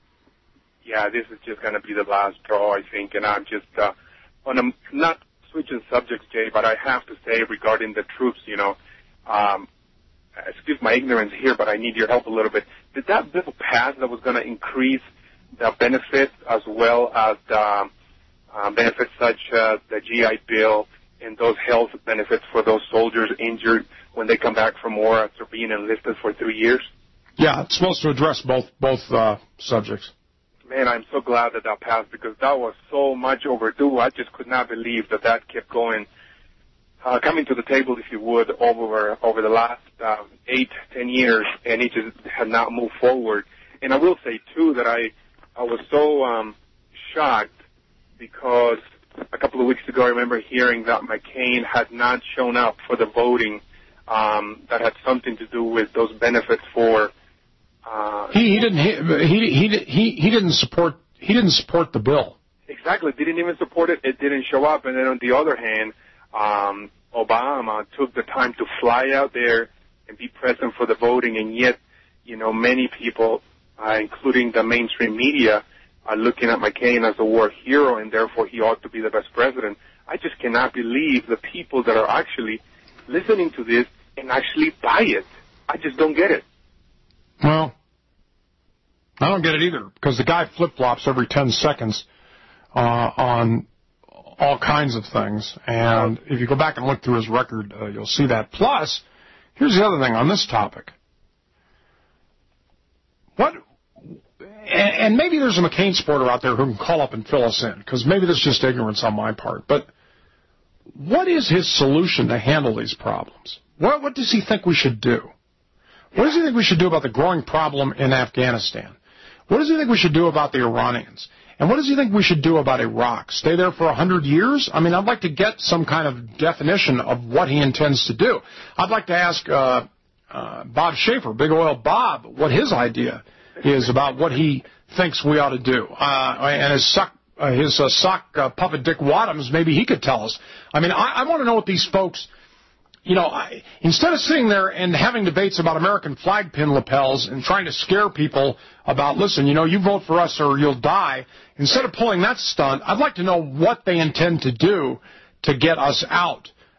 Yeah, this is just going to be the last draw, I think. And I'm just, uh, on a, not switching subjects, Jay, but I have to say regarding the troops, you know, um, excuse my ignorance here, but I need your help a little bit. Did that bill pass that was going to increase the benefits as well as the uh, benefits such as the G I Bill and those health benefits for those soldiers injured when they come back from war after being enlisted for three years? Yeah, it's supposed to address both both uh, subjects. Man, I'm so glad that that passed because that was so much overdue. I just could not believe that that kept going, uh, coming to the table, if you would, over over the last uh, eight, ten years, and it just had not moved forward. And I will say, too, that I, I was so um, shocked because a couple of weeks ago I remember hearing that McCain had not shown up for the voting um, that had something to do with those benefits for Uh, he, he didn't he, he he he didn't support he didn't support the bill. Exactly, didn't even support it. It didn't show up. And then on the other hand, um, Obama took the time to fly out there and be present for the voting, and yet, you know, many people, uh, including the mainstream media, are looking at McCain as a war hero, and therefore he ought to be the best president. I just cannot believe the people that are actually listening to this and actually buy it. I just don't get it. Well, I don't get it either, because the guy flip-flops every ten seconds uh, on all kinds of things. And if you go back and look through his record, uh, you'll see that. Plus, here's the other thing on this topic. What, and, and maybe there's a McCain supporter out there who can call up and fill us in, because maybe this is just ignorance on my part. But what is his solution to handle these problems? What, what does he think we should do? What does he think we should do about the growing problem in Afghanistan? What does he think we should do about the Iranians? And what does he think we should do about Iraq? Stay there for a hundred years? I mean, I'd like to get some kind of definition of what he intends to do. I'd like to ask uh, uh, Bob Schaefer, Big Oil Bob, what his idea is about what he thinks we ought to do. Uh, and his sock, uh, his uh, sock uh, puppet Dick Wadhams, maybe he could tell us. I mean, I, I want to know what these folks... You know, I, instead of sitting there and having debates about American flag pin lapels and trying to scare people about, listen, you know, you vote for us or you'll die, instead of pulling that stunt, I'd like to know what they intend to do to get us out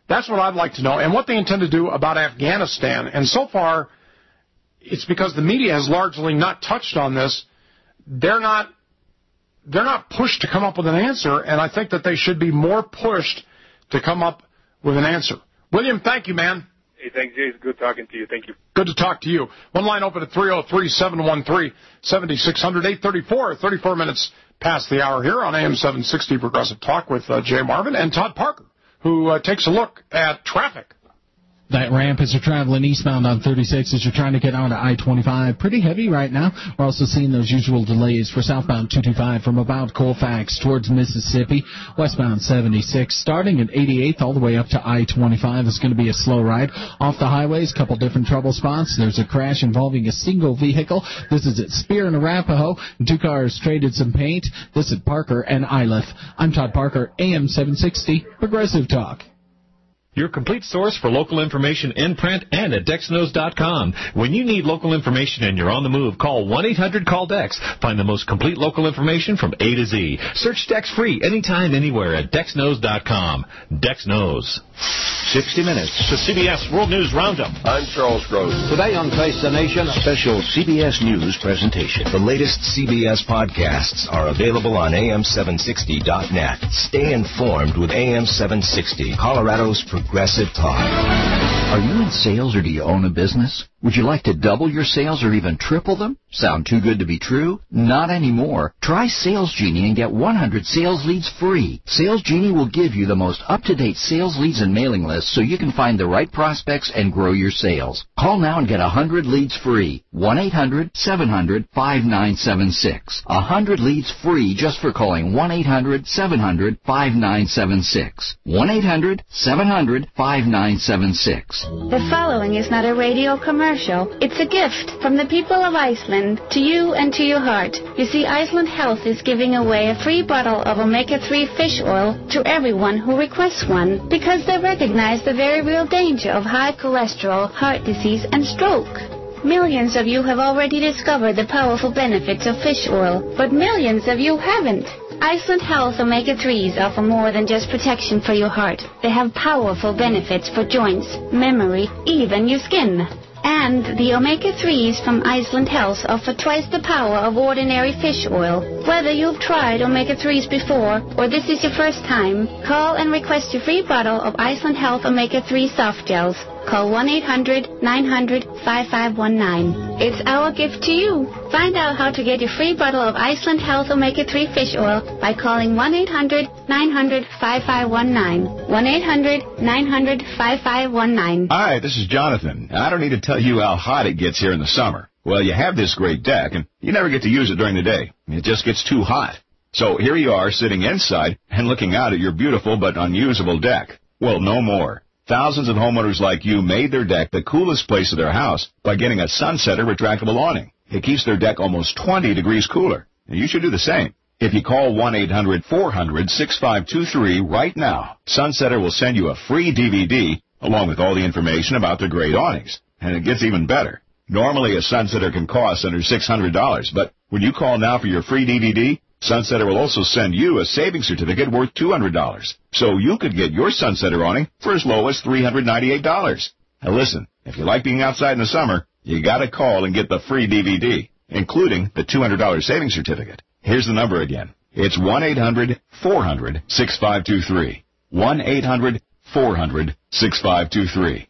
That's what I'd like to know, and what they intend to do about Afghanistan. And so far, it's because the media has largely not touched on this. They're not, they're not pushed to come up with an answer, and I think that they should be more pushed to come up with an answer. William, thank you, man. Hey, thanks, Jay. It's good talking to you. Thank you. Good to talk to you. One line open at three oh three, seven one three, seven six zero zero, eight thirty-four, thirty-four minutes past the hour here on A M seven sixty Progressive Talk with uh, Jay Marvin and Todd Parker, who uh, takes a look at traffic. That ramp as you're traveling eastbound on thirty-six as you're trying to get onto I twenty-five. Pretty heavy right now. We're also seeing those usual delays for southbound two twenty-five from about Colfax towards Mississippi. Westbound seventy-six starting at eighty-eighth all the way up to I twenty-five. It's going to be a slow ride. Off the highways, a couple different trouble spots. There's a crash involving a single vehicle. This is at Spear and Arapahoe. Two cars traded some paint. This is Parker and Iliff. I'm Todd Parker, A M seven sixty Progressive Talk. Your complete source for local information in print and at dex knows dot com. When you need local information and you're on the move, call one eight hundred call dex. Find the most complete local information from A to Z. Search Dex free anytime, anywhere at dex knows dot com. Dex knows. sixty minutes to C B S World News Roundup. I'm Charles Gross. Today on Face the Nation, a special C B S News presentation. The latest C B S podcasts are available on A M seven sixty dot net. Stay informed with A M seven sixty, Colorado's Progressive Talk. Are you in sales or do you own a business? Would you like to double your sales or even triple them? Sound too good to be true? Not anymore. Try Sales Genie and get one hundred sales leads free. Sales Genie will give you the most up-to-date sales leads and mailing lists so you can find the right prospects and grow your sales. Call now and get one hundred leads free. one eight hundred seven hundred five nine seven six. one hundred leads free just for calling one eight hundred seven hundred five nine seven six. one eight hundred seven hundred five nine seven six. The following is not a radio commercial. It's a gift from the people of Iceland to you and to your heart. You see, Iceland Health is giving away a free bottle of omega three fish oil to everyone who requests one because they recognize the very real danger of high cholesterol, heart disease, and stroke. Millions of you have already discovered the powerful benefits of fish oil, but millions of you haven't. Iceland Health omega threes offer more than just protection for your heart. They have powerful benefits for joints, memory, even your skin. And the omega threes from Iceland Health offer twice the power of ordinary fish oil. Whether you've tried omega threes before or this is your first time, call and request your free bottle of Iceland Health omega three soft gels. Call one eight hundred nine hundred five five one nine. It's our gift to you. Find out how to get your free bottle of Iceland Health omega three fish oil by calling one eight hundred nine hundred five five one nine. one eight hundred nine hundred five five one nine. Hi, this is Jonathan. I don't need to tell you how hot it gets here in the summer. Well, you have this great deck, and you never get to use it during the day. It just gets too hot. So here you are sitting inside and looking out at your beautiful but unusable deck. Well, no more. Thousands of homeowners like you made their deck the coolest place of their house by getting a Sunsetter retractable awning. It keeps their deck almost twenty degrees cooler. And you should do the same. If you call one eight hundred four hundred six five two three right now, Sunsetter will send you a free D V D along with all the information about their great awnings. And it gets even better. Normally a Sunsetter can cost under six hundred dollars, but when you call now for your free D V D, Sunsetter will also send you a savings certificate worth two hundred dollars. So you could get your Sunsetter awning for as low as three hundred ninety-eight dollars. Now listen, if you like being outside in the summer, you gotta call and get the free D V D, including the two hundred dollars savings certificate. Here's the number again. It's one eight hundred four hundred six five two three. one eight hundred four hundred six five two three.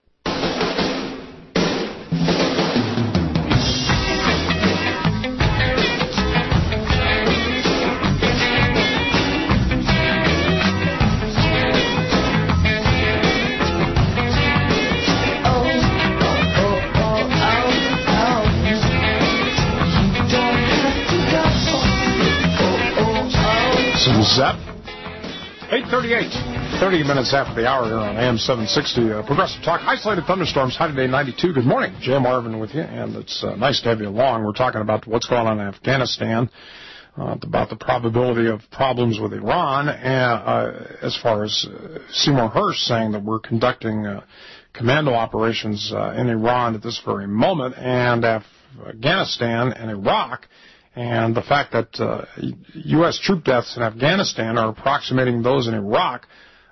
Zep. eight thirty-eight. thirty minutes after the hour here on A M seven sixty uh, Progressive Talk. Isolated thunderstorms, high today ninety-two. Good morning. Jay Marvin with you, and it's uh, nice to have you along. We're talking about what's going on in Afghanistan, uh, about the probability of problems with Iran, and uh, as far as uh, Seymour Hersh saying that we're conducting uh, commando operations uh, in Iran at this very moment, and Afghanistan and Iraq. And the fact that uh, U S troop deaths in Afghanistan are approximating those in Iraq,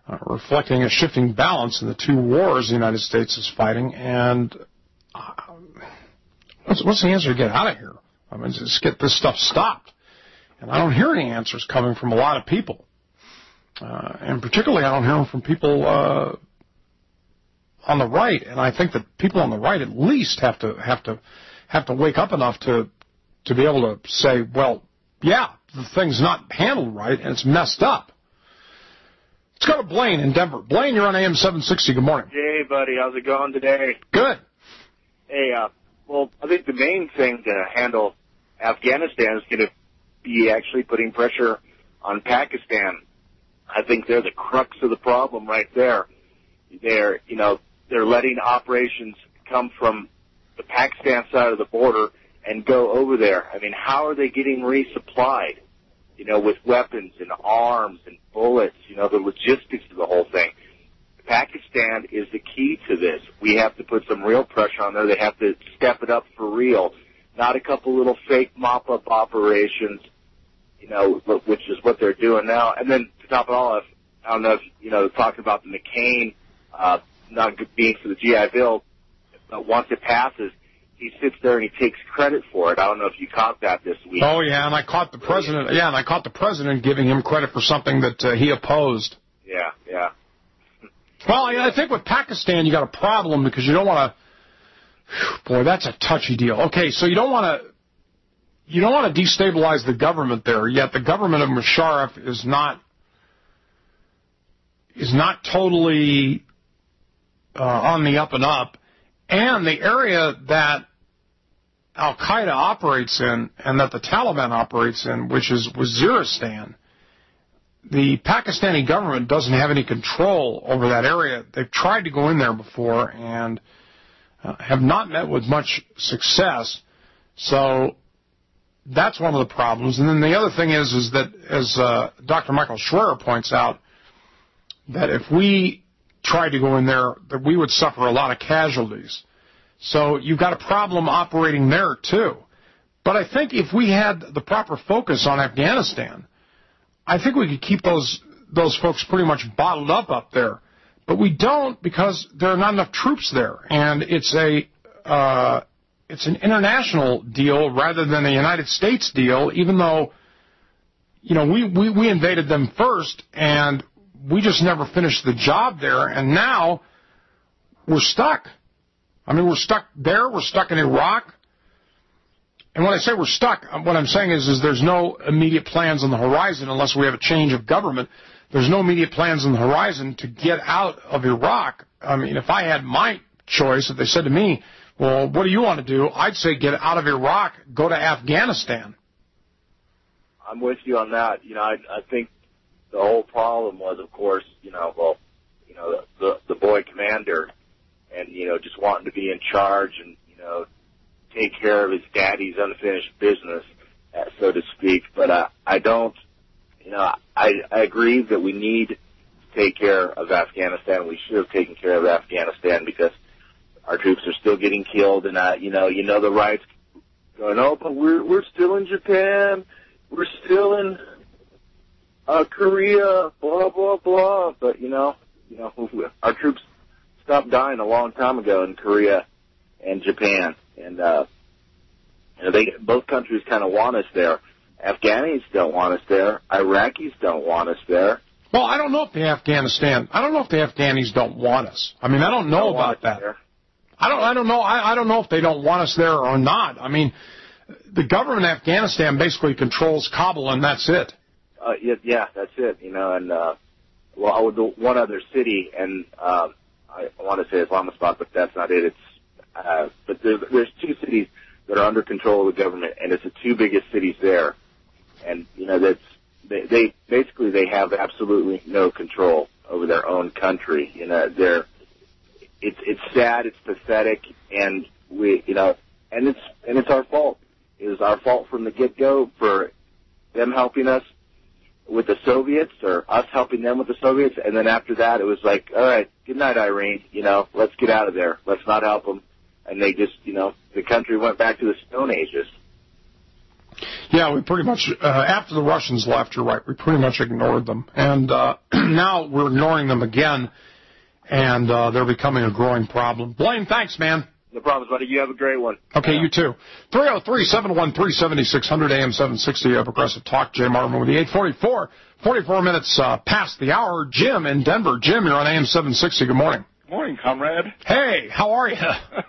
uh, reflecting a shifting balance in the two wars the United States is fighting. And uh, what's, what's the answer to get out of here? I mean, just get this stuff stopped. And I don't hear any answers coming from a lot of people. Uh, and particularly I don't hear them from people uh, on the right. And I think that people on the right at least have to have to have to wake up enough to to be able to say, well, yeah, the thing's not handled right and it's messed up. Let's go to Blaine in Denver. Blaine, you're on A M seven sixty. Good morning. Hey, buddy. How's it going today? Good. Hey, uh, well, I think the main thing to handle Afghanistan is going to be actually putting pressure on Pakistan. I think they're the crux of the problem right there. They're, you know, they're letting operations come from the Pakistan side of the border and go over there. I mean, how are they getting resupplied, you know, with weapons and arms and bullets, you know, the logistics of the whole thing? Pakistan is the key to this. We have to put some real pressure on there. They have to step it up for real, not a couple little fake mop-up operations, you know, which is what they're doing now. And then to top it all off, I don't know if, you know, talking about the McCain uh, not being for the G I Bill, but once it passes, he sits there and he takes credit for it. I don't know if you caught that this week. Oh, yeah, and I caught the president, yeah, and I caught the president giving him credit for something that uh, he opposed. Yeah, yeah. Well, I think with Pakistan you got a problem because you don't want to, boy, that's a touchy deal. Okay, so you don't want to, You don't want to destabilize the government there, yet the government of Musharraf is not is not totally uh, on the up and up. And the area that Al-Qaeda operates in and that the Taliban operates in, which is Waziristan, the Pakistani government doesn't have any control over that area. They've tried to go in there before and uh, have not met with much success. So that's one of the problems. And then the other thing is, is that, as uh, Doctor Michael Schwerer points out, that if we tried to go in there, that we would suffer a lot of casualties. So you've got a problem operating there, too. But I think if we had the proper focus on Afghanistan, I think we could keep those those folks pretty much bottled up up there. But we don't because there are not enough troops there. And it's a... Uh, It's an international deal rather than a United States deal, even though, you know, we, we, we invaded them first, and we just never finished the job there, and now we're stuck. I mean, we're stuck there, we're stuck in Iraq. And when I say we're stuck, what I'm saying is, is there's no immediate plans on the horizon unless we have a change of government. There's no immediate plans on the horizon to get out of Iraq. I mean, if I had my choice, if they said to me, well, what do you want to do? I'd say get out of Iraq, go to Afghanistan. I'm with you on that. You know, I, I think the whole problem was, of course, you know, well, you know, the, the boy commander and, you know, just wanting to be in charge and, you know, take care of his daddy's unfinished business, uh, so to speak. But uh, I don't, you know, I, I agree that we need to take care of Afghanistan. We should have taken care of Afghanistan because our troops are still getting killed. And, uh, you know, you know the right's going, oh, but we're, we're still in Japan. We're still in uh, Korea, blah, blah, blah. But, you know, you know, our troops stopped dying a long time ago in Korea and Japan. And, uh, you know, they, both countries kind of want us there. Afghanis don't want us there. Iraqis don't want us there. Well, I don't know if the Afghanistan, I don't know if the Afghanis don't want us. I mean, I don't know don't about that. There. I don't, I don't know. I, I don't know if they don't want us there or not. I mean, the government of Afghanistan basically controls Kabul, and that's it. Uh, yeah, yeah, that's it. You know, and uh, well, I would do one other city, and uh, I want to say Islamabad, but that's not it. It's uh, but there's, there's two cities that are under control of the government, and it's the two biggest cities there. And you know, that's they, they basically they have absolutely no control over their own country. You know, they're it's it's sad, it's pathetic, and we you know, and it's and it's our fault. It was our fault from the get-go for them helping us with the Soviets or us helping them with the Soviets. And then after that, it was like, all right, good night, Irene. You know, let's get out of there. Let's not help them. And they just, you know, the country went back to the Stone Ages. Yeah, we pretty much, uh, after the Russians left, you're right, we pretty much ignored them. And uh, now we're ignoring them again, and uh, they're becoming a growing problem. Blaine, thanks, man. No problem, buddy. You have a great one. Okay, yeah. You too. three oh three, seven one three, seven six zero zero, A M seven sixty, uh, Progressive Talk. Jay Marvin with the eight forty-four, forty-four minutes uh, past the hour. Jim in Denver. Jim, you're on A M seven sixty. Good morning. Morning, comrade. Hey, how are you?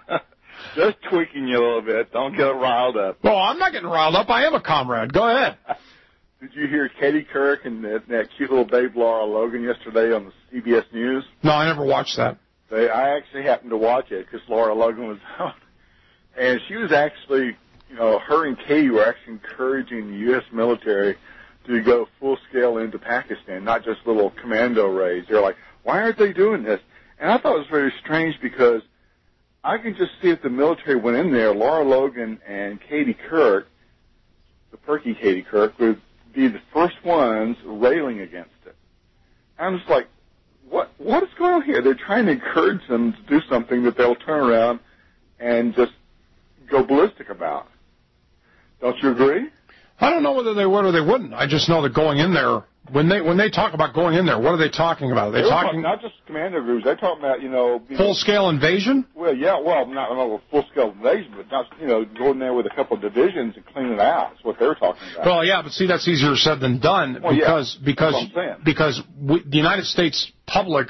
Just tweaking you a little bit. Don't get riled up. Well, I'm not getting riled up. I am a comrade. Go ahead. Did you hear Katie Couric and that, that cute little babe Laura Logan yesterday on the C B S News? No, I never watched that. They, I actually happened to watch it because Laura Logan was out. And she was actually, you know, her and Katie were actually encouraging the U S military to go full scale into Pakistan, not just little commando raids. They're like, why aren't they doing this? And I thought it was very strange because I can just see if the military went in there, Laura Logan and Katie Couric, the perky Katie Couric, would be the first ones railing against it. I'm just like, what what is going on here? They're trying to encourage them to do something that they'll turn around and just go ballistic about. Don't you agree? I don't know whether they would or they wouldn't. I just know that going in there, when they when they talk about going in there, what are they talking about? Are they They're talking talking not just commando groups. They're talking about, you know, you full know, scale invasion. Well, yeah, well, not, not a full scale invasion, but not, you know, going there with a couple of divisions and cleaning it out. That's what they're talking about. Well, yeah, but see, that's easier said than done well, because yeah, because that's what I'm saying. because we, the United States public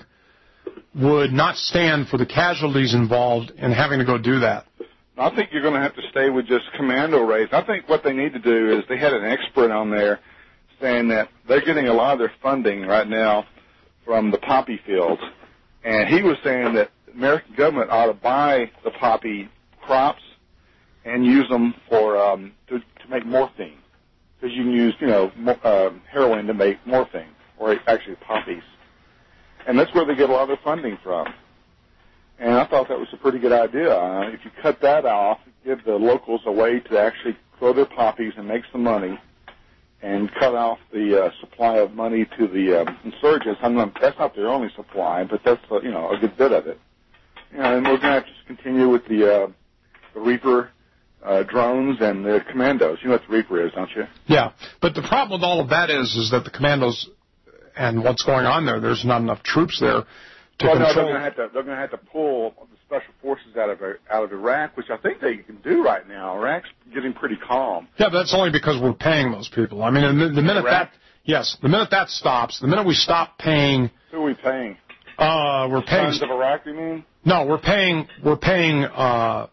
would not stand for the casualties involved in having to go do that. I think you're going to have to stay with just commando raids. I think what they need to do is they had an expert on there saying that they're getting a lot of their funding right now from the poppy fields. And he was saying that the American government ought to buy the poppy crops and use them for um, to, to make morphine. Because you can use, you know, mo- uh, heroin to make morphine, or actually poppies. And that's where they get a lot of their funding from. And I thought that was a pretty good idea. Uh, if you cut that off, give the locals a way to actually grow their poppies and make some money, and cut off the uh, supply of money to the uh, insurgents. I'm not, that's not their only supply, but that's uh, you know a good bit of it. You know, and we're going to have to continue with the uh, the Reaper uh, drones and the commandos. You know what the Reaper is, don't you? Yeah, but the problem with all of that is is that the commandos and what's going on there, there's not enough troops there to well, no, control. they're going to have to they're going to have to pull the special forces out of out of Iraq, which I think they can do right now. Iraq's getting pretty calm. Yeah, but that's only because we're paying those people. I mean, the, the minute Iraq? that yes, the minute that stops, the minute we stop paying. Who are we paying? Uh, we're the paying. Sons of Iraq, you mean? No, we're paying. We're paying uh,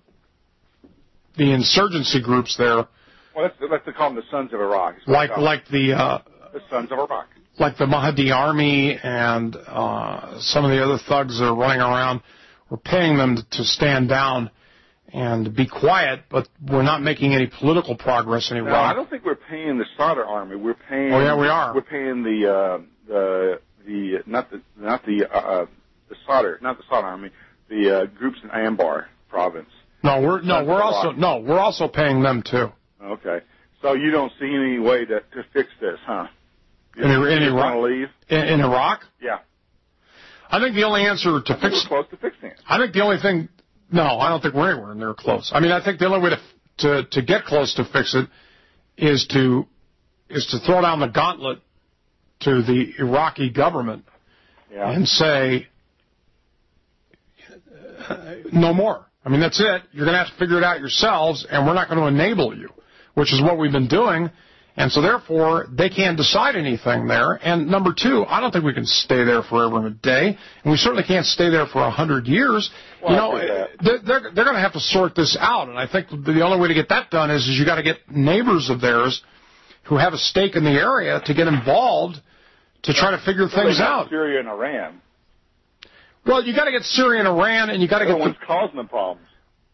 the insurgency groups there. Well, let's let's call them the Sons of Iraq. Like like the. Uh, the Sons of Iraq. Like the Mahdi Army and uh, some of the other thugs that are running around, we're paying them to stand down and be quiet, but we're not making any political progress in Iraq. No, I don't think we're paying the Sadr army. We're paying. Oh yeah, we are. We're paying the uh, the the not the not the uh, the Sadr not the Sadr army, the uh, groups in Anbar province. No, we're no, we're also no, we're also paying them too. Okay, so you don't see any way to to fix this, huh? In, in Iraq? Leave? In, in Iraq? Yeah. I think the only answer to fix we're close to fixing it. I think the only thing. No, I don't think we're anywhere near close. I mean, I think the only way to to to get close to fix it is to is to throw down the gauntlet to the Iraqi government yeah. and say no more. I mean, that's it. You're going to have to figure it out yourselves, and we're not going to enable you, which is what we've been doing. And so, therefore, they can't decide anything there. And number two, I don't think we can stay there forever and a day. And we certainly can't stay there for a hundred years. Well, you know, they're, they're, they're going to have to sort this out. And I think the only way to get that done is, is you got to get neighbors of theirs who have a stake in the area to get involved to try to figure well, things out. Syria and Iran. Well, you got to get Syria and Iran, and you got to get the ones causing the problems.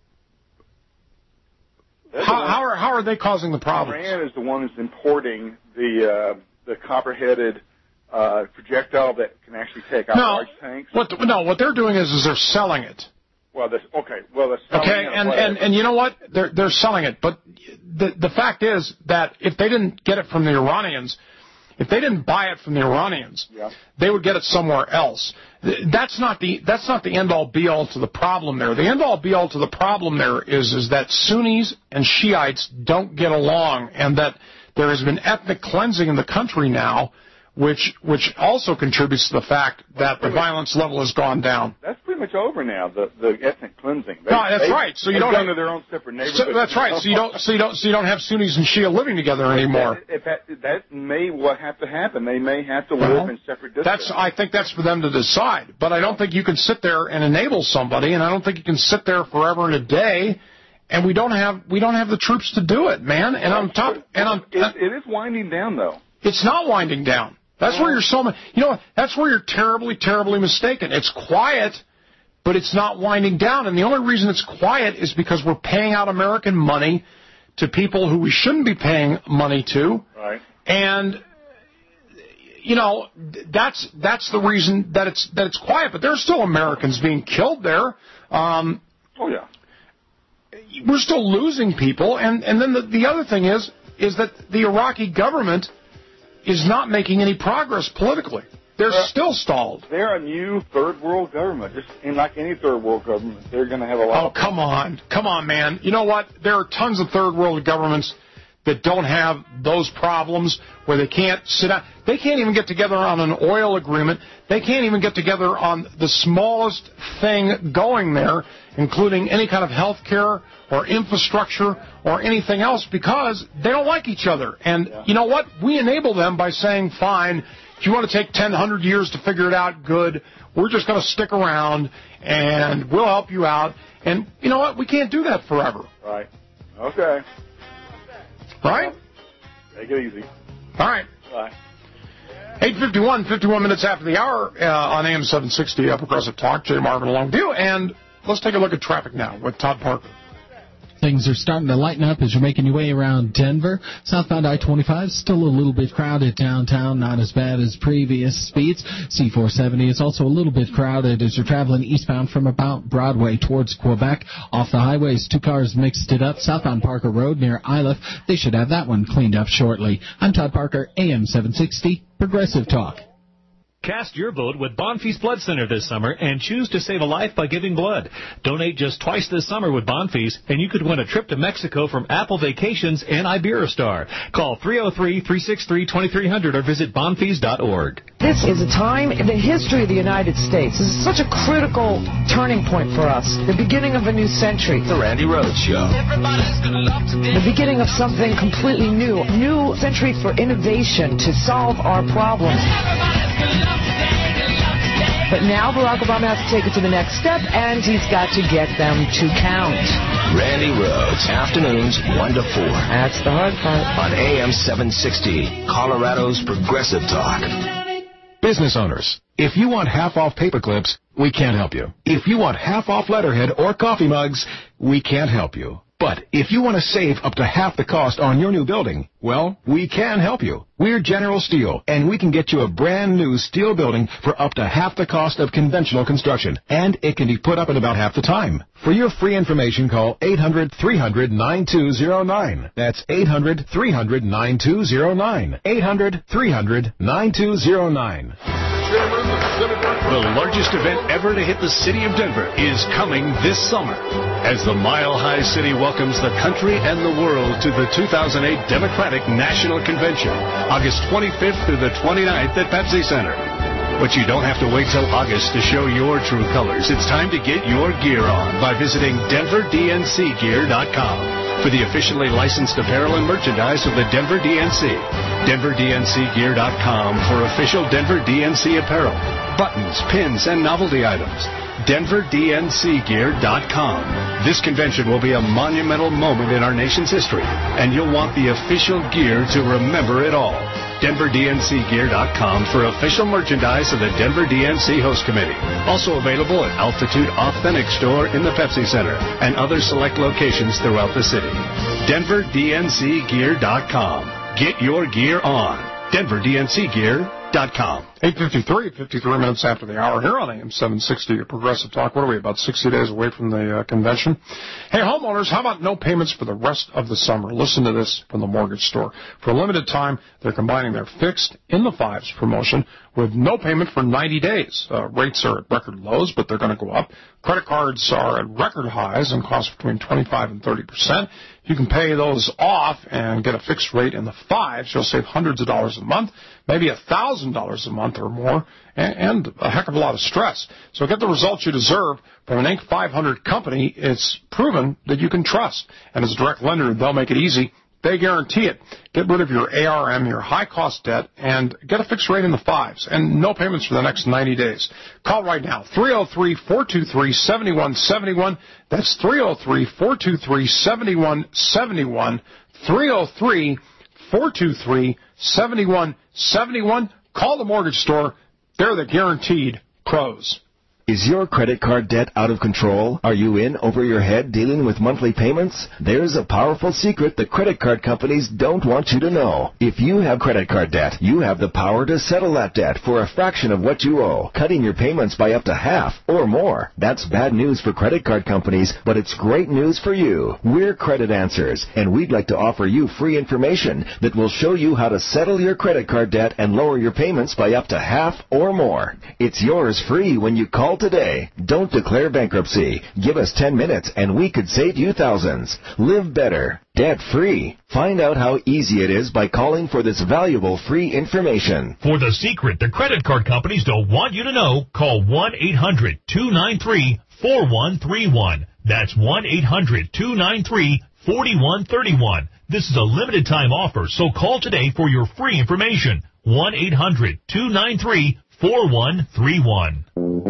How, how are how are they causing the problems? Iran is the one who's importing the uh, the copper-headed uh, projectile that can actually take out no, large tanks. What the, no, what they're doing is is they're selling it. Well, that's, okay. Well, that's selling okay, it and, and and you know what? They're they're selling it, but the the fact is that if they didn't get it from the Iranians, If they didn't buy it from the Iranians, Yeah. they would get it somewhere else. Th- That's not the that's not the end all be all to the problem there. The end all be all to the problem there is is that Sunnis and Shiites don't get along, and that there has been ethnic cleansing in the country now, which which also contributes to the fact that the violence level has gone down. That's pretty much over now. The the ethnic cleansing. They, No, that's they, right. So you they've don't gone have- to their own separate neighborhoods. So that's right. So you don't so you don't so you don't have Sunnis and Shia living together anymore. If that, that may what have to happen. They may have to Well, live in separate districts. That's I think that's for them to decide. But I don't think you can sit there and enable somebody, and I don't think you can sit there forever and a day. And we don't have we don't have the troops to do it, man. And on top and on It, it is winding down, though. it's not winding down. That's where you're so you know that's where you're terribly terribly mistaken. It's quiet, but it's not winding down. And the only reason it's quiet is because we're paying out American money to people who we shouldn't be paying money to. Right. And you know, that's that's the reason that it's that it's quiet. But there's still Americans being killed there. Um, oh yeah. We're still losing people, and and then the, the other thing is is that the Iraqi government is not making any progress politically. They're Uh, still stalled. They're a new third world government. Just in like any third world government, they're going to have a lot. Oh, of come on. Come on, man. You know what? There are tons of third world governments that don't have those problems where they can't sit down. They can't even get together on an oil agreement. They can't even get together on the smallest thing going there, including any kind of health care or infrastructure or anything else, because they don't like each other. And you know what? We enable them by saying, fine, if you want to take ten, one hundred years to figure it out, good. We're just going to stick around, and we'll help you out. And you know what? We can't do that forever. Right. Okay. Right? Take it easy. All right. Bye. eight fifty-one, fifty-one minutes after the hour uh, on A M seven sixty, uh, Progressive Talk. Jay Marvin along with you. And let's take a look at traffic now with Todd Parker. Things are starting to lighten up as you're making your way around Denver. Southbound I twenty-five, still a little bit crowded downtown, not as bad as previous speeds. C four seventy is also a little bit crowded as you're traveling eastbound from about Broadway towards Quebec. Off the highways, two cars mixed it up. Southbound Parker Road near Iliff, they should have that one cleaned up shortly. I'm Todd Parker, A M seven sixty, Progressive Talk. Cast your vote with Bonfils Blood Center this summer and choose to save a life by giving blood. Donate just twice this summer with Bonfils, and you could win a trip to Mexico from Apple Vacations and Iberostar. Call three oh three, three six three, two three zero zero or visit bonfils dot org. This is a time in the history of the United States. This is such a critical turning point for us. The beginning of a new century. The Randy Rhodes Show. The beginning of something completely new. New century for innovation to solve our problems. But now Barack Obama has to take it to the next step, and he's got to get them to count. Randy Rhodes, afternoons one to four. That's the hard part. On A M seven sixty, Colorado's Progressive Talk. Business owners, if you want half off paper clips, we can't help you. If you want half off letterhead or coffee mugs, we can't help you. But if you want to save up to half the cost on your new building, well, we can help you. We're General Steel, and we can get you a brand new steel building for up to half the cost of conventional construction, and it can be put up in about half the time. For your free information, call eight hundred, three hundred, nine two zero nine. That's eight hundred, three hundred, nine two zero nine. eight hundred, three hundred, nine two zero nine. The largest event ever to hit the city of Denver is coming this summer as the Mile High City welcomes the country and the world to the two thousand eight Democratic National Convention, August twenty-fifth through the twenty-ninth at Pepsi Center. But you don't have to wait till August to show your true colors. It's time to get your gear on by visiting denver d n c gear dot com for the officially licensed apparel and merchandise of the Denver D N C. denver d n c gear dot com for official Denver D N C apparel, buttons, pins, and novelty items. denver d n c gear dot com. This convention will be a monumental moment in our nation's history, and you'll want the official gear to remember it all. denver d n c gear dot com for official merchandise of the Denver D N C Host Committee. Also available at Altitude Authentic Store in the Pepsi Center and other select locations throughout the city. denver d n c gear dot com. Get your gear on. denver d n c gear dot com. eight fifty-three, fifty-three minutes after the hour here on A M seven sixty, Progressive Talk. What are we, about sixty days away from the uh, convention? Hey, homeowners, how about no payments for the rest of the summer? Listen to this from the Mortgage Store. For a limited time, they're combining their fixed in the fives promotion with no payment for ninety days. Uh, rates are at record lows, but they're going to go up. Credit cards are at record highs and cost between twenty-five and thirty percent. You can pay those off and get a fixed rate in the fives. You'll save hundreds of dollars a month, maybe one thousand dollars a month or more, and, and a heck of a lot of stress. So get the results you deserve from an Inc five hundred company. It's proven that you can trust. And as a direct lender, they'll make it easy. They guarantee it. Get rid of your A R M, your high-cost debt, and get a fixed rate in the fives, and no payments for the next ninety days. Call right now, three oh three, four two three, seven one seven one. That's three oh three, four two three, seven one seven one, three oh three, four two three, seven one seven one. Call the Mortgage Store. They're the guaranteed pros. Is your credit card debt out of control? Are you in over your head dealing with monthly payments? There's a powerful secret the credit card companies don't want you to know. If you have credit card debt, you have the power to settle that debt for a fraction of what you owe, cutting your payments by up to half or more. That's bad news for credit card companies, but it's great news for you. We're Credit Answers, and we'd like to offer you free information that will show you how to settle your credit card debt and lower your payments by up to half or more. It's yours free when you call today. Don't declare bankruptcy. Give us ten minutes and we could save you thousands. Live better, debt-free. Find out how easy it is by calling for this valuable free information. For the secret the credit card companies don't want you to know, call one eight hundred, two nine three, four one three one. That's one eight hundred, two nine three, four one three one. This is a limited time offer, so call today for your free information. one eight hundred, two nine three, four one three one.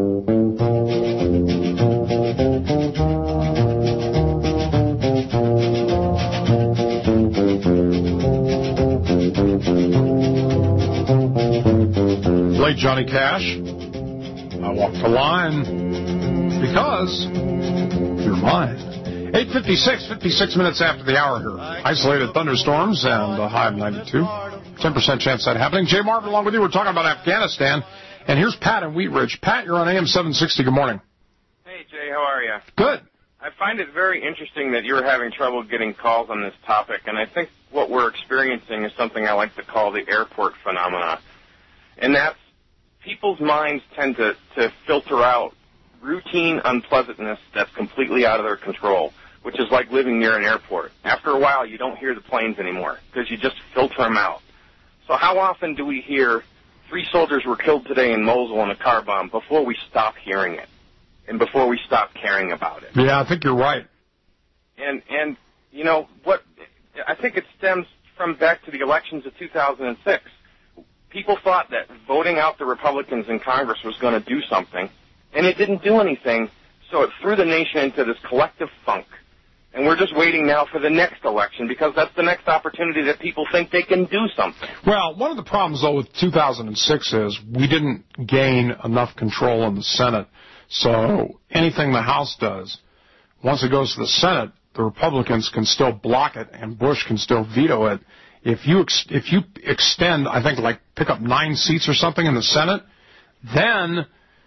Late Johnny Cash. I walked the line because you're mine. eight fifty-six, fifty-six minutes after the hour here. Isolated thunderstorms and a high of ninety-two. ten percent chance of that happening. Jay Marvin along with you. We're talking about Afghanistan. And here's Pat in Wheat Ridge. Pat, you're on A M seven sixty. Good morning. Hey, Jay. How are you? Good. I find it very interesting that you're having trouble getting calls on this topic, and I think what we're experiencing is something I like to call the airport phenomena. And that's people's minds tend to, to filter out routine unpleasantness that's completely out of their control, which is like living near an airport. After a while, you don't hear the planes anymore because you just filter them out. So how often do we hear three soldiers were killed today in Mosul in a car bomb before we stop hearing it and before we stop caring about it? Yeah, I think you're right. And, and you know, what I think it stems from back to the elections of two thousand six. People thought that voting out the Republicans in Congress was going to do something, and it didn't do anything, so it threw the nation into this collective funk. And we're just waiting now for the next election because that's the next opportunity that people think they can do something. Well, one of the problems, though, with two thousand six is we didn't gain enough control in the Senate. So anything the House does, once it goes to the Senate, the Republicans can still block it and Bush can still veto it. If you ex- if you extend, I think, like pick up nine seats or something in the Senate, then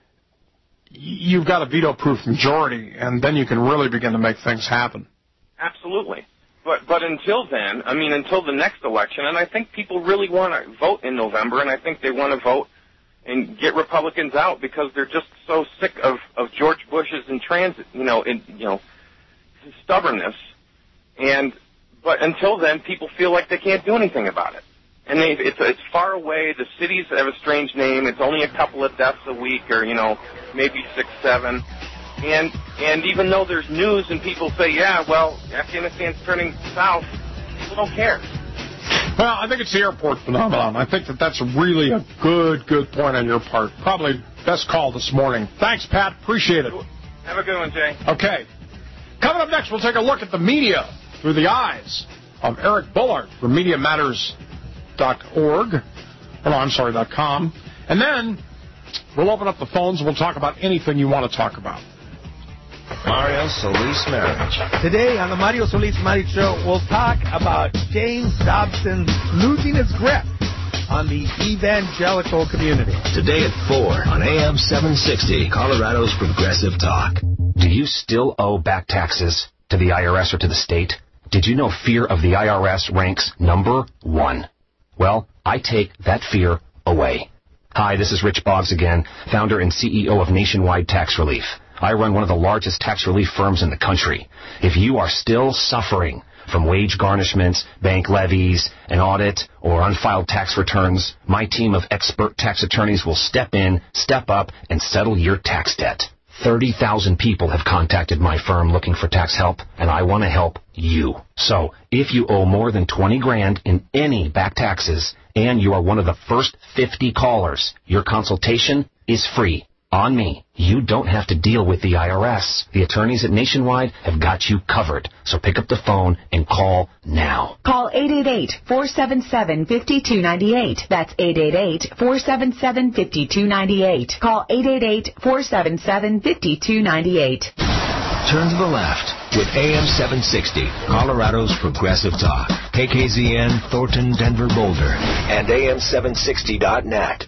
you've got a veto-proof majority, and then you can really begin to make things happen. Absolutely. But but until then, I mean, until the next election, and I think people really want to vote in November, and I think they want to vote and get Republicans out because they're just so sick of, of George Bush's in transit, you know, in, you know, his stubbornness. And but until then, people feel like they can't do anything about it. And they, it's it's far away. The cities have a strange name. It's only a couple of deaths a week, or you know, maybe six, seven. And and even though there's news and people say, yeah, well, Afghanistan's turning south, people don't care. Well, I think it's the airport phenomenon. I think that that's really a good, good point on your part. Probably best call this morning. Thanks, Pat. Appreciate it. Have a good one, Jay. Okay. Coming up next, we'll take a look at the media through the eyes of Eric Bullard from Media Matters dot org. Oh, no, I'm sorry, dot com. And then we'll open up the phones and we'll talk about anything you want to talk about. Mario Solis Marriage. Today on the Mario Solis Marriage Show, we'll talk about James Dobson losing his grip on the evangelical community. Today at four on A M seven sixty, Colorado's Progressive Talk. Do you still owe back taxes to the I R S or to the state? Did you know fear of the I R S ranks number one? Well, I take that fear away. Hi, this is Rich Boggs again, founder and C E O of Nationwide Tax Relief. I run one of the largest tax relief firms in the country. If you are still suffering from wage garnishments, bank levies, an audit, or unfiled tax returns, my team of expert tax attorneys will step in, step up, and settle your tax debt. thirty thousand people have contacted my firm looking for tax help, and I want to help you. So, if you owe more than twenty grand in any back taxes, and you are one of the first fifty callers, your consultation is free. On me. You don't have to deal with the I R S. The attorneys at Nationwide have got you covered. So pick up the phone and call now. Call eight eight eight, four seven seven, five two nine eight. That's eight eight eight, four seven seven, five two nine eight. Call eight eight eight, four seven seven, five two nine eight. Turn to the left with A M seven sixty, Colorado's Progressive Talk. K K Z N, Thornton, Denver, Boulder. And A M seven sixty dot net.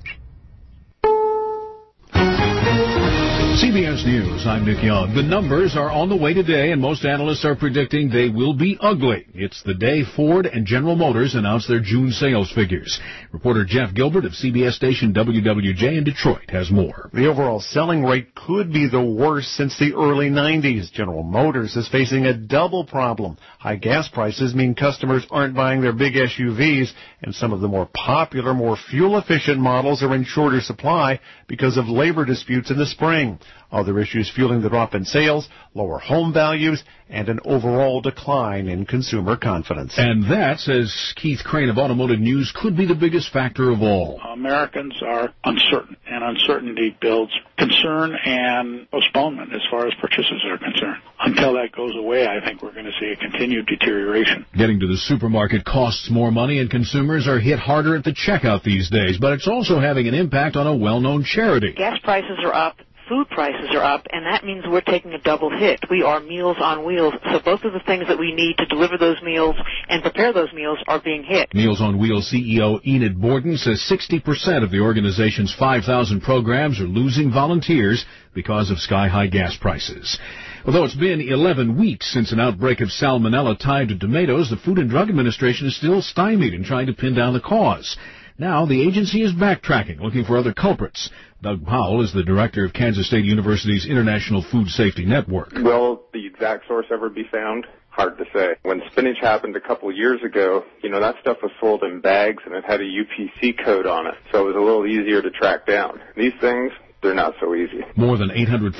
C B S News, I'm Nick Young. The numbers are on the way today, and most analysts are predicting they will be ugly. It's the day Ford and General Motors announced their June sales figures. Reporter Jeff Gilbert of C B S station W W J in Detroit has more. The overall selling rate could be the worst since the early nineties. General Motors is facing a double problem. High gas prices mean customers aren't buying their big S U Vs, and some of the more popular, more fuel-efficient models are in shorter supply because of labor disputes in the spring. Other issues fueling the drop in sales, lower home values, and an overall decline in consumer confidence. And that, says Keith Crane of Automotive News, could be the biggest factor of all. Americans are uncertain, and uncertainty builds concern and postponement as far as purchases are concerned. Until that goes away, I think we're going to see a continued deterioration. Getting to the supermarket costs more money, and consumers are hit harder at the checkout these days, but it's also having an impact on a well-known charity. Gas prices are up. Food prices are up, and that means we're taking a double hit. We are Meals on Wheels, so both of the things that we need to deliver those meals and prepare those meals are being hit. Meals on Wheels C E O Enid Borden says sixty percent of the organization's five thousand programs are losing volunteers because of sky-high gas prices. Although it's been eleven weeks since an outbreak of salmonella tied to tomatoes, the Food and Drug Administration is still stymied in trying to pin down the cause. Now, the agency is backtracking, looking for other culprits. Doug Powell is the director of Kansas State University's International Food Safety Network. Will the exact source ever be found? Hard to say. When spinach happened a couple of years ago, you know, that stuff was sold in bags and it had a U P C code on it, so it was a little easier to track down. These things, they're not so easy. More than eight hundred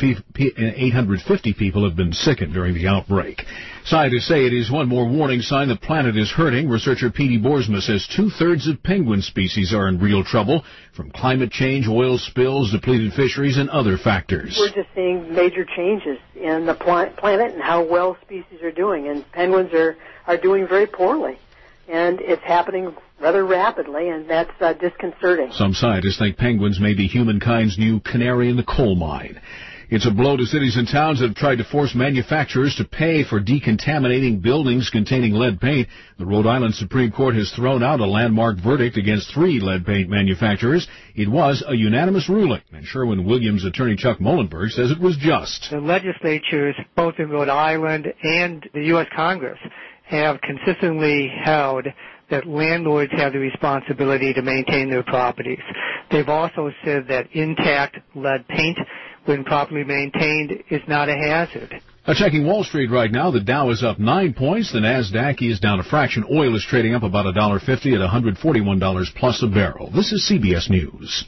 fifty people have been sickened during the outbreak. Scientists say it is one more warning sign the planet is hurting. Researcher Petey Boersma says two-thirds of penguin species are in real trouble from climate change, oil spills, depleted fisheries, and other factors. We're just seeing major changes in the planet and how well species are doing, and penguins are, are doing very poorly. And it's happening rather rapidly, and that's uh, disconcerting. Some scientists think penguins may be humankind's new canary in the coal mine. It's a blow to cities and towns that have tried to force manufacturers to pay for decontaminating buildings containing lead paint. The Rhode Island Supreme Court has thrown out a landmark verdict against three lead paint manufacturers. It was a unanimous ruling, and Sherwin-Williams attorney Chuck Mullenberg says it was just. The legislatures, both in Rhode Island and the U S Congress, have consistently held that landlords have the responsibility to maintain their properties. They've also said that intact lead paint, when properly maintained, is not a hazard. Uh, checking Wall Street right now, the Dow is up nine points. The Nasdaq is down a fraction. Oil is trading up about one dollar fifty at one hundred forty-one dollars plus a barrel. This is C B S News.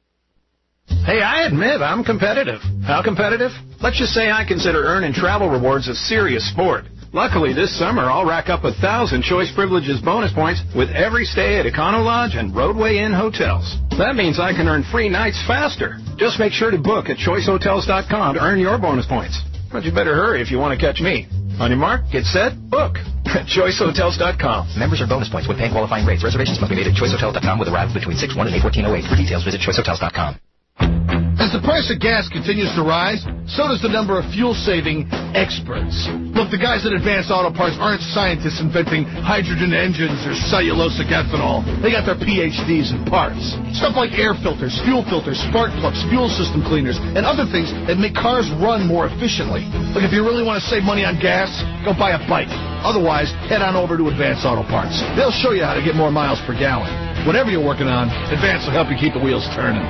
Hey, I admit I'm competitive. How competitive? Let's just say I consider earning travel rewards a serious sport. Luckily, this summer, I'll rack up a thousand Choice Privileges bonus points with every stay at Econo Lodge and Roadway Inn hotels. That means I can earn free nights faster. Just make sure to book at choice hotels dot com to earn your bonus points. But you better hurry if you want to catch me. On your mark, get set, book at choice hotels dot com. Members are bonus points with paying qualifying rates. Reservations must be made at choice hotels dot com with arrival between six one and eight fourteen oh eight. For details, visit choice hotels dot com. As the price of gas continues to rise, so does the number of fuel-saving experts. Look, the guys at Advanced Auto Parts aren't scientists inventing hydrogen engines or cellulosic ethanol. They got their P H Ds in parts. Stuff like air filters, fuel filters, spark plugs, fuel system cleaners, and other things that make cars run more efficiently. Look, if you really want to save money on gas, go buy a bike. Otherwise, head on over to Advanced Auto Parts. They'll show you how to get more miles per gallon. Whatever you're working on, Advanced will help you keep the wheels turning.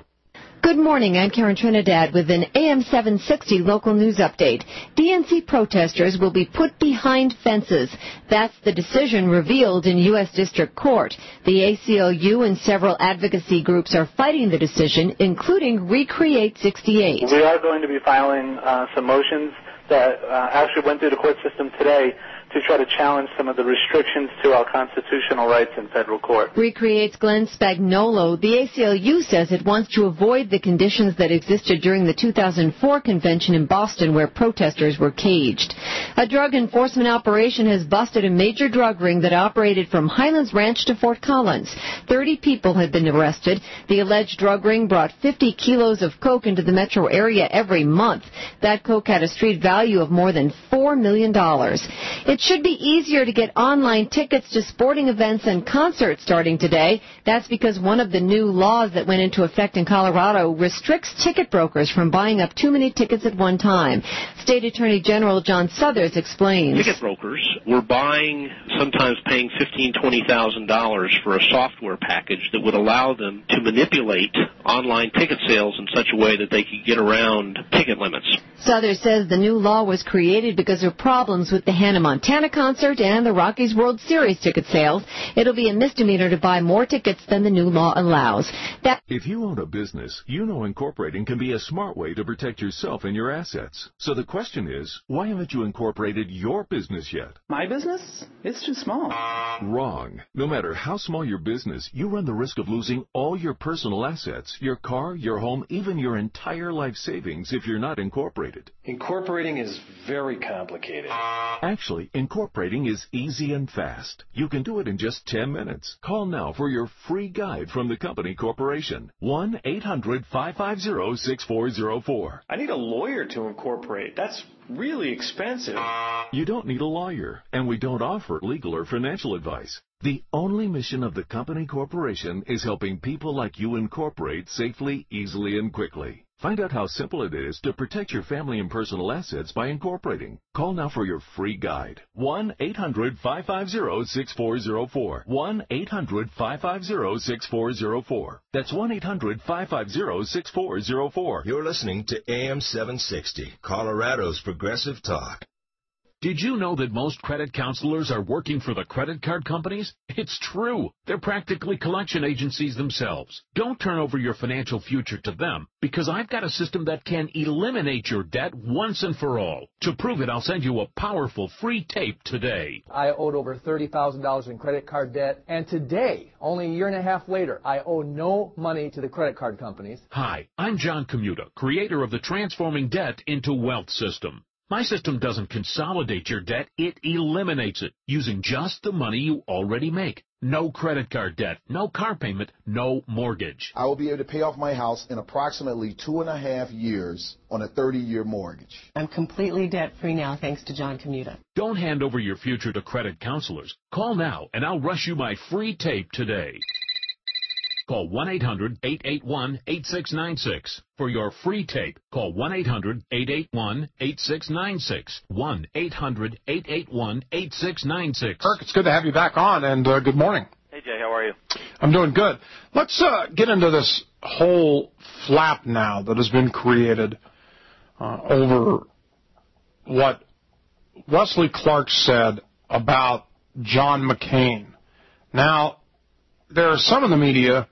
Good morning. I'm Karen Trinidad with an A M seven sixty local news update. D N C protesters will be put behind fences. That's the decision revealed in U S District Court. The A C L U and several advocacy groups are fighting the decision, including Recreate sixty-eight. We are going to be filing uh, some motions that uh, actually went through the court system today to try to challenge some of the restrictions to our constitutional rights in federal court. Recreate's Glenn Spagnolo. The A C L U says it wants to avoid the conditions that existed during the two thousand four convention in Boston where protesters were caged. A drug enforcement operation has busted a major drug ring that operated from Highlands Ranch to Fort Collins. Thirty people have been arrested. The alleged drug ring brought fifty kilos of coke into the metro area every month. That coke had a street value of more than four million dollars. It should be easier to get online tickets to sporting events and concerts starting today. That's because one of the new laws that went into effect in Colorado restricts ticket brokers from buying up too many tickets at one time. State Attorney General John Suthers explains. Ticket brokers were buying, sometimes paying fifteen thousand dollars, twenty thousand dollars for a software package that would allow them to manipulate online ticket sales in such a way that they could get around ticket limits. Suthers says the new law was created because of problems with the Hannah Montana concert and the Rockies World Series ticket sales. It'll be a misdemeanor to buy more tickets than the new law allows. That if you own a business, you know incorporating can be a smart way to protect yourself and your assets. So the question is, why haven't you incorporated your business yet? My business? It's too small. Wrong. No matter how small your business, you run the risk of losing all your personal assets, your car, your home, even your entire life savings if you're not incorporated. Incorporating is very complicated. Actually, incorporating is easy and fast. You can do it in just ten minutes. Call now for your free guide from the company corporation. one eight hundred five five zero six four zero four. I need a lawyer to incorporate. That's really expensive. You don't need a lawyer, and we don't offer legal or financial advice. The only mission of the company corporation is helping people like you incorporate safely, easily, and quickly. Find out how simple it is to protect your family and personal assets by incorporating. Call now for your free guide. one eight hundred five five zero six four zero four. one eight hundred five five zero six four zero four. That's one eight hundred five five zero six four zero four. You're listening to A M seven sixty, Colorado's Progressive Talk. Did you know that most credit counselors are working for the credit card companies? It's true. They're practically collection agencies themselves. Don't turn over your financial future to them, because I've got a system that can eliminate your debt once and for all. To prove it, I'll send you a powerful free tape today. I owed over thirty thousand dollars in credit card debt, and today, only a year and a half later, I owe no money to the credit card companies. Hi, I'm John Commuta, creator of the Transforming Debt into Wealth system. My system doesn't consolidate your debt, it eliminates it, using just the money you already make. No credit card debt, no car payment, no mortgage. I will be able to pay off my house in approximately two and a half years on a thirty-year mortgage. I'm completely debt-free now thanks to John Commuta. Don't hand over your future to credit counselors. Call now and I'll rush you my free tape today. Call one eight hundred eight eight one eight six nine six. For your free tape, call one eight hundred eight eight one eight six nine six. one eight hundred eight eight one eight six nine six. Kirk, it's good to have you back on, and uh, good morning. Hey, Jay, how are you? I'm doing good. Let's uh, get into this whole flap now that has been created uh, over what Wesley Clark said about John McCain. Now, there are some in the media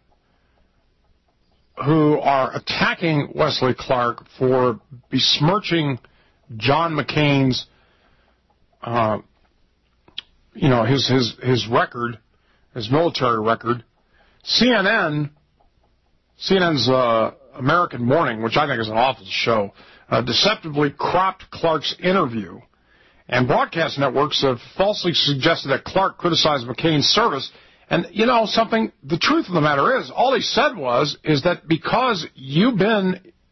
who are attacking Wesley Clark for besmirching John McCain's, uh, you know, his, his, his record, his military record. C N N, C N N's uh, American Morning, which I think is an awful show, uh, deceptively cropped Clark's interview, and broadcast networks have falsely suggested that Clark criticized McCain's service. And, you know, something, the truth of the matter is, all he said was, is that because you've been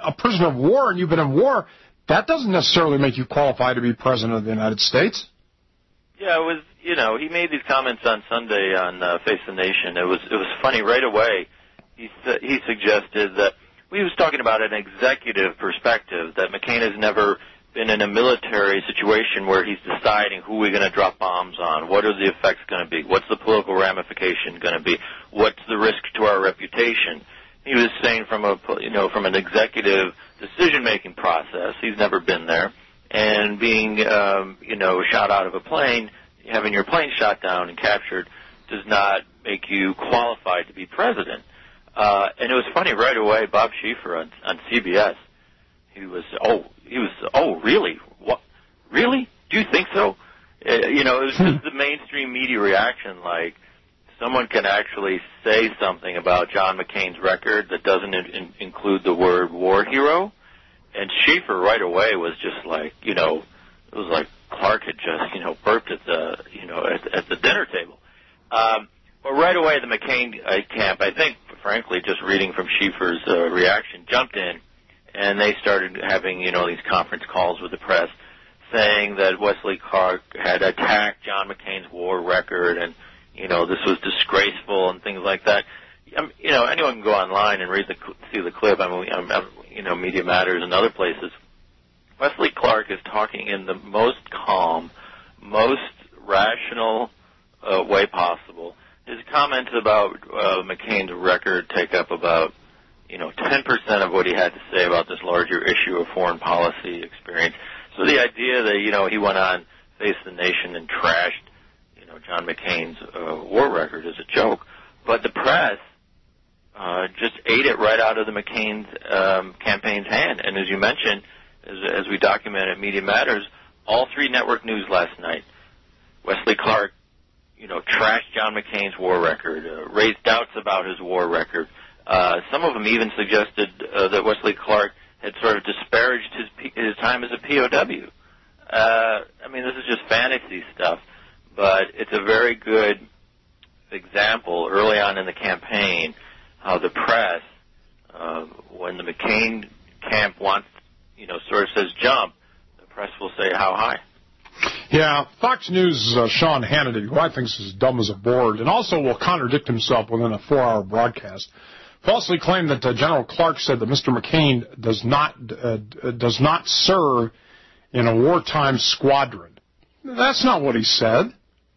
a prisoner of war and you've been in war, that doesn't necessarily make you qualify to be president of the United States. Yeah, it was, you know, he made these comments on Sunday on uh, Face the Nation. It was it was funny right away. He su- he suggested that he was talking about an executive perspective, that McCain has never been in a military situation where he's deciding who we're going to drop bombs on, what are the effects going to be, what's the political ramification going to be, what's the risk to our reputation. He was saying from a, you know, from an executive decision-making process, he's never been there, and being, um, you know, shot out of a plane, having your plane shot down and captured does not make you qualified to be president. Uh, and it was funny right away, Bob Schieffer on, on C B S, he was, oh, he was, oh, really? What? Really? Do you think so? Uh, you know, it was just the mainstream media reaction, like, someone can actually say something about John McCain's record that doesn't in, in, include the word war hero. And Schieffer right away was just like, you know, it was like Clark had just, you know, burped at the, you know, at, at the dinner table. Um, but right away, the McCain uh, camp, I think, frankly, just reading from Schieffer's uh, reaction, jumped in, and they started having, you know, these conference calls with the press saying that Wesley Clark had attacked John McCain's war record and, you know, this was disgraceful and things like that. Um, you know, anyone can go online and read the, see the clip. I mean, I'm, I'm, you know, Media Matters and other places. Wesley Clark is talking in the most calm, most rational uh, way possible. His comments about uh, McCain's record take up about, you know, ten percent of what he had to say about this larger issue of foreign policy experience. So the idea that, you know, he went on Face the Nation and trashed, you know, John McCain's uh, war record is a joke. But the press uh, just ate it right out of the McCain's um, campaign's hand. And as you mentioned, as, as we documented at Media Matters, all three network news last night, Wesley Clark, you know, trashed John McCain's war record, uh, raised doubts about his war record. Uh, some of them even suggested uh, that Wesley Clark had sort of disparaged his his time as a P O W. Uh, I mean, this is just fantasy stuff, but it's a very good example early on in the campaign how the press, uh, when the McCain camp wants, you know, sort of says jump, the press will say how high. Yeah, Fox News' uh, Sean Hannity, who I think is as dumb as a board, and also will contradict himself within a four-hour broadcast, falsely claimed that uh, General Clark said that Mister McCain does not uh, does not serve in a wartime squadron. That's not what he said.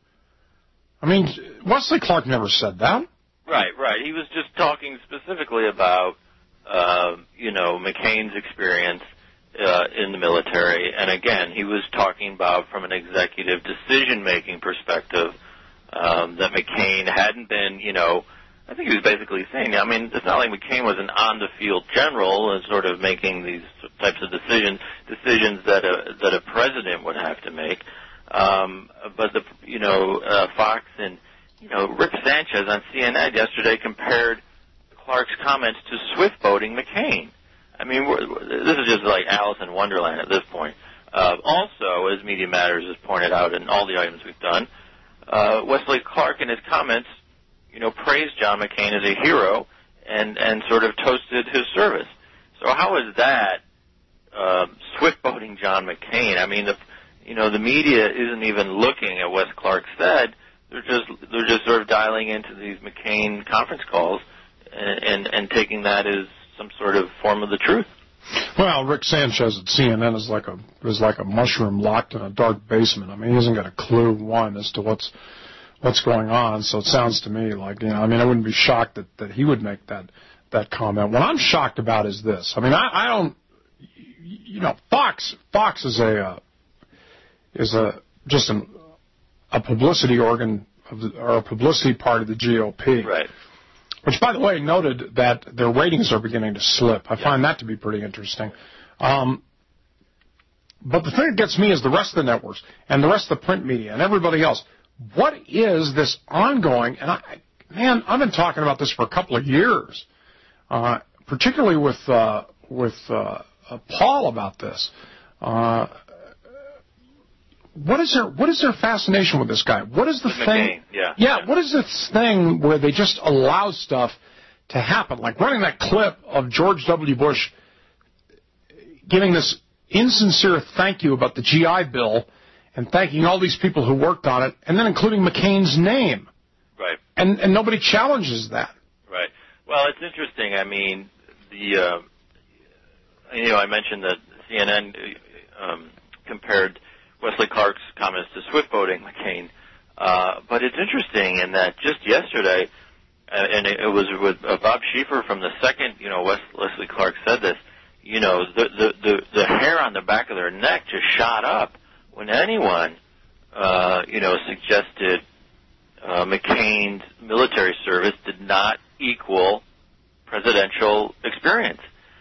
I mean, Wesley Clark never said that. Right, right. He was just talking specifically about, uh, you know, McCain's experience uh, in the military. And again, he was talking about from an executive decision-making perspective um, that McCain hadn't been, you know, I think he was basically saying, I mean, it's not like McCain was an on-the-field general and sort of making these types of decisions, decisions that a, that a president would have to make. Um, but, the, you know, uh, Fox and, you know, Rick Sanchez on C N N yesterday compared Clark's comments to swift-boating McCain. I mean, we're, this is just like Alice in Wonderland at this point. Uh, also, as Media Matters has pointed out in all the items we've done, uh, Wesley Clark in his comments, you know, praised John McCain as a hero and, and sort of toasted his service. So how is that uh, swift-boating John McCain? I mean, the, you know, the media isn't even looking at what Clark said. They're just they're just sort of dialing into these McCain conference calls and, and, and taking that as some sort of form of the truth. Well, Rick Sanchez at C N N is like a is like a mushroom locked in a dark basement. I mean, he hasn't got a clue, one, as to what's what's going on. So it sounds to me like, you know, I mean, I wouldn't be shocked that, that he would make that that comment. What I'm shocked about is this. I mean, I, I don't, you know, Fox Fox is a uh, is a just an, a publicity organ of the, or a publicity part of the G O P. Right. Which, by the way, noted that their ratings are beginning to slip. I yeah. find that to be pretty interesting. Um, but the thing that gets me is the rest of the networks and the rest of the print media and everybody else. What is this ongoing? And, I, man, I've been talking about this for a couple of years, uh, particularly with uh, with uh, uh, Paul about this. Uh, What is their What is their fascination with this guy? What is the With thing? McCain, yeah. yeah. What is this thing where they just allow stuff to happen, like running that clip of George W. Bush giving this insincere thank you about the G I Bill and thanking all these people who worked on it, and then including McCain's name. Right. And and nobody challenges that. Right. Well, it's interesting. I mean, the uh, you know, I mentioned that C N N um, compared Wesley Clark's comments to Swift boating McCain, uh, but it's interesting in that just yesterday, uh, and it, it was with uh, Bob Schieffer from the second, you know, Wes, Wesley Clark said this. You know, the, the the the hair on the back of their neck just shot up when anyone, uh, you know, suggested uh, McCain's military service did not equal presidential experience.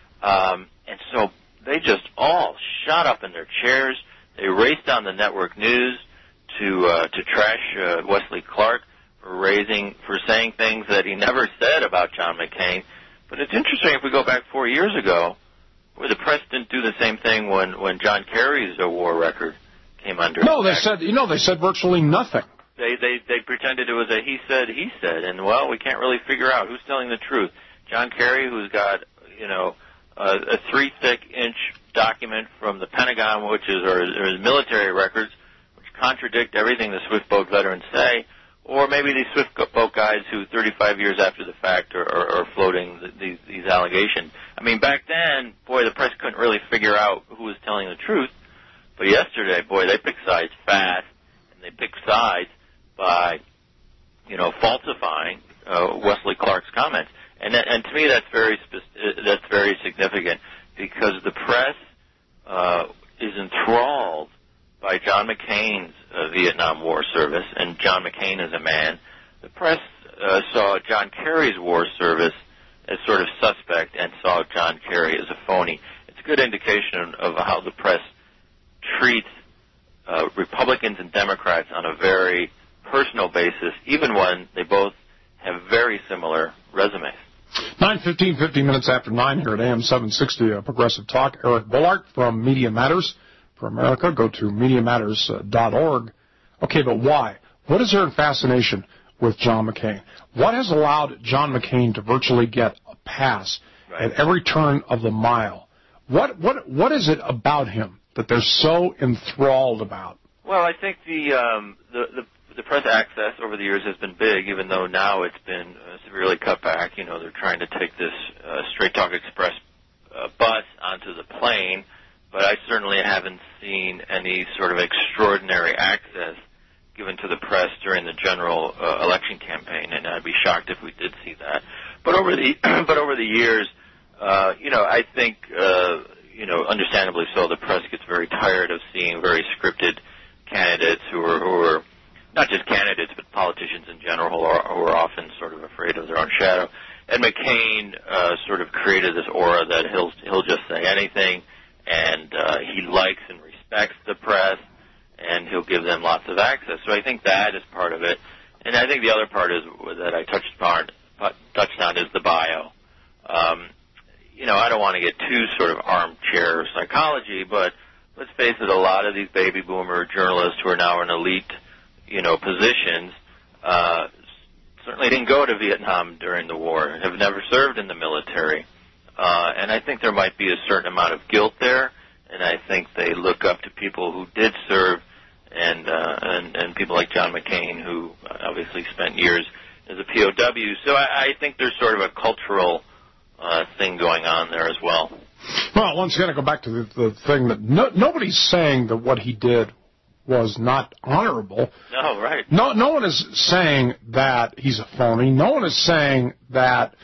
Um, and so they just all shot up in their chairs. They raced down the network news to uh, to trash uh, Wesley Clark for raising for saying things that he never said about John McCain. But it's interesting, if we go back four years ago, where the press didn't do the same thing when, when John Kerry's uh, war record came under No, they attack. said, you know, they said virtually nothing. They, they they pretended it was a he said, he said, and, well, we can't really figure out who's telling the truth. John Kerry, who's got, you know, uh, a three-thick-inch document from the Pentagon, which is, or, or his military records, which contradict everything the Swift boat veterans say, or maybe these Swift boat guys who thirty-five years after the fact are, are, are floating the, these, these allegations. I mean, back then, boy, the press couldn't really figure out who was telling the truth. But yesterday, boy, they picked sides fast, and they picked sides by, you know, falsifying uh, Wesley Clark's comments. And that, and to me, that's very spe- that's very significant, because the press uh, is enthralled by John McCain's uh, Vietnam War service, and John McCain is a man. The press uh, saw John Kerry's war service as sort of suspect and saw John Kerry as a phony. It's a good indication of how the press treats uh, Republicans and Democrats on a very personal basis, even when they both have very similar resumes. nine fifteen, fifteen minutes after nine here at A M seven sixty, uh, Progressive Talk. Eric Bullard from Media Matters for America. Go to media matters dot org. Okay, but why? What is there in fascination with John McCain? What has allowed John McCain to virtually get a pass right. at every turn of the mile? What what what is it about him that they're so enthralled about? Well, I think the um, the, the the press access over the years has been big, even though now it's been uh, severely cut back. You know, they're trying to take this uh, Straight Talk Express uh, bus onto the plane, but I certainly haven't seen any sort of extraordinary access given to the press during the general uh, election campaign, and I'd be shocked if we did see that. But over the but over the years, uh, you know, I think uh, you know, understandably so, the press gets very tired of seeing very scripted candidates who are who are not just candidates, but politicians in general, who are, who are often sort of afraid of their own shadow. And McCain uh, sort of created this aura that he'll he'll just say anything, and uh, he likes and respects the press, and he'll give them lots of access. So I think that is part of it. And I think the other part is that I touched upon, touched on is the bio. Um, you know, I don't want to get too sort of armchair psychology, but let's face it, a lot of these baby boomer journalists who are now in elite, you know, positions uh, certainly didn't go to Vietnam during the war, have never served in the military. Uh, and I think there might be a certain amount of guilt there, and I think they look up to people who did serve, and uh, and, and people like John McCain, who obviously spent years as a P O W. So I, I think there's sort of a cultural uh, thing going on there as well. Well, once again, I go back to the, the thing that no, nobody's saying that what he did was not honorable. No, right. No, no one is saying that he's a phony. No one is saying that.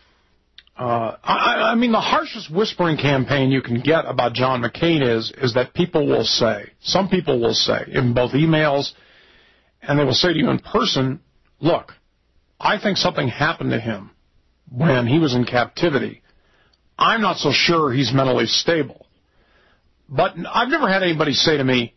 Uh, I, I mean, the harshest whispering campaign you can get about John McCain is is that people will say, some people will say, in both emails, and they will say to you in person, look, I think something happened to him when he was in captivity. I'm not so sure he's mentally stable. But I've never had anybody say to me,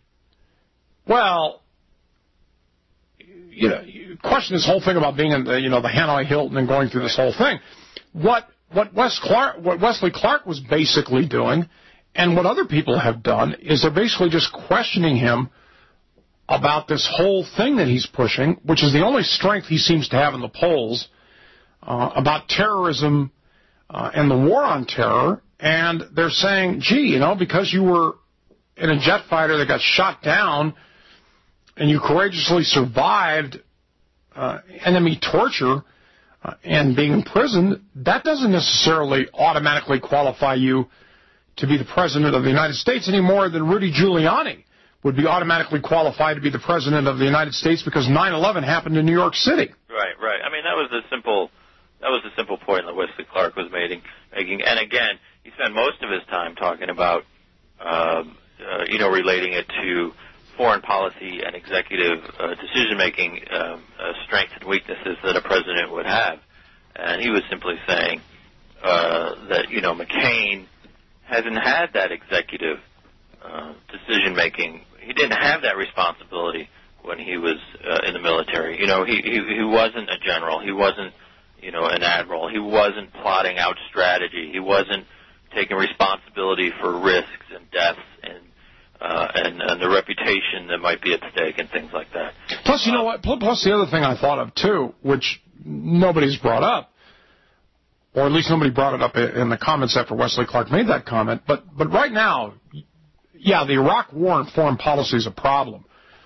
well, you know, you question this whole thing about being in the, you know, the Hanoi Hilton and going through this whole thing. What what Wes Clark, what Wesley Clark was basically doing, and what other people have done, is they're basically just questioning him about this whole thing that he's pushing, which is the only strength he seems to have in the polls, uh, about terrorism uh, and the war on terror, And they're saying, gee, you know, because you were in a jet fighter that got shot down and you courageously survived uh, enemy torture uh, and being imprisoned, that doesn't necessarily automatically qualify you to be the President of the United States any more than Rudy Giuliani would be automatically qualified to be the President of the United States because nine eleven happened in New York City. Right, right. I mean, that was the simple, that was the simple point that Wesley Clark was making. making. And again, he spent most of his time talking about, um, uh, you know, relating it to foreign policy and executive uh, decision-making um, uh, strengths and weaknesses that a president would have. And he was simply saying uh, that, you know, McCain hasn't had that executive uh, decision-making. He didn't have that responsibility when he was uh, in the military. You know, he, he he wasn't a general. He wasn't, you know, an admiral. He wasn't plotting out strategy. He wasn't taking responsibility for risks and deaths and uh, and, and the reputation that might be at stake and things like that. Plus, you know what? Plus, the other thing I thought of too, which nobody's brought up, or at least nobody brought it up in the comments after Wesley Clark made that comment. But but right now, yeah, the Iraq War and foreign policy is a problem.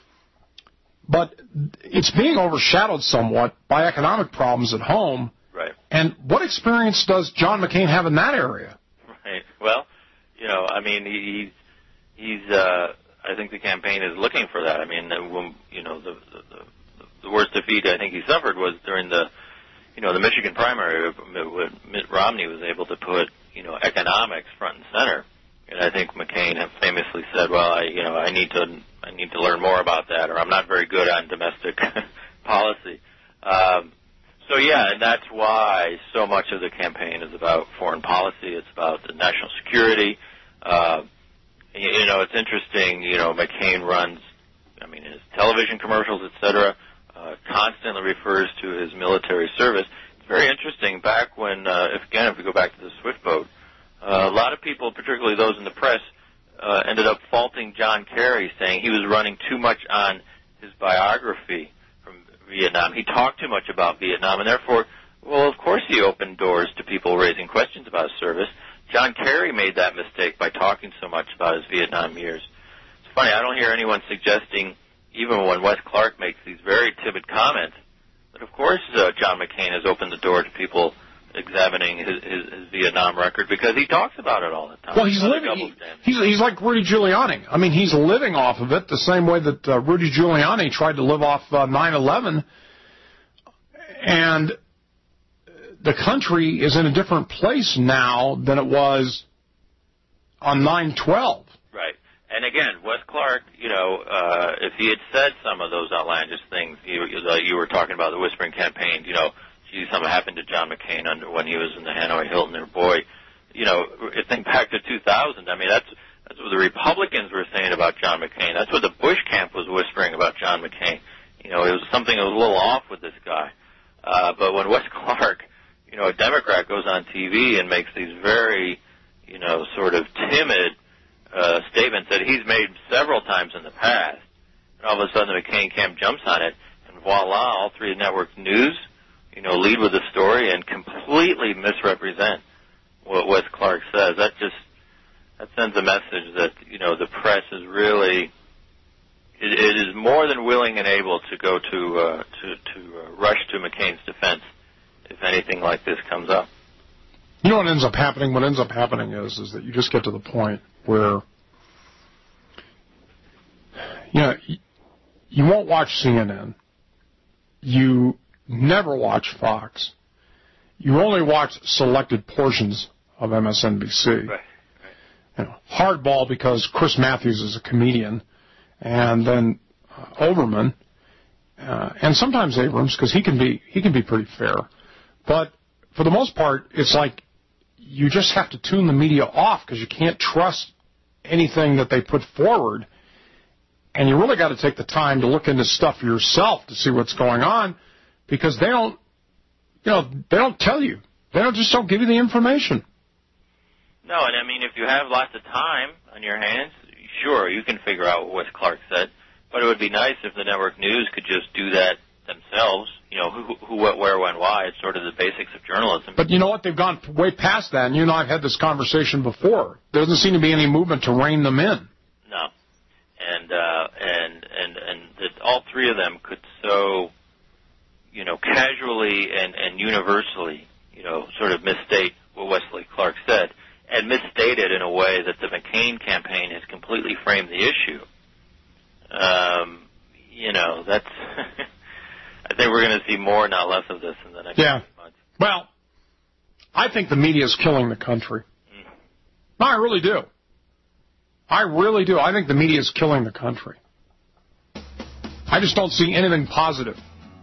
But it's being overshadowed somewhat by economic problems at home. Right. And what experience does John McCain have in that area? Right. Well, you know, I mean, he, he's, uh, I think the campaign is looking for that. I mean, when, you know, the, the, the worst defeat I think he suffered was during the, you know, the Michigan primary when Mitt Romney was able to put, you know, economics front and center. And I think McCain have famously said, well, I, you know, I need to, I need to learn more about that, or I'm not very good on domestic policy. Um, so yeah, and that's why so much of the campaign is about foreign policy. It's about the national security. Uh, you, you know, it's interesting. You know, McCain runs, I mean, his television commercials, et cetera, uh, constantly refers to his military service. It's very interesting. Back when, uh, if again, if we go back to the Swift boat. Uh, a lot of people, particularly those in the press, uh, ended up faulting John Kerry, saying he was running too much on his biography from Vietnam. He talked too much about Vietnam, and therefore, well, of course he opened doors to people raising questions about his service. John Kerry made that mistake by talking so much about his Vietnam years. It's funny, I don't hear anyone suggesting, even when Wes Clark makes these very timid comments, that of course uh, John McCain has opened the door to people examining his, his, his Vietnam record because he talks about it all the time. Well, he's living. He, he's he's like Rudy Giuliani. I mean, he's living off of it the same way that uh, Rudy Giuliani tried to live off uh, nine eleven, and the country is in a different place now than it was on nine twelve. Right. And again, Wes Clark, you know, uh, if he had said some of those outlandish things, you, you were talking about the Whispering Campaign, you know, something happened to John McCain under when he was in the Hanoi Hilton. Or boy, you know, think back to two thousand. I mean, that's that's what the Republicans were saying about John McCain. That's what the Bush camp was whispering about John McCain. You know, it was something that was a little off with this guy. Uh, but when Wes Clark, you know, a Democrat, goes on T V and makes these very, you know, sort of timid uh, statements that he's made several times in the past, and all of a sudden the McCain camp jumps on it, and voila, all three network news, you know, lead with a story and completely misrepresent what Wes Clark says. That just, that sends a message that, you know, the press is really, it, it is more than willing and able to go to, uh, to, to uh, rush to McCain's defense if anything like this comes up. You know what ends up happening? What ends up happening is, is that you just get to the point where, you know, you won't watch C N N. You never watch Fox. You only watch selected portions of M S N B C. Right. Right. You know, hardball because Chris Matthews is a comedian, and then uh, Overman, uh, and sometimes Abrams because he can be he can be pretty fair. But for the most part, it's like you just have to tune the media off because you can't trust anything that they put forward, and you really got to take the time to look into stuff yourself to see what's going on. Because they don't, you know, they don't tell you. They don't just don't give you the information. No, and I mean, if you have lots of time on your hands, sure, you can figure out what Wes Clark said. But it would be nice if the network news could just do that themselves. You know, who, who, what, where, when, why. It's sort of the basics of journalism. But you know what? They've gone way past that, and you and I have had this conversation before. There doesn't seem to be any movement to rein them in. No. And, uh, and, and, and that all three of them could so, you know, casually and, and universally, you know, sort of misstate what Wesley Clark said, and misstate it in a way that the McCain campaign has completely framed the issue. Um, you know, that's... I think we're going to see more, not less, of this in the next yeah. few months. Well, I think the media is killing the country. Mm. No, I really do. I really do. I think the media is killing the country. I just don't see anything positive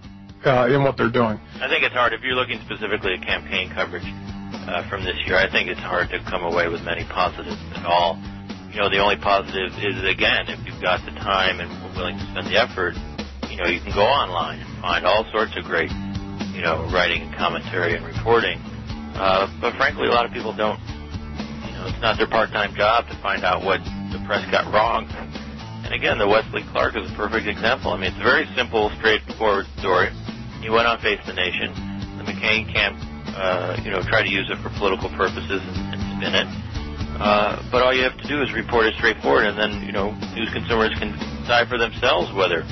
uh, in what they're doing. I think it's hard. If you're looking specifically at campaign coverage uh, from this year, I think it's hard to come away with many positives at all. You know, the only positive is, again, if you've got the time and are willing to spend the effort, you know, you can go online and find all sorts of great, you know, writing and commentary and reporting. Uh, but frankly, a lot of people don't, you know, it's not their part-time job to find out what the press got wrong. And again, the Wesley Clark is a perfect example. I mean, it's a very simple, straightforward story. He went on Face the Nation. The McCain camp, uh, you know, tried to use it for political purposes and, and spin it. Uh, but all you have to do is report it straightforward, and then, you know, news consumers can decide for themselves whether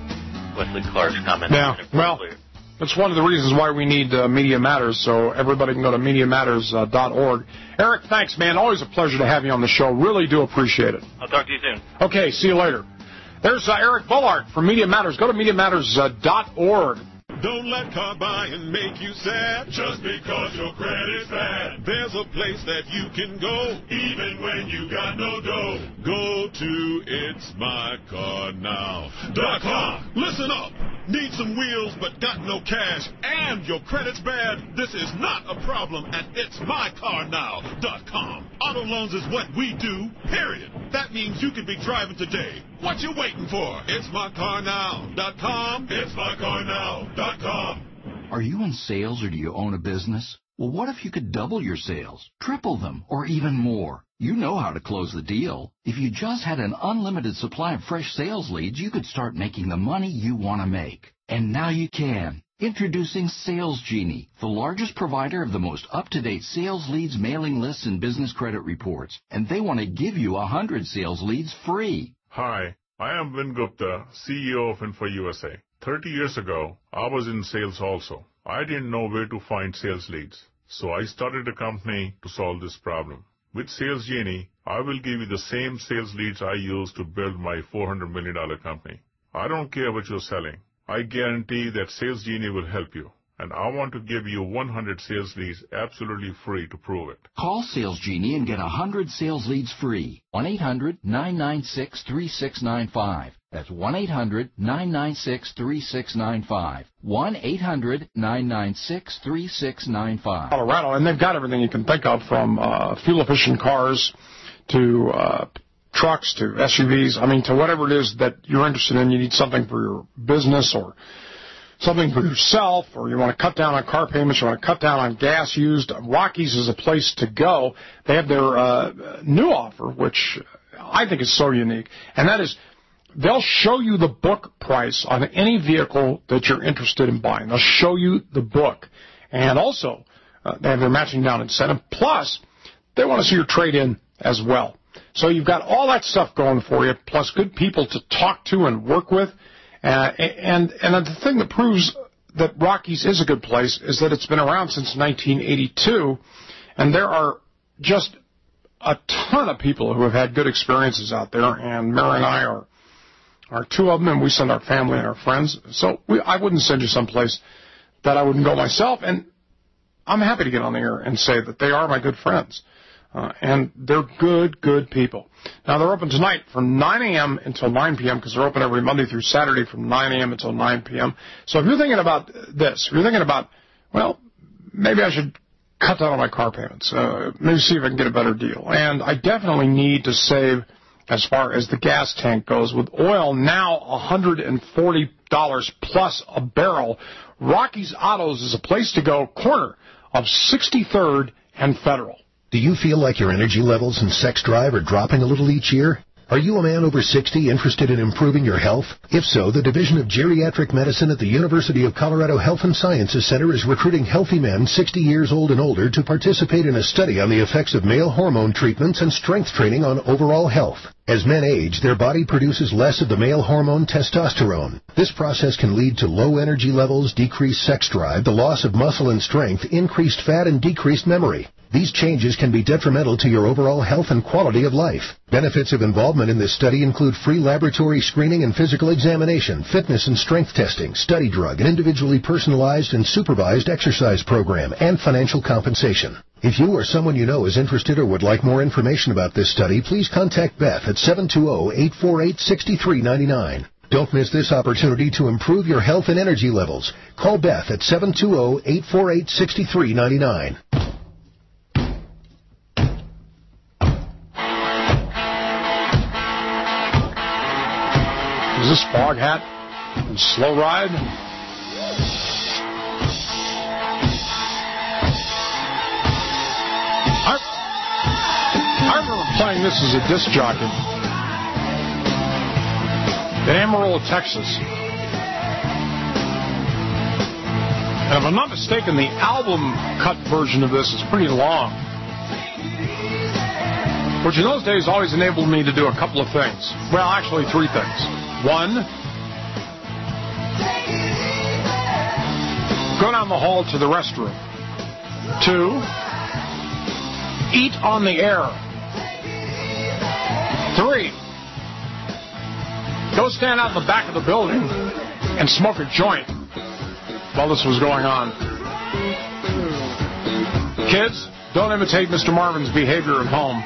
Wesley Clark's comment. Yeah, well, that's one of the reasons why we need uh, Media Matters, so everybody can go to media matters dot org. Eric, thanks, man. Always a pleasure to have you on the show. Really do appreciate it. I'll talk to you soon. Okay, see you later. There's uh, Eric Bullard from Media Matters. Go to media matters dot org. Don't let car buying make you sad just because your credit's bad. There's a place that you can go even when you got no dough. Go to it's my car now dot com. Listen up. Need some wheels but got no cash and your credit's bad? This is not a problem at it's my car now dot com. Auto loans is what we do, period. That means you could be driving today. What you waiting for? it's my car now dot com. it's my car now dot com. Are you in sales or do you own a business? Well, what if you could double your sales, triple them, or even more? You know how to close the deal. If you just had an unlimited supply of fresh sales leads, you could start making the money you want to make. And now you can. Introducing Sales Genie, the largest provider of the most up-to-date sales leads, mailing lists, and business credit reports. And they want to give you one hundred sales leads free. Hi, I am Vin Gupta, C E O of Info U S A. Thirty years ago, I was in sales also. I didn't know where to find sales leads, so I started a company to solve this problem. With Sales Genie, I will give you the same sales leads I use to build my four hundred million dollars company. I don't care what you're selling. I guarantee that Sales Genie will help you. And I want to give you one hundred sales leads absolutely free to prove it. Call Sales Genie and get one hundred sales leads free. one eight hundred nine nine six three six nine five. That's one eight hundred nine nine six three six nine five. one eight hundred nine nine six three six nine five. Colorado, and they've got everything you can think of, from uh, fuel-efficient cars to uh, trucks to S U Vs. I mean, to whatever it is that you're interested in. You need something for your business or something for yourself, or you want to cut down on car payments, you want to cut down on gas used. Rockies is a place to go. They have their uh, new offer, which I think is so unique, and that is they'll show you the book price on any vehicle that you're interested in buying. They'll show you the book. And also, uh, they have their matching down incentive. Plus, they want to see your trade-in as well. So you've got all that stuff going for you, plus good people to talk to and work with. Uh, and, and the thing that proves that Rockies is a good place is that it's been around since nineteen eighty-two, and there are just a ton of people who have had good experiences out there, and Mary and I are are two of them, and we send our family and our friends. So we, I wouldn't send you someplace that I wouldn't go myself, and I'm happy to get on the air and say that they are my good friends. Uh, and they're good, good people. Now, they're open tonight from nine a.m. until nine p.m. because they're open every Monday through Saturday from nine a.m. until nine p.m. So if you're thinking about this, if you're thinking about, well, maybe I should cut down on my car payments, uh, maybe see if I can get a better deal. And I definitely need to save as far as the gas tank goes. With oil now one hundred forty dollars plus a barrel, Rockies Autos is a place to go, corner of sixty-third and Federal. Do you feel like your energy levels and sex drive are dropping a little each year? Are you a man over sixty interested in improving your health? If so, the Division of Geriatric Medicine at the University of Colorado Health and Sciences Center is recruiting healthy men sixty years old and older to participate in a study on the effects of male hormone treatments and strength training on overall health. As men age, their body produces less of the male hormone testosterone. This process can lead to low energy levels, decreased sex drive, the loss of muscle and strength, increased fat, and decreased memory. These changes can be detrimental to your overall health and quality of life. Benefits of involvement in this study include free laboratory screening and physical examination, fitness and strength testing, study drug, an individually personalized and supervised exercise program, and financial compensation. If you or someone you know is interested or would like more information about this study, please contact Beth at seven two zero, eight four eight, six three nine nine. Don't miss this opportunity to improve your health and energy levels. Call Beth at seven two zero, eight four eight, six three nine nine. Is this Fog Hat and Slow Ride? I, I remember playing this as a disc jockey in Amarillo, Texas. And if I'm not mistaken, the album cut version of this is pretty long, which in those days always enabled me to do a couple of things. Well, actually three things. One, go down the hall to the restroom. Two, eat on the air. Three, go stand out in the back of the building and smoke a joint while this was going on. Kids, don't imitate Mister Marvin's behavior at home.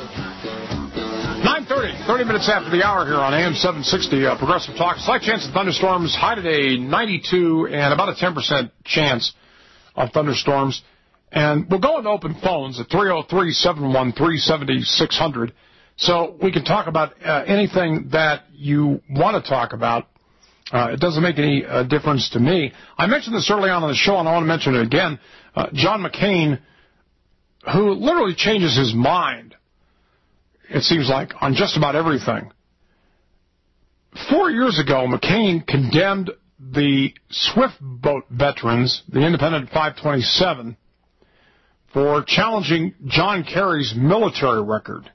nine thirty, thirty minutes after the hour here on A M seven sixty, uh, Progressive Talk. Slight chance of thunderstorms. High today, ninety-two, and about a ten percent chance of thunderstorms. And we'll go into open phones at three oh three, seven one three, seven six zero zero. So we can talk about uh, anything that you want to talk about. Uh, it doesn't make any uh, difference to me. I mentioned this early on in the show, and I want to mention it again. Uh, John McCain, who literally changes his mind, it seems like, on just about everything. Four years ago, McCain condemned the Swift boat veterans, the Independent five twenty-seven, for challenging John Kerry's military record.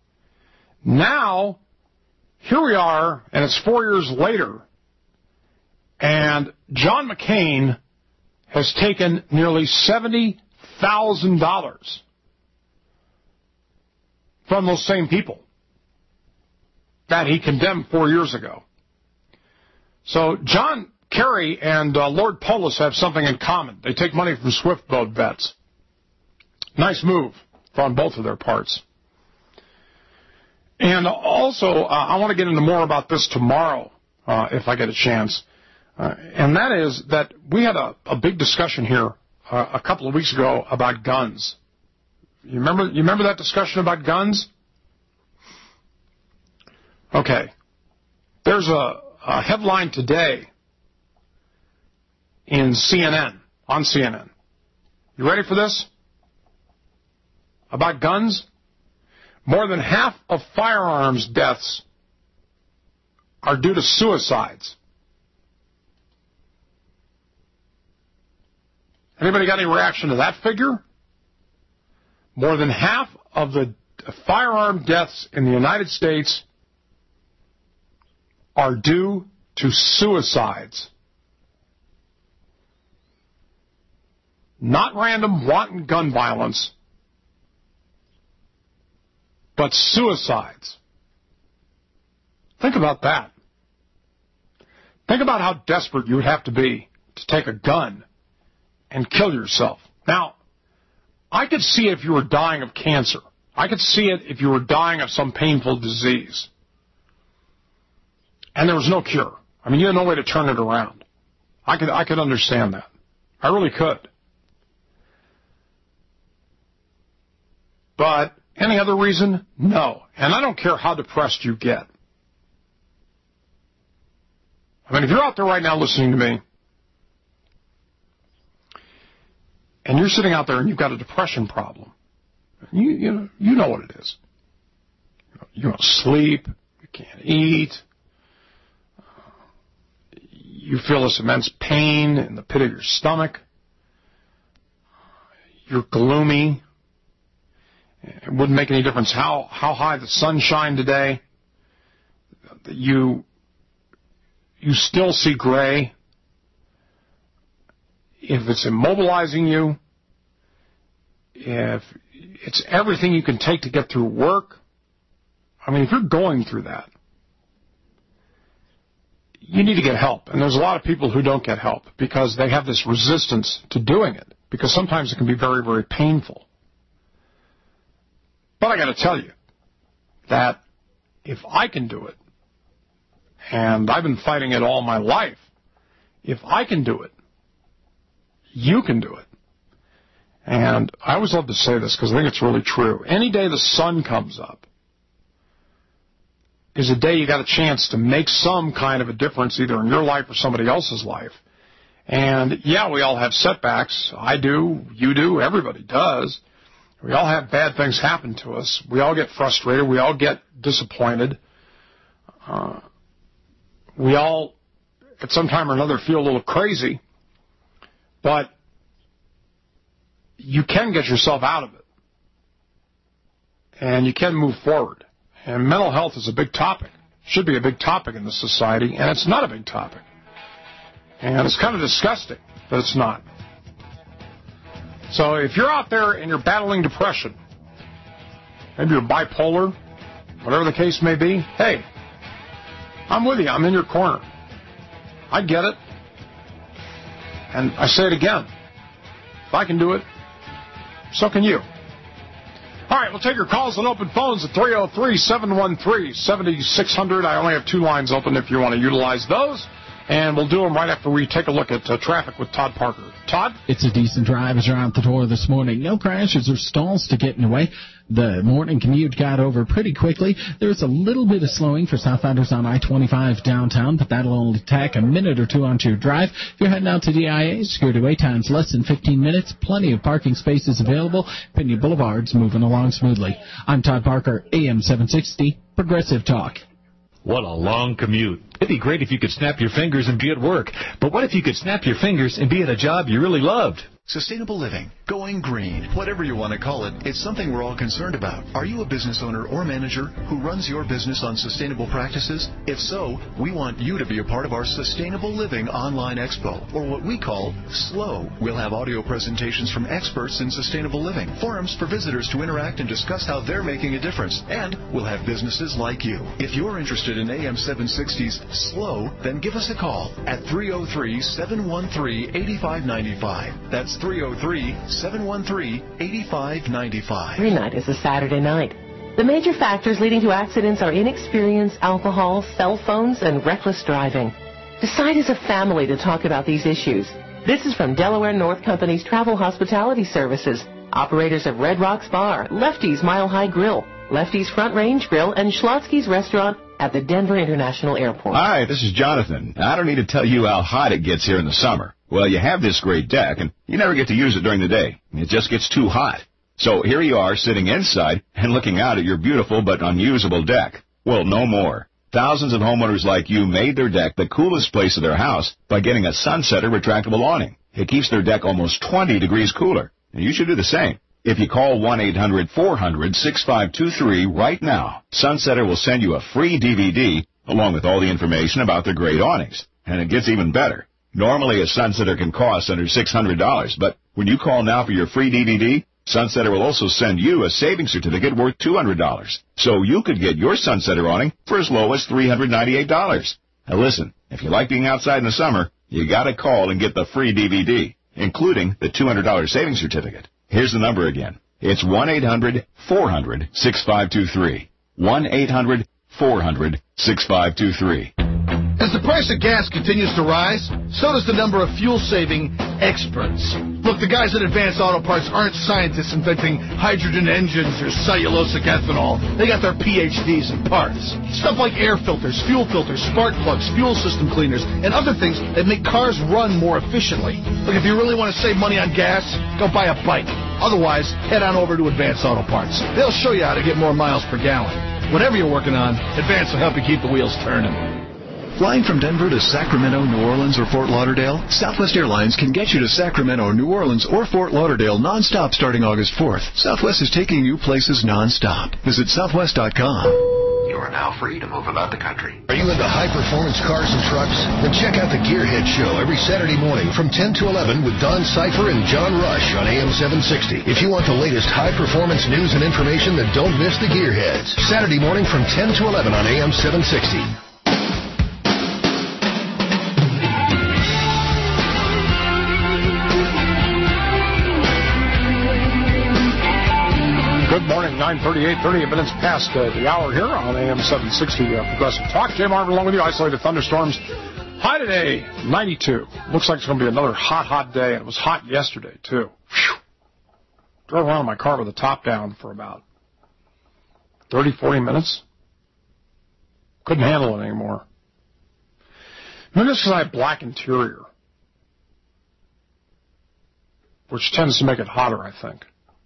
Now, here we are, and it's four years later, and John McCain has taken nearly seventy thousand dollars from those same people that he condemned four years ago. So John Kerry and uh, Lord Polis have something in common. They take money from Swift boat vets. Nice move on both of their parts. And also, uh, I want to get into more about this tomorrow, uh, if I get a chance. Uh, and that is that we had a, a big discussion here uh, a couple of weeks ago about guns. You remember, you remember that discussion about guns? Okay. There's a, a headline today in C N N, on C N N. You ready for this? About guns? More than half of firearms deaths are due to suicides. Anybody got any reaction to that figure? More than half of the firearm deaths in the United States are due to suicides. Not random wanton gun violence, but suicides. Think about that. Think about how desperate you would have to be to take a gun and kill yourself. Now, I could see it if you were dying of cancer. I could see it if you were dying of some painful disease. And there was no cure. I mean, you had no way to turn it around. I could, I could understand that. I really could. But any other reason? No. And I don't care how depressed you get. I mean, if you're out there right now listening to me, and you're sitting out there and you've got a depression problem, you, you, know, you know what it is. You don't sleep. You can't eat. You feel this immense pain in the pit of your stomach. You're gloomy. It wouldn't make any difference how, how high the sun shined today. You, you still see gray. If it's immobilizing you, if it's everything you can take to get through work, I mean, if you're going through that, you need to get help. And there's a lot of people who don't get help because they have this resistance to doing it, because sometimes it can be very, very painful. But I got to tell you that if I can do it, and I've been fighting it all my life, if I can do it, you can do it. And I always love to say this because I think it's really true. Any day the sun comes up is a day you got a chance to make some kind of a difference either in your life or somebody else's life. And, yeah, we all have setbacks. I do. You do. Everybody does. We all have bad things happen to us. We all get frustrated. We all get disappointed. Uh, we all, at some time or another, feel a little crazy. But you can get yourself out of it. And you can move forward. And mental health is a big topic. Should be a big topic in this society, and it's not a big topic. And it's kind of disgusting that it's not. So if you're out there and you're battling depression, maybe you're bipolar, whatever the case may be, hey, I'm with you. I'm in your corner. I get it. And I say it again. If I can do it, so can you. All right, we'll take your calls on open phones at three oh three, seven one three, seven six zero zero. I only have two lines open if you want to utilize those. And we'll do them right after we take a look at uh, traffic with Todd Parker. Todd? It's a decent drive as you're out the door this morning. No crashes or stalls to get in the way. The morning commute got over pretty quickly. There's a little bit of slowing for southbounders on I twenty-five downtown, but that'll only take a minute or two onto your drive. If you're heading out to D I A, security wait time's less than fifteen minutes. Plenty of parking spaces available. Pena Boulevard's moving along smoothly. I'm Todd Parker, A M seven sixty, Progressive Talk. What a long commute. It'd be great if you could snap your fingers and be at work. But what if you could snap your fingers and be at a job you really loved? Sustainable living, going green, whatever you want to call it, it's something we're all concerned about. Are you a business owner or manager who runs your business on sustainable practices? If so, we want you to be a part of our Sustainable Living Online Expo, or what we call SLOW. We'll have audio presentations from experts in sustainable living, forums for visitors to interact and discuss how they're making a difference, and we'll have businesses like you. If you're interested in A M seven sixty's SLOW, then give us a call at three oh three, seven one three, eight five nine five. That's three oh three, seven one three, eight five nine five. Every night is a Saturday night. The major factors leading to accidents are inexperience, alcohol, cell phones, and reckless driving. Decide as a family to talk about these issues. This is from Delaware North Company's Travel Hospitality Services, operators of Red Rocks Bar, Lefty's Mile High Grill, Lefty's Front Range Grill, and Schlotsky's Restaurant at the Denver International Airport. Hi, this is Jonathan. I don't need to tell you how hot it gets here in the summer. Well, you have this great deck, and you never get to use it during the day. It just gets too hot. So here you are sitting inside and looking out at your beautiful but unusable deck. Well, no more. Thousands of homeowners like you made their deck the coolest place of their house by getting a Sunsetter retractable awning. It keeps their deck almost twenty degrees cooler, and you should do the same. If you call one eight hundred, four hundred, six five two three right now, Sunsetter will send you a free D V D along with all the information about their great awnings. And it gets even better. Normally, a Sunsetter can cost under six hundred dollars, but when you call now for your free D V D, Sunsetter will also send you a savings certificate worth two hundred dollars. So you could get your Sunsetter awning for as low as three hundred ninety-eight dollars. Now listen, if you like being outside in the summer, you gotta call and get the free D V D, including the two hundred dollars savings certificate. Here's the number again. It's one eight hundred, four hundred, six five two three. one eight hundred, four hundred, six five two three. As the price of gas continues to rise, so does the number of fuel-saving experts. Look, the guys at Advanced Auto Parts aren't scientists inventing hydrogen engines or cellulosic ethanol. They got their P H Ds in parts. Stuff like air filters, fuel filters, spark plugs, fuel system cleaners, and other things that make cars run more efficiently. Look, if you really want to save money on gas, go buy a bike. Otherwise, head on over to Advanced Auto Parts. They'll show you how to get more miles per gallon. Whatever you're working on, Advance will help you keep the wheels turning. Flying from Denver to Sacramento, New Orleans, or Fort Lauderdale, Southwest Airlines can get you to Sacramento, New Orleans, or Fort Lauderdale nonstop starting August fourth. Southwest is taking you places nonstop. Visit southwest dot com. You are now free to move about the country. Are you into high-performance cars and trucks? Then check out the Gearhead Show every Saturday morning from ten to eleven with Don Cypher and John Rush on A M seven sixty. If you want the latest high-performance news and information, then don't miss the Gearheads. Saturday morning from ten to eleven on A M seven sixty. Good morning, nine thirty-eight, thirty-eight minutes past uh, the hour here on A M seven sixty uh, Progressive Talk. Jay Marvin along with you, isolated thunderstorms. High today, ninety-two. Looks like it's going to be another hot, hot day. And it was hot yesterday, too. Whew. Drove around in my car with the top down for about thirty, forty minutes. Couldn't handle it anymore. Maybe it's because I have black interior, which tends to make it hotter, I think.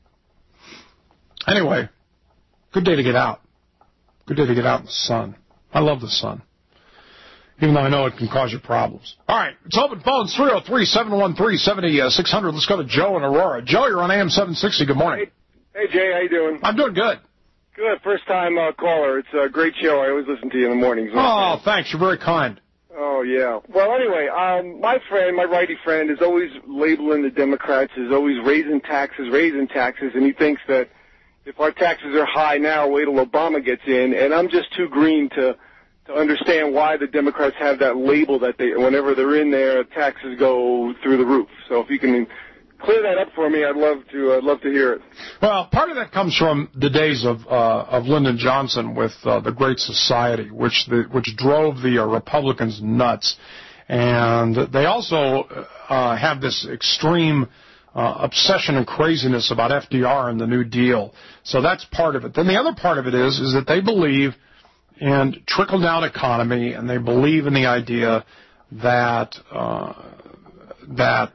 Anyway, good day to get out. Good day to get out in the sun. I love the sun, even though I know it can cause you problems. All right, it's open phones, three oh three, seven one three, seven six hundred. Let's go to Joe in Aurora. Joe, you're on A M seven sixty. Good morning. Hey, hey Jay, how you doing? I'm doing good. Good, first-time uh, caller. It's a great show. I always listen to you in the mornings. Oh, thanks. You're very kind. Oh, yeah. Well, anyway, um, my friend, my righty friend, is always labeling the Democrats as always raising taxes, raising taxes, and he thinks that if our taxes are high now, wait till Obama gets in. And I'm just too green to to understand why the Democrats have that label that they, whenever they're in there, taxes go through the roof. So if you can clear that up for me, I'd love to. I'd love to hear it. Well, part of that comes from the days of uh, of Lyndon Johnson with uh, the Great Society, which the, which drove the uh, Republicans nuts, and they also uh, have this extreme Uh, obsession and craziness about F D R and the New Deal. So that's part of it. Then the other part of it is is that they believe in trickle-down economy, and they believe in the idea that uh, that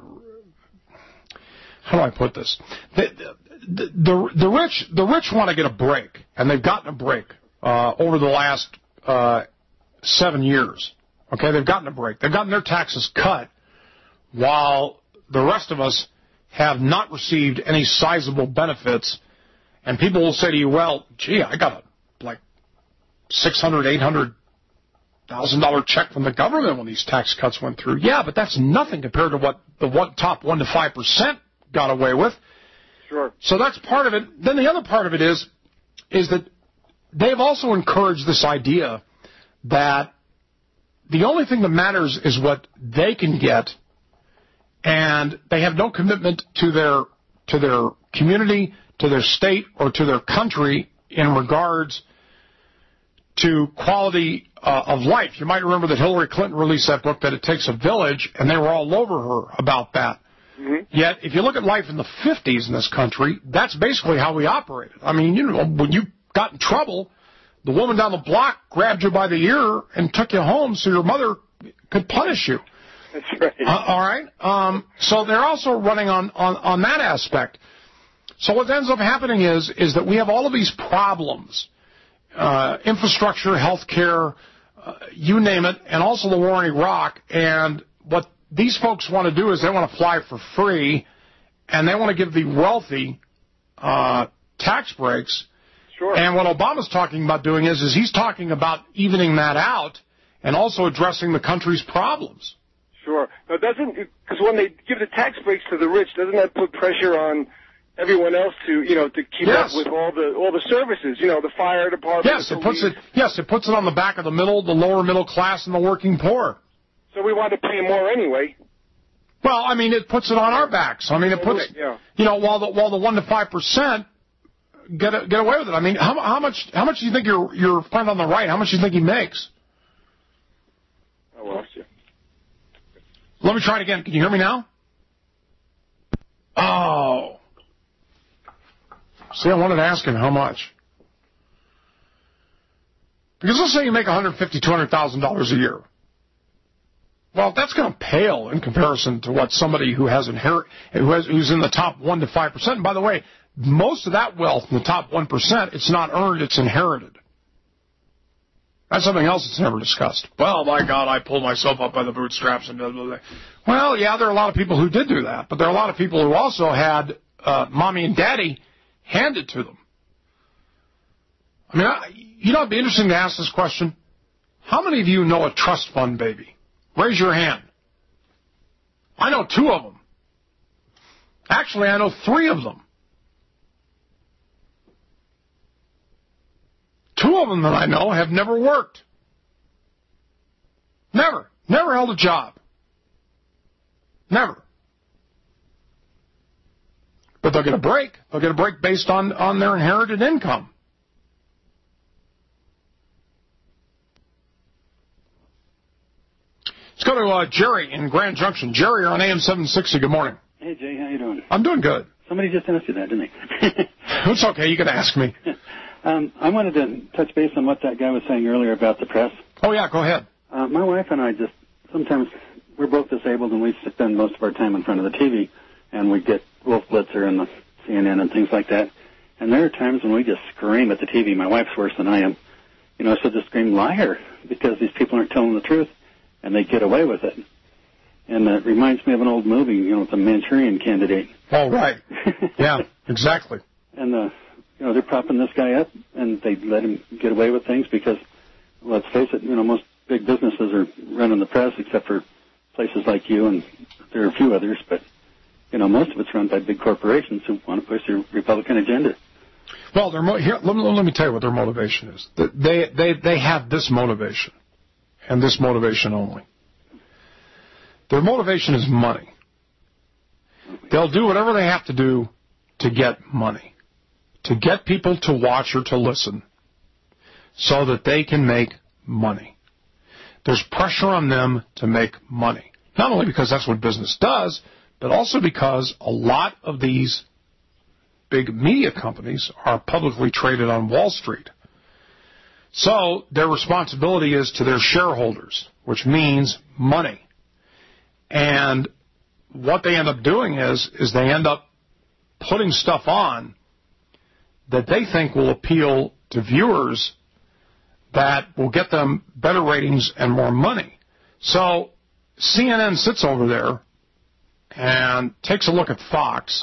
how do I put this? The, the, the, the rich the rich want to get a break, and they've gotten a break uh, over the last uh, seven years. Okay, they've gotten a break. They've gotten their taxes cut, while the rest of us have not received any sizable benefits. And people will say to you, well, gee, I got a, like, six hundred thousand dollars, eight hundred thousand dollars check from the government when these tax cuts went through. Yeah, but that's nothing compared to what the one, top one to five percent got away with. Sure. So that's part of it. Then the other part of it is, is that they've also encouraged this idea that the only thing that matters is what they can get, and they have no commitment to their to their community, to their state, or to their country in regards to quality uh, of life. You might remember that Hillary Clinton released that book, That It Takes a Village, and they were all over her about that. Mm-hmm. Yet, if you look at life in the fifties in this country, that's basically how we operated. I mean, you know, when you got in trouble, the woman down the block grabbed you by the ear and took you home so your mother could punish you. That's right. Uh, all right. Um, so they're also running on, on, on that aspect. So what ends up happening is is that we have all of these problems, uh, infrastructure, health care, uh, you name it, and also the war in Iraq. And what these folks want to do is they want to fly for free, and they want to give the wealthy uh, tax breaks. Sure. And what Obama's talking about doing is is he's talking about evening that out and also addressing the country's problems. Sure. Now, doesn't, because when they give the tax breaks to the rich, doesn't that put pressure on everyone else to, you know, to keep yes. up with all the all the services, you know, the fire department? Yes, it puts it. Yes, it puts it on the back of the middle, the lower middle class, and the working poor. So we want to pay more anyway. Well, I mean, it puts it on our backs. I mean, it puts, yeah. you know, while the while the one to five percent get get away with it. I mean, how how much how much do you think your your friend on the right? How much do you think he makes? I lost you. Let me try it again. Can you hear me now? Oh. See, I wanted to ask him how much. Because let's say you make one hundred fifty thousand dollars, two hundred thousand dollars a year. Well, that's going to pale in comparison to what somebody who has inherit, who has, who's in the top one to five percent. And by the way, most of that wealth in the top one percent, it's not earned, it's inherited. That's something else that's never discussed. Well, my God, I pulled myself up by the bootstraps and blah, blah, blah. Well, yeah, there are a lot of people who did do that, but there are a lot of people who also had uh, mommy and daddy hand it to them. I mean, I, you know, it'd be interesting to ask this question. How many of you know a trust fund baby? Raise your hand. I know two of them. Actually, I know three of them. Two of them that I know have never worked. Never. Never held a job. Never. But they'll get a break. They'll get a break based on, on their inherited income. Let's go to uh, Jerry in Grand Junction. Jerry, you're on A M seven sixty. Good morning. Hey, Jay, how you doing? I'm doing good. Somebody just asked you that, didn't they? It's okay. You can ask me. um, I wanted to touch base on what that guy was saying earlier about the press. Oh, yeah, go ahead. Uh, my wife and I just, sometimes, we're both disabled, and we spend most of our time in front of the T V, and we get Wolf Blitzer and the C N N and things like that. And there are times when we just scream at the T V. My wife's worse than I am. You know, so just scream liar, because these people aren't telling the truth, and they get away with it. And it reminds me of an old movie, you know, with the Manchurian Candidate. Oh, right. Yeah, exactly. And, uh, you know, they're propping this guy up, and they let him get away with things because, let's face it, you know, most big businesses are running the press, except for places like you, and there are a few others, but, you know, most of it's run by big corporations who want to push their Republican agenda. Well, their mo- here, let, me, let me tell you what their motivation is. They, they, they have this motivation, and this motivation only. Their motivation is money. They'll do whatever they have to do to get money, to get people to watch or to listen so that they can make money. There's pressure on them to make money, not only because that's what business does, but also because a lot of these big media companies are publicly traded on Wall Street. So their responsibility is to their shareholders, which means money. And what they end up doing is, is they end up putting stuff on that they think will appeal to viewers that will get them better ratings and more money. So C N N sits over there and takes a look at Fox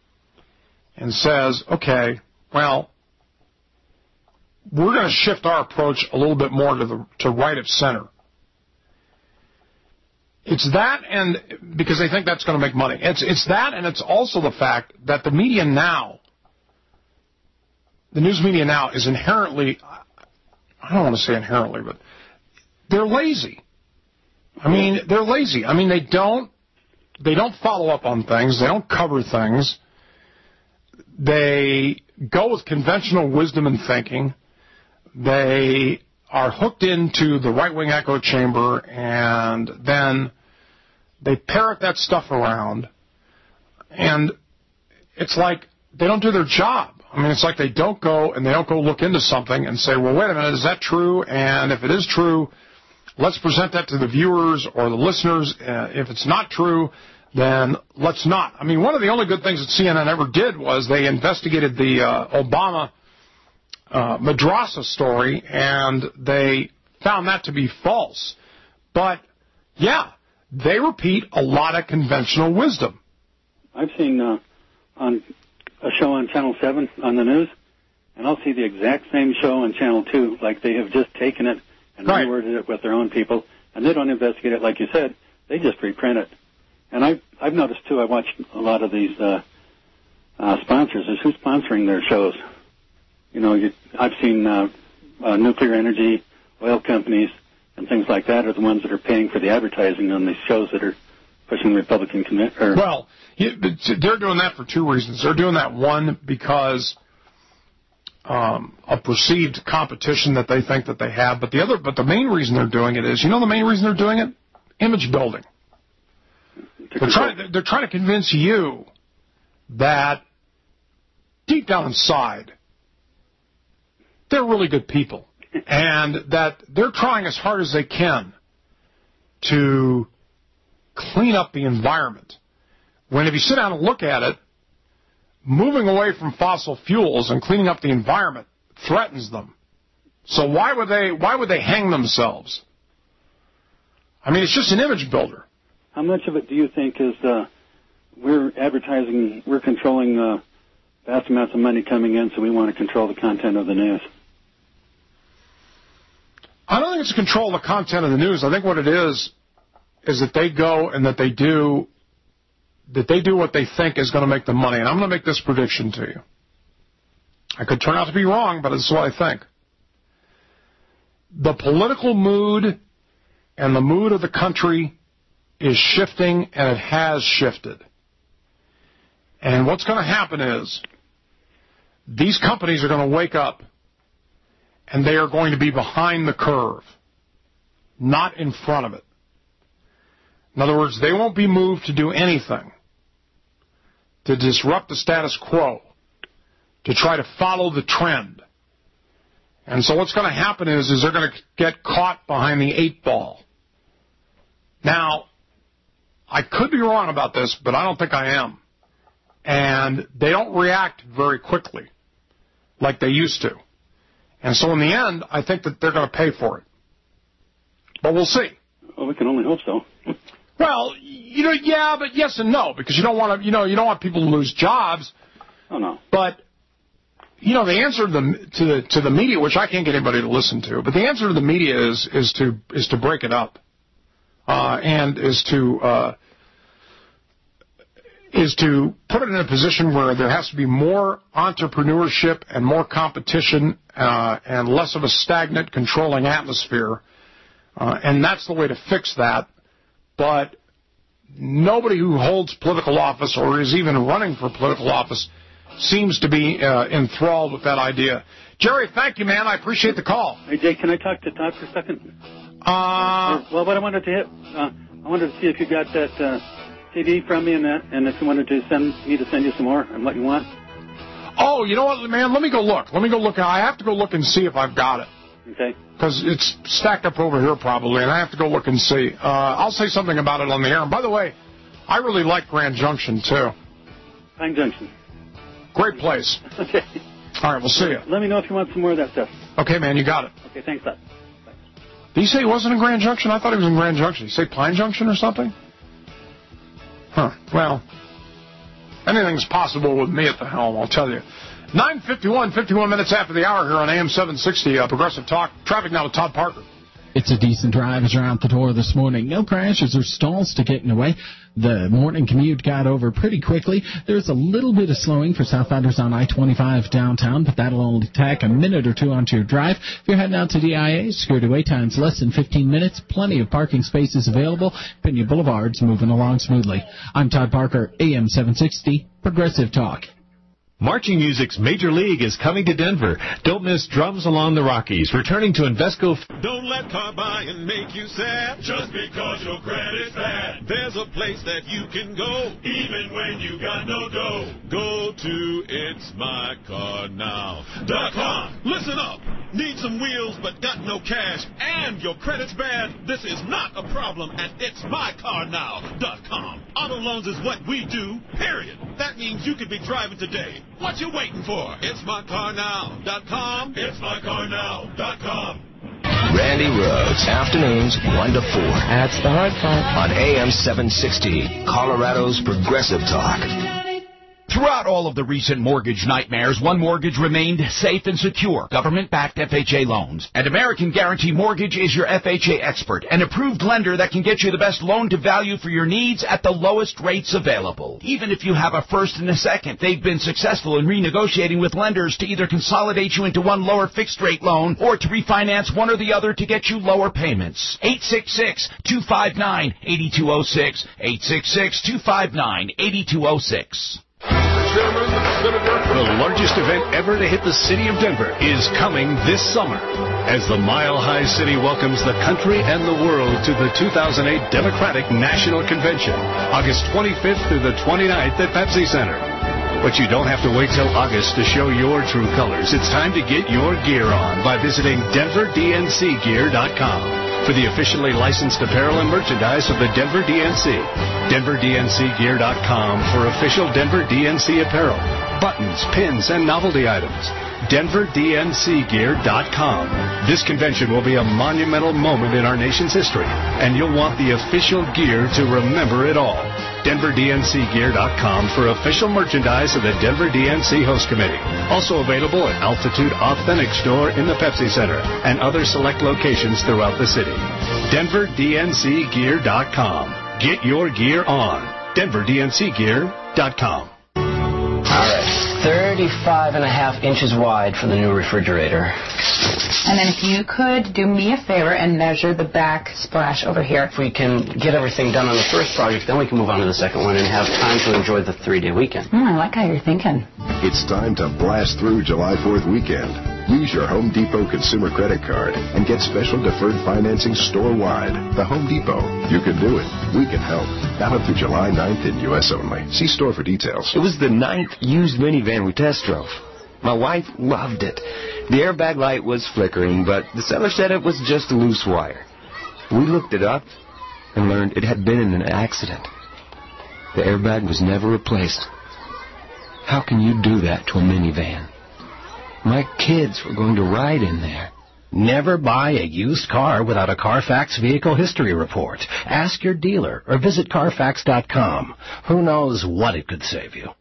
and says, okay, well, we're going to shift our approach a little bit more to the to right of center. It's that, and because they think that's going to make money. It's it's that, and it's also the fact that the media now, the news media now, is inherently, I don't want to say inherently, but they're lazy. I mean, they're lazy. I mean, they don't they don't follow up on things. They don't cover things. They go with conventional wisdom and thinking. They are hooked into the right-wing echo chamber, and then they parrot that stuff around, and it's like they don't do their job. I mean, it's like they don't go and they don't go look into something and say, well, wait a minute, is that true? And if it is true, let's present that to the viewers or the listeners. Uh, if it's not true, then let's not. I mean, one of the only good things that C N N ever did was they investigated the uh, Obama Uh, Madrasa story, and they found that to be false. But, yeah, they repeat a lot of conventional wisdom. I've seen uh, on a show on Channel seven on the news, and I'll see the exact same show on Channel two, like they have just taken it and right. reworded it with their own people, and they don't investigate it like you said. They just reprint it. And I've, I've noticed, too, I watch a lot of these uh, uh, sponsors, is who's sponsoring their shows. You know, you, I've seen uh, uh, nuclear energy, oil companies, and things like that are the ones that are paying for the advertising on these shows that are pushing Republican commit. Or well, you, they're doing that for two reasons. They're doing that, one, because um, of perceived competition that they think that they have, but the other, but the main reason they're doing it is, you know, the main reason they're doing it, image building. They're trying, they're trying to convince you that deep down inside, they're really good people, and that they're trying as hard as they can to clean up the environment. When if you sit down and look at it, moving away from fossil fuels and cleaning up the environment threatens them. So why would they why would they hang themselves? I mean, it's just an image builder. How much of it do you think is uh, we're advertising, we're controlling uh, vast amounts of money coming in, so we want to control the content of the news? I don't think it's control the content of the news. I think what it is is that they go and that they do that they do what they think is going to make them money. And I'm going to make this prediction to you. I could turn out to be wrong, but this is what I think. The political mood and the mood of the country is shifting, and it has shifted. And what's going to happen is these companies are going to wake up, and they are going to be behind the curve, not in front of it. In other words, they won't be moved to do anything to disrupt the status quo, to try to follow the trend. And so what's going to happen is, is they're going to get caught behind the eight ball. Now, I could be wrong about this, but I don't think I am. And they don't react very quickly like they used to. And so in the end, I think that they're going to pay for it. But we'll see. Well, we can only hope so. Well, you know, yeah, but yes and no, because you don't want to, you know, you don't want people to lose jobs. Oh, no. But, you know, the answer to the, to the, to the media, which I can't get anybody to listen to, but the answer to the media is, is to, is to break it up. Uh, and is to, uh, is to put it in a position where there has to be more entrepreneurship and more competition, uh, and less of a stagnant, controlling atmosphere. Uh, and that's the way to fix that. But nobody who holds political office or is even running for political office seems to be uh, enthralled with that idea. Jerry, thank you, man. I appreciate the call. Hey, Jay, can I talk to Todd for a second? Uh, well, what I wanted to hit, uh, I wanted to see if you got that uh, C D from me and that, and if you wanted to send me to send you some more and what you want. Oh, you know what, man? Let me go look. Let me go look. I have to go look and see if I've got it. Okay. Because it's stacked up over here probably, and I have to go look and see. Uh, I'll say something about it on the air. And by the way, I really like Grand Junction, too. Grand Junction. Great place. Okay. All right, we'll see you. Let me know if you want some more of that stuff. Okay, man, you got it. Okay, thanks, Todd. Did he say he wasn't in Grand Junction? I thought he was in Grand Junction. Did he say Pine Junction or something? Huh. Well, anything's possible with me at the helm, I'll tell you. nine fifty-one, fifty-one minutes after the hour here on A M seven sixty, uh, Progressive Talk. Traffic now with Todd Parker. It's a decent drive as you're out the door this morning. No crashes or stalls to get in the way. The morning commute got over pretty quickly. There's a little bit of slowing for southbounders on I twenty-five downtown, but that'll only take a minute or two onto your drive. If you're heading out to D I A, security wait time's less than fifteen minutes. Plenty of parking spaces available. Pena Boulevard's moving along smoothly. I'm Todd Parker, A M seven sixty, Progressive Talk. Marching music's Major League is coming to Denver. Don't miss Drums Along the Rockies, returning to Invesco. Don't let car buying make you sad just because your credit's bad. There's a place that you can go even when you got no dough. Go to it's my car now dot com. Listen up. Need some wheels but got no cash and your credit's bad? This is not a problem at it's my car now dot com. Auto loans is what we do, period. That means you could be driving today. What you waiting for? it's my car now dot com. it's my car now dot com. Randy Rhodes, afternoons one to four. That's the hard part. On A M seven sixty, Colorado's Progressive Talk. Throughout all of the recent mortgage nightmares, one mortgage remained safe and secure. Government-backed F H A loans. And American Guarantee Mortgage is your F H A expert, an approved lender that can get you the best loan-to-value for your needs at the lowest rates available. Even if you have a first and a second, they've been successful in renegotiating with lenders to either consolidate you into one lower fixed-rate loan or to refinance one or the other to get you lower payments. eight six six, two five nine, eight two zero six. eight six six, two five nine, eight two zero six. The largest event ever to hit the city of Denver is coming this summer as the Mile High City welcomes the country and the world to the two thousand eight Democratic National Convention, August twenty-fifth through the twenty-ninth at Pepsi Center. But you don't have to wait till August to show your true colors. It's time to get your gear on by visiting denver d n c gear dot com for the officially licensed apparel and merchandise of the Denver D N C. denver d n c gear dot com for official Denver D N C apparel. buttons, pins, and novelty items. Denver D N C Gear dot com. This convention will be a monumental moment in our nation's history, and you'll want the official gear to remember it all. Denver D N C Gear dot com for official merchandise of the Denver D N C Host Committee. Also available at Altitude Authentic Store in the Pepsi Center and other select locations throughout the city. Denver D N C Gear dot com. Get your gear on. Denver D N C Gear dot com. All right, thirty-five and a half inches wide for the new refrigerator. And then if you could do me a favor and measure the back splash over here. If we can get everything done on the first project, then we can move on to the second one and have time to enjoy the three-day weekend. Mm, I like how you're thinking. It's time to blast through July fourth weekend. Use your Home Depot consumer credit card and get special deferred financing store-wide. The Home Depot. You can do it. We can help. Valid through July ninth in U S only. See store for details. It was the ninth used minivan we test drove. My wife loved it. The airbag light was flickering, but the seller said it was just a loose wire. We looked it up and learned it had been in an accident. The airbag was never replaced. How can you do that to a minivan? My kids were going to ride in there. Never buy a used car without a Carfax Vehicle History Report. Ask your dealer or visit Carfax dot com. Who knows what it could save you.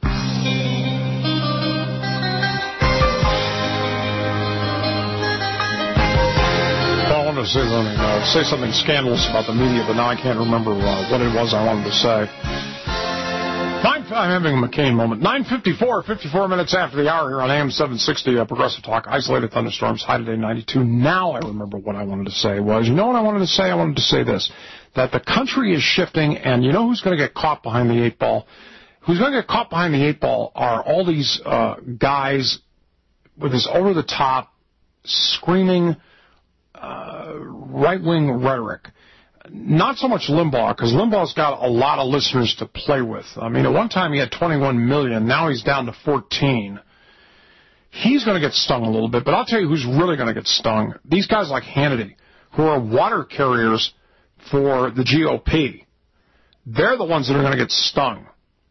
I wanted to say something, uh, say something scandalous about the media, but now I can't remember uh, what it was I wanted to say. Nine, I'm having a McCain moment. nine fifty-four, fifty-four minutes after the hour here on A M seven sixty, uh, Progressive Talk. Isolated thunderstorms, high today ninety-two. Now I remember what I wanted to say was, you know what I wanted to say? I wanted to say this, that the country is shifting, and you know who's going to get caught behind the eight ball? Who's going to get caught behind the eight ball are all these uh, guys with this over-the-top, screaming, uh, right-wing rhetoric. Not so much Limbaugh, because Limbaugh's got a lot of listeners to play with. I mean, at one time he had twenty-one million. Now he's down to fourteen. He's going to get stung a little bit, but I'll tell you who's really going to get stung. These guys like Hannity, who are water carriers for the G O P. They're the ones that are going to get stung.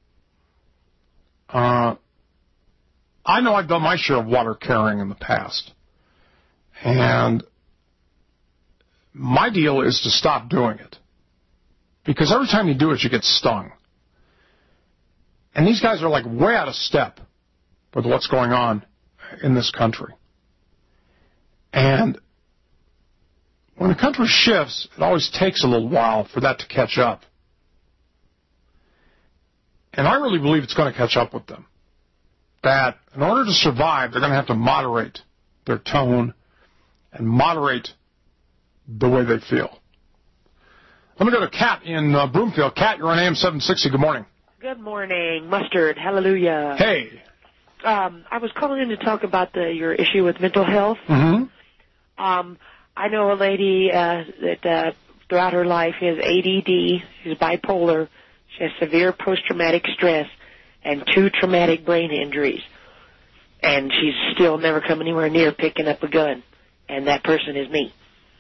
Uh, I know I've done my share of water carrying in the past. And my deal is to stop doing it. Because every time you do it, you get stung. And these guys are like way out of step with what's going on in this country. And when the country shifts, it always takes a little while for that to catch up. And I really believe it's going to catch up with them. That in order to survive, they're going to have to moderate their tone and moderate the way they feel. Let me go to Kat in uh, Broomfield. Kat, you're on A M seven sixty. Good morning. Good morning. Mustard. Hallelujah. Hey. Um, I was calling in to talk about the, your issue with mental health. Mm-hmm. Um, I know a lady uh, that uh, throughout her life has A D D. She's bipolar. She has severe post-traumatic stress and two traumatic brain injuries. And she's still never come anywhere near picking up a gun. And that person is me.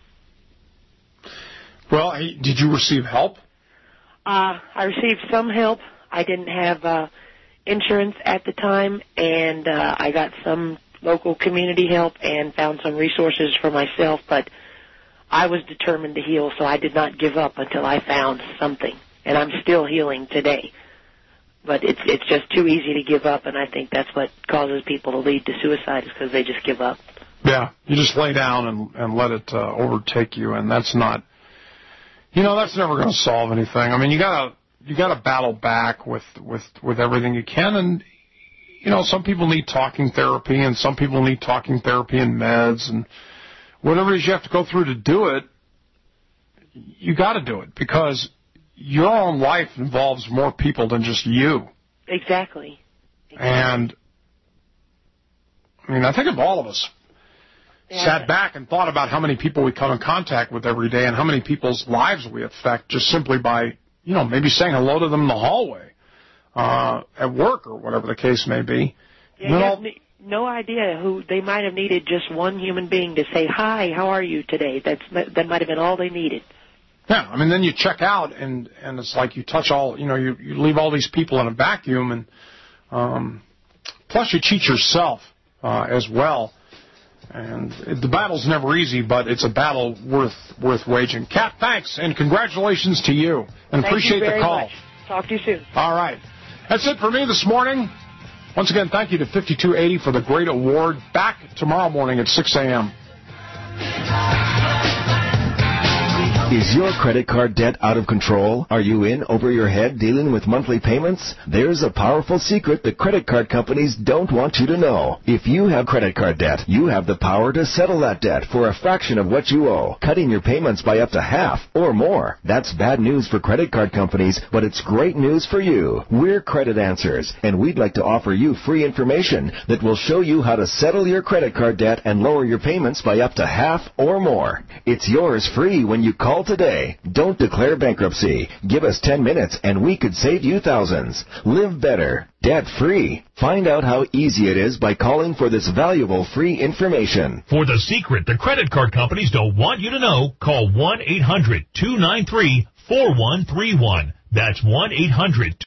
Well, did you receive help? Uh, I received some help. I didn't have uh, insurance at the time, and uh, I got some local community help and found some resources for myself, but I was determined to heal, so I did not give up until I found something. And I'm still healing today. But it's it's just too easy to give up, and I think that's what causes people to lead to suicide is because they just give up. Yeah, you just lay down and, and let it uh, overtake you, and that's not, you know, that's never going to solve anything. I mean, you gotta you gotta battle back with, with, with everything you can, and, you know, some people need talking therapy, and some people need talking therapy and meds, and whatever it is you have to go through to do it, you got to do it, because your own life involves more people than just you. Exactly. exactly. And, I mean, I think if all of us yeah. sat back and thought about how many people we come in contact with every day and how many people's lives we affect just simply by, you know, maybe saying hello to them in the hallway, uh, at work or whatever the case may be. Yeah, you have no idea who they might have needed just one human being to say, hi, how are you today? That's That might have been all they needed. Yeah, I mean, then you check out, and, and it's like you touch all, you know, you, you leave all these people in a vacuum, and um, Plus, you cheat yourself uh, as well. And the battle's never easy, but it's a battle worth worth waging. Kat, thanks, and congratulations to you. And Thank appreciate you very the call. Much. Talk to you soon. All right. That's it for me this morning. Once again, thank you to fifty-two eighty for the great award. Back tomorrow morning at six a.m. Is your credit card debt out of control? Are you in over your head dealing with monthly payments? There's a powerful secret that credit card companies don't want you to know. If you have credit card debt, you have the power to settle that debt for a fraction of what you owe, cutting your payments by up to half or more. That's bad news for credit card companies, but it's great news for you. We're Credit Answers, and we'd like to offer you free information that will show you how to settle your credit card debt and lower your payments by up to half or more. It's yours free when you call today. Don't declare bankruptcy. Give us ten minutes and we could save you thousands. Live better, debt-free. Find out how easy it is by calling for this valuable free information. For the secret the credit card companies don't want you to know, call one eight hundred two nine three four one three one. That's one eight hundred